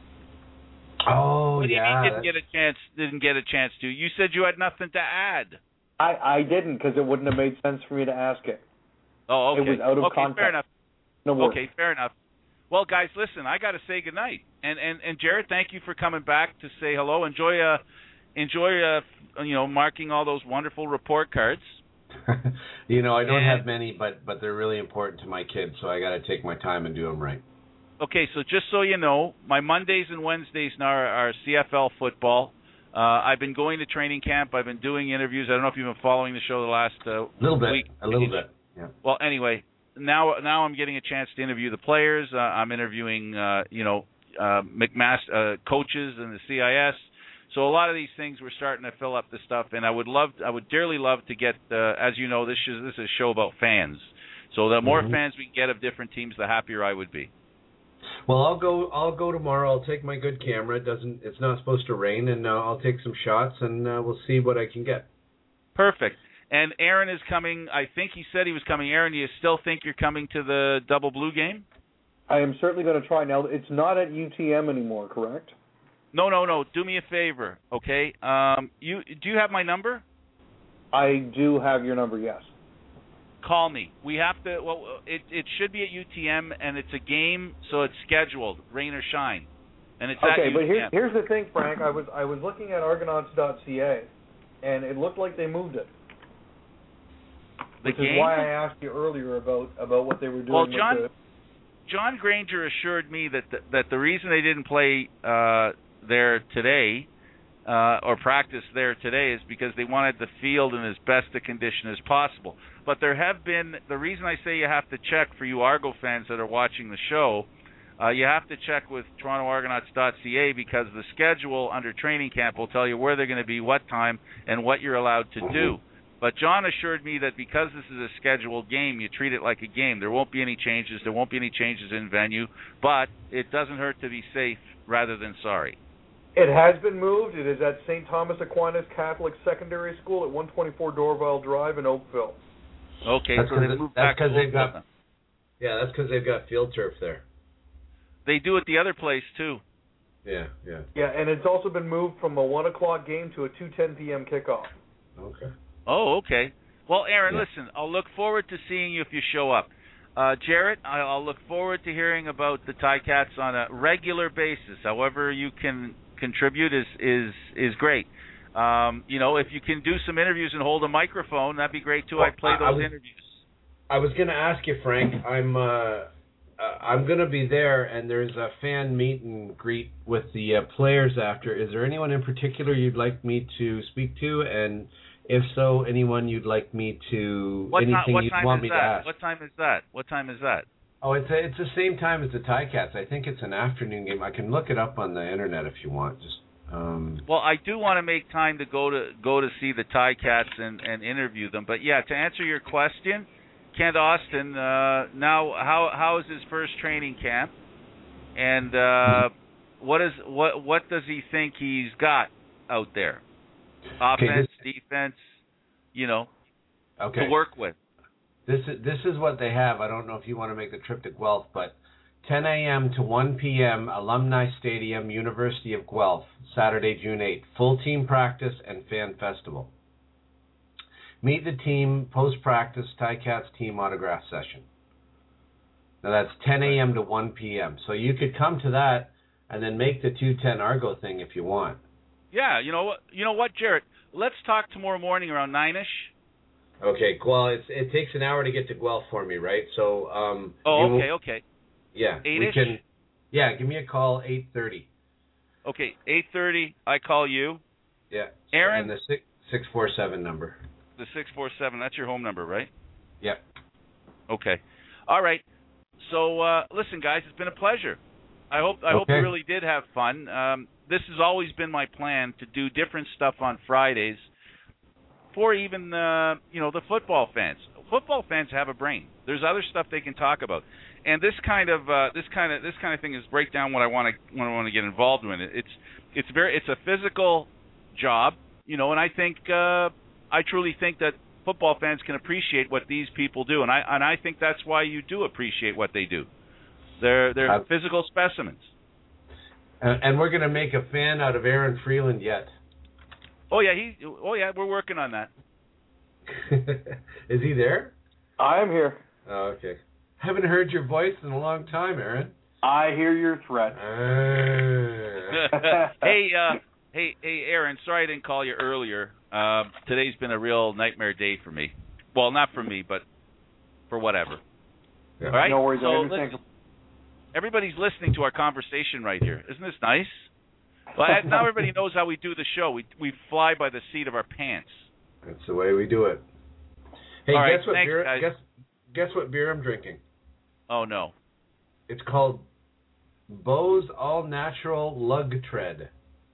Oh, what do you yeah. mean didn't get a chance? Didn't get a chance to. You said you had nothing to add. I, I didn't because it wouldn't have made sense for me to ask it. Oh, okay. It was out of okay, context. fair enough. No worries. Okay, fair enough. Well, guys, listen, I got to say goodnight. And and and Jared, thank you for coming back to say hello. Enjoy uh enjoy uh you know marking all those wonderful report cards. You know, I don't And- have many, but but they're really important to my kids, so I got to take my time and do them right. Okay, so just so you know, my Mondays and Wednesdays now are, are C F L football. Uh, I've been going to training camp. I've been doing interviews. I don't know if you've been following the show the last uh, A little bit. week. A little bit. Yeah. Well, anyway, now now I'm getting a chance to interview the players. Uh, I'm interviewing, uh, you know, uh, McMaster uh, coaches and the C I S. So a lot of these things we're starting to fill up the stuff, and I would love, I would dearly love to get, uh, as you know, this is this is a show about fans. So the more Mhm. fans we can get of different teams, the happier I would be. Well, I'll go. I'll go tomorrow. I'll take my good camera. It doesn't. It's not supposed to rain, and uh, I'll take some shots, and uh, we'll see what I can get. Perfect. And Aaron is coming. I think he said he was coming. Aaron, do you still think you're coming to the Double Blue game? I am certainly going to try. Now, it's not at U T M anymore, correct? No, no, no. Do me a favor, okay? Um, you do you have my number? I do have your number, yes. Call me. We have to. Well, it it should be at U T M, and it's a game, so it's scheduled, rain or shine, and it's Okay, at but U T M. here's here's the thing, Frank. I was I was looking at Argonauts dot C A, and it looked like they moved it. The Which game? is why I asked you earlier about about what they were doing. Well, with John- the, John Granger assured me that the, that the reason they didn't play uh, there today uh, or practice there today is because they wanted the field in as best a condition as possible. But there have been the reason I say you have to check for you Argo fans that are watching the show. Uh, you have to check with Toronto Argonauts dot C A because the schedule under training camp will tell you where they're going to be, what time, and what you're allowed to do. But John assured me that because this is a scheduled game, you treat it like a game. There won't be any changes. There won't be any changes in venue. But it doesn't hurt to be safe rather than sorry. it has been moved. It is at Saint Thomas Aquinas Catholic Secondary School at one twenty-four Dorval Drive in Oakville. Okay, That's so 'cause they it- moved that's back to 'cause they've Oakville got- then. Yeah, that's because they've got field turf there. They do it the other place too. Yeah, yeah. Yeah, and it's also been moved from a one o'clock game to a two ten p.m. kickoff. Okay. Oh, okay. Well, Aaron, Yeah. listen, I'll look forward to seeing you if you show up. Uh, Jarrett, I- I'll look forward to hearing about the Ticats on a regular basis. However you can contribute is is is great. Um, you know, if you can do some interviews and hold a microphone, that'd be great too. Well, I'd play I- those I was- interviews. I was going to ask you, Frank. I'm uh, uh, I'm going to be there, and there's a fan meet and greet with the uh, players after. Is there anyone in particular you'd like me to speak to? And if so, anyone you'd like me to What, ti- anything what you'd time want is me that? to ask? What time is that? What time is that? Oh, it's a, it's the same time as the Ticats. I think it's an afternoon game. I can look it up on the internet if you want. Just um. Well, I do want to make time to go to go to see the Ticats and, and interview them. But yeah, to answer your question, Kent Austin. Uh, now, how how is his first training camp? And uh, what is what what does he think he's got out there? Offense, okay, defense, you know, okay. to work with. This is this is what they have. I don't know if you want to make the trip to Guelph, but ten a.m. to one p.m. Alumni Stadium, University of Guelph, Saturday, June eighth. Full team practice and fan festival. Meet the team, post-practice, Ticats team autograph session. Now that's ten a.m. to one p.m. So you could come to that and then make the two ten Argo thing if you want. Yeah, you know what? You know what, Jarrett? Let's talk tomorrow morning around nine-ish. Okay, well, it's, it takes an hour to get to Guelph for me, right? So, um. Oh, you, okay, okay. Yeah, eight-ish? we can. Yeah, give me a call eight thirty. Okay, eight thirty. I call you. Yeah. Aaron. And the six six four seven number. The six four seven. That's your home number, right? Yep. Okay. All right. So uh, listen, guys, it's been a pleasure. I hope I okay. hope you really did have fun. Um, this has always been my plan to do different stuff on Fridays for even uh, you know the football fans. Football fans have a brain. There's other stuff they can talk about, and this kind of uh, this kind of this kind of thing is break down what I want to what I want to get involved in. It. It's it's very it's a physical job, you know, and I think uh, I truly think that football fans can appreciate what these people do, and I and I think that's why you do appreciate what they do. They're they're uh, physical specimens. And, and we're going to make a fan out of Aaron Freeland yet. Oh yeah, he. Oh yeah, we're working on that. Is he there? I am here. Oh, okay. Haven't heard your voice in a long time, Aaron. I hear your threat. Uh. hey, uh, hey, hey, Aaron. Sorry I didn't call you earlier. Uh, today's been a real nightmare day for me. Well, not for me, but for whatever. Yeah. All right. No worries. So I understand. listen, everybody's listening to our conversation right here. Isn't this nice? Well, now everybody knows how we do the show. We we fly by the seat of our pants. That's the way we do it. Hey, All guess right, what thanks, beer? guys. Guess guess what beer I'm drinking? Oh no. It's called Bose All Natural Lug Tread.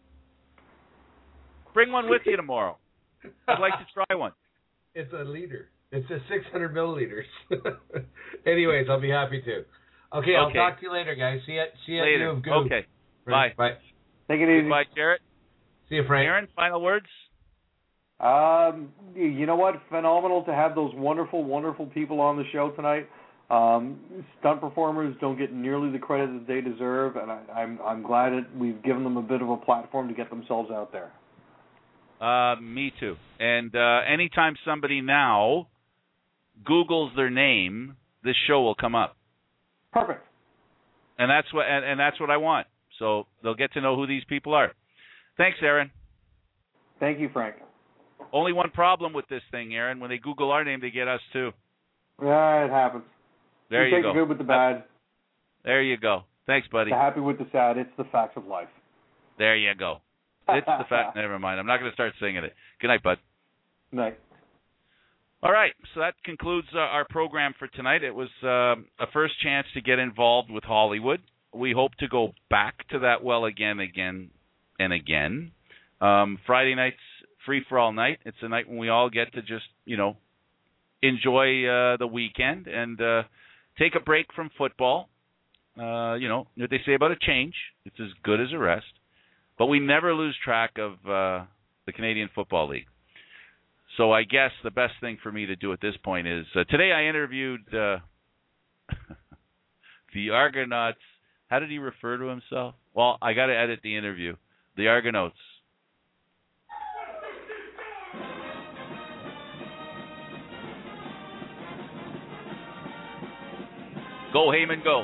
Bring one with you tomorrow. I'd like to try one. It's a liter. It's a six hundred milliliters. Anyways, I'll be happy to. Okay, I'll Okay. talk to you later, guys. See you at see you at Later. U of Goog. Okay. Right, Bye. Bye. Take it easy. Bye, Jarrett. See you, Frank. Aaron, final words? Um, you know what? Phenomenal to have those wonderful, wonderful people on the show tonight. Um, stunt performers don't get nearly the credit that they deserve, and I, I'm I'm glad that we've given them a bit of a platform to get themselves out there. Uh, me too. And uh, anytime somebody now Googles their name, this show will come up. Perfect. And that's what and, and that's what I want. So they'll get to know who these people are. Thanks, Aaron. Thank you, Frank. Only one problem with this thing, Aaron. When they Google our name, they get us too. Yeah, it happens. There we you take go. the good with the bad. There you go. Thanks, buddy. The happy with the sad. It's the facts of life. There you go. It's the fact. Never mind. I'm not going to start singing it. Good night, bud. Night. All right. So that concludes uh, our program for tonight. It was uh, a first chance to get involved with Hollywood. We hope to go back to that well again, again, and again. Um, Friday night's free for all night. It's a night when we all get to just, you know, enjoy uh, the weekend and uh, take a break from football. Uh, you know, what they say about a change. It's as good as a rest. But we never lose track of uh, the Canadian Football League. So I guess the best thing for me to do at this point is, uh, today I interviewed uh, the Argonauts. How did he refer to himself? Well, I got to edit the interview. The Argonauts. Go, Heyman, go.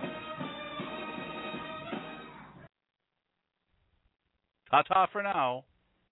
Ta-ta for now.